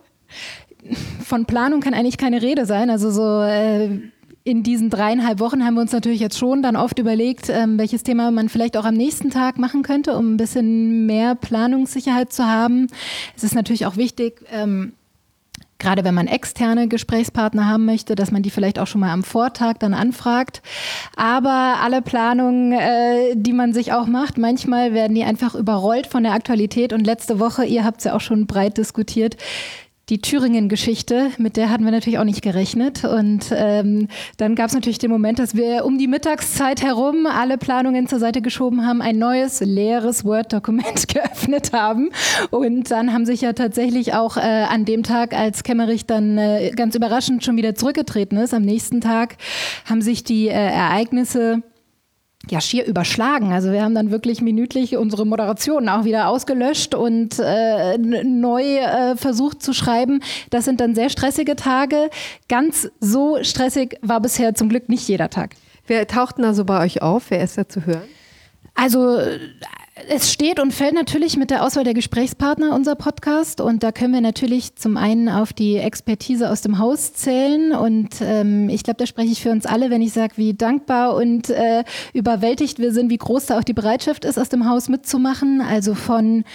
Von Planung kann eigentlich keine Rede sein. Also so äh, in diesen dreieinhalb Wochen haben wir uns natürlich jetzt schon dann oft überlegt, ähm, welches Thema man vielleicht auch am nächsten Tag machen könnte, um ein bisschen mehr Planungssicherheit zu haben. Es ist natürlich auch wichtig, ähm, gerade wenn man externe Gesprächspartner haben möchte, dass man die vielleicht auch schon mal am Vortag dann anfragt. Aber alle Planungen, äh, die man sich auch macht, manchmal werden die einfach überrollt von der Aktualität. Und letzte Woche, ihr habt es ja auch schon breit diskutiert, die Thüringen-Geschichte, mit der hatten wir natürlich auch nicht gerechnet. Und ähm, dann gab es natürlich den Moment, dass wir um die Mittagszeit herum alle Planungen zur Seite geschoben haben, ein neues, leeres Word-Dokument geöffnet haben. Und dann haben sich ja tatsächlich auch äh, an dem Tag, als Kemmerich dann äh, ganz überraschend schon wieder zurückgetreten ist, am nächsten Tag haben sich die äh, Ereignisse ja schier überschlagen. Also wir haben dann wirklich minütlich unsere Moderationen auch wieder ausgelöscht und äh, neu äh, versucht zu schreiben. Das sind dann sehr stressige Tage. Ganz so stressig war bisher zum Glück nicht jeder Tag. Wer taucht denn da so bei euch auf? Wer ist da zu hören? Also es steht und fällt natürlich mit der Auswahl der Gesprächspartner unser Podcast und da können wir natürlich zum einen auf die Expertise aus dem Haus zählen und ähm, ich glaube, da spreche ich für uns alle, wenn ich sage, wie dankbar und äh, überwältigt wir sind, wie groß da auch die Bereitschaft ist, aus dem Haus mitzumachen, also von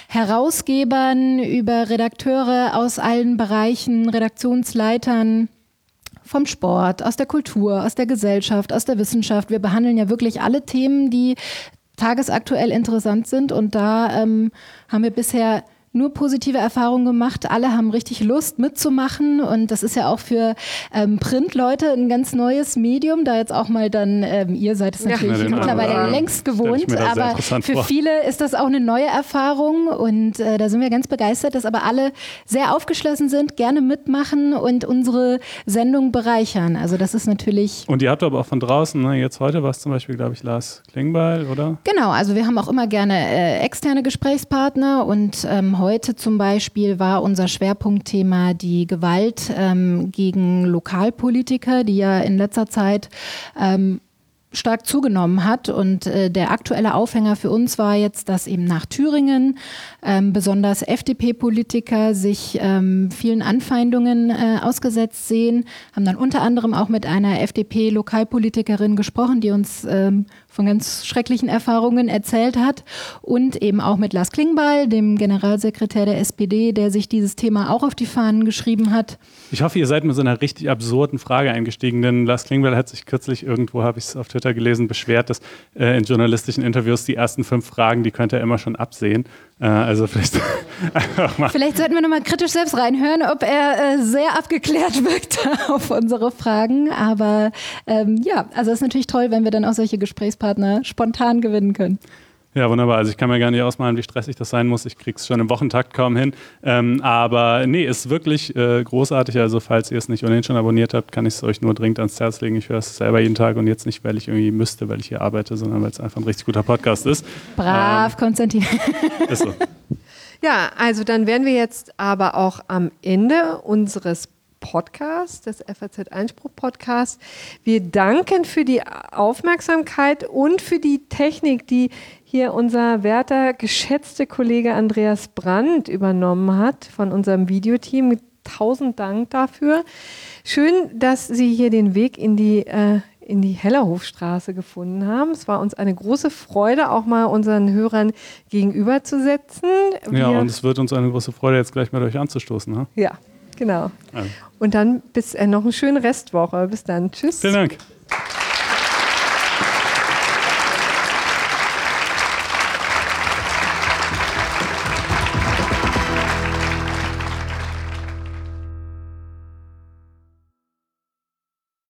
Herausgebern über Redakteure aus allen Bereichen, Redaktionsleitern, vom Sport, aus der Kultur, aus der Gesellschaft, aus der Wissenschaft. Wir behandeln ja wirklich alle Themen, die tagesaktuell interessant sind und da ähm, haben wir bisher nur positive Erfahrungen gemacht. Alle haben richtig Lust mitzumachen und das ist ja auch für ähm, Printleute ein ganz neues Medium, da jetzt auch mal dann, ähm, ihr seid es natürlich ja, mittlerweile anderen, längst gewohnt, aber für vor. viele ist das auch eine neue Erfahrung und äh, da sind wir ganz begeistert, dass aber alle sehr aufgeschlossen sind, gerne mitmachen und unsere Sendung bereichern. Also das ist natürlich... Und ihr habt aber auch von draußen, ne? Jetzt heute war es zum Beispiel, glaube ich, Lars Klingbeil, oder? Genau, also wir haben auch immer gerne äh, externe Gesprächspartner und ähm, heute zum Beispiel war unser Schwerpunktthema die Gewalt ähm, gegen Lokalpolitiker, die ja in letzter Zeit ähm, stark zugenommen hat und äh, der aktuelle Aufhänger für uns war jetzt, dass eben nach Thüringen ähm, besonders F D P-Politiker sich ähm, vielen Anfeindungen äh, ausgesetzt sehen, haben dann unter anderem auch mit einer F D P-Lokalpolitikerin gesprochen, die uns ähm, von ganz schrecklichen Erfahrungen erzählt hat und eben auch mit Lars Klingbeil, dem Generalsekretär der S P D, der sich dieses Thema auch auf die Fahnen geschrieben hat. Ich hoffe, ihr seid mit so einer richtig absurden Frage eingestiegen, denn Lars Klingbeil hat sich kürzlich irgendwo, habe ich es auf Twitter gelesen, beschwert, dass äh, in journalistischen Interviews die ersten fünf Fragen, die könnte er immer schon absehen. Äh, also vielleicht einfach mal. Vielleicht sollten wir nochmal kritisch selbst reinhören, ob er äh, sehr abgeklärt wirkt auf unsere Fragen. Aber ähm, ja, also es ist natürlich toll, wenn wir dann auch solche Gesprächspartner spontan gewinnen können. Ja, wunderbar. Also ich kann mir gar nicht ausmalen, wie stressig das sein muss. Ich krieg's schon im Wochentakt kaum hin. Ähm, aber nee, ist wirklich äh, großartig. Also falls ihr es nicht ohnehin schon abonniert habt, kann ich es euch nur dringend ans Herz legen. Ich höre es selber jeden Tag und jetzt nicht, weil ich irgendwie müsste, weil ich hier arbeite, sondern weil es einfach ein richtig guter Podcast ist. Brav, ähm, Konstantin. Ist so. Ja, also dann wären wir jetzt aber auch am Ende unseres Podcasts, des F A Z-Einspruch-Podcasts. Wir danken für die Aufmerksamkeit und für die Technik, die hier unser werter, geschätzter Kollege Andreas Brandt übernommen hat von unserem Videoteam. Tausend Dank dafür. Schön, dass Sie hier den Weg in die, äh, in die Hellerhofstraße gefunden haben. Es war uns eine große Freude, auch mal unseren Hörern gegenüberzusetzen. Ja, Wir und es wird uns eine große Freude, jetzt gleich mit euch anzustoßen. Ne? Ja, genau. Also. Und dann bis äh, noch eine schöne Restwoche. Bis dann. Tschüss. Vielen Dank.